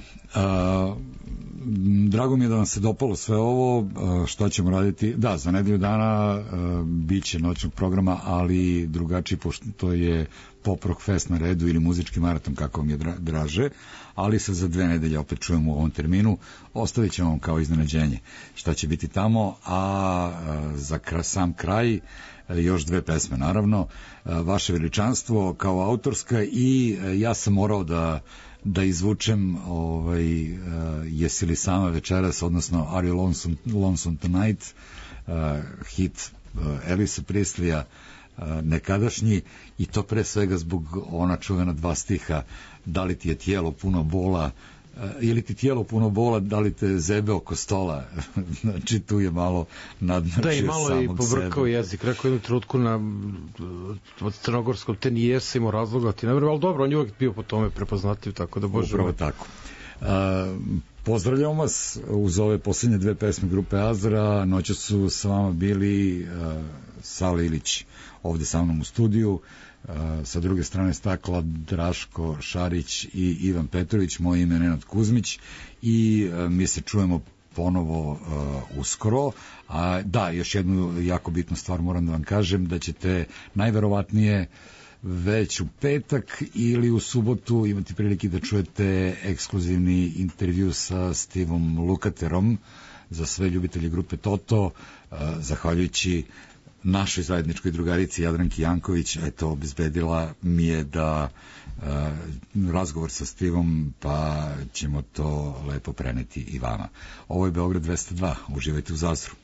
Drago mi je da vam se dopalo sve ovo. Šta ćemo raditi? Da, za nedelju dana biće noćnog programa, ali drugačiji, pošto to je Pop Rock Fest na redu ili muzički maraton, kako vam je draže, ali se za 2 nedelje opet čujemo u ovom terminu. Ostavit ćemo vam kao iznenađenje šta će biti tamo, a za sam kraj još 2 pesme, naravno. Vaše veličanstvo kao autorska i ja sam morao da izvučem Jesi li sama večeras, odnosno Are You Lonesome Tonight, hit Elvisa Presleya, nekadašnji, i to pre svega zbog ona čuvena 2 stiha: da li ti je tijelo puno bola, ili ti tijelo puno bola, da li te zebe oko stola. Znači tu je malo nadmašio samog sebe. Da, i malo i povrkao jezik. Rekao jednu trenutku od crnogorskom, te nije se imao razloga, ti ne vrlo, ali dobro, on je uvijek bio po tome prepoznatljiv, tako da bože. Upravo tako. Pozdravljam vas uz ove posljednje 2 pesme grupe Azra. Noće su sa vama bili Sale Ilić ovde sa mnom u studiju, sa druge strane stakla Draško Šarić i Ivan Petrović, moje ime je Nenad Kuzmić i mi se čujemo ponovo uskoro. Da, još jednu jako bitnu stvar moram da vam kažem, da ćete najverovatnije već u petak ili u subotu imati prilike da čujete ekskluzivni intervju sa Stevom Lukaterom za sve ljubitelje grupe Toto, zahvaljujući našoj zajedničkoj drugarici Jadranki Janković, obezbedila mi je da razgovor sa Stevom, pa ćemo to lepo preneti i vama. Ovo je Beograd 202, uživajte u Zazru.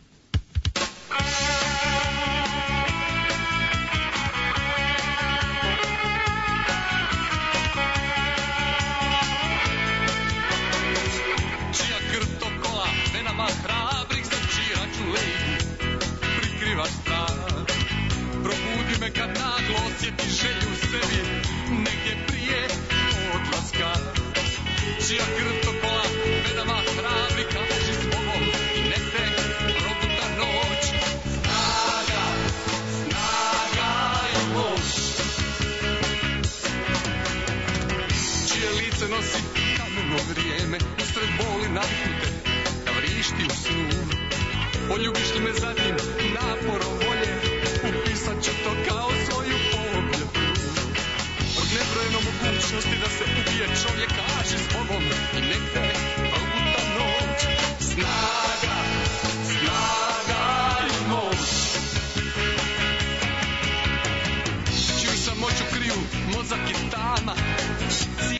Čija krv to kola, venama hrabri kaži zbogom i nese probuta noć. Snaga i moć. Čije lice nosi kameno vrijeme, usred boli naviknute, da vriš vidiš ti u snu. Poljubiš li me zadnjim naporom volje, upisat ću to kao svoju pobjedu. Od nebrojeno mogućnosti da se ubije čovjek, kaži s Bogom i nek te probuta noć. Snaga, snaga i moć. Čiju sam moću kriju mozak i tama,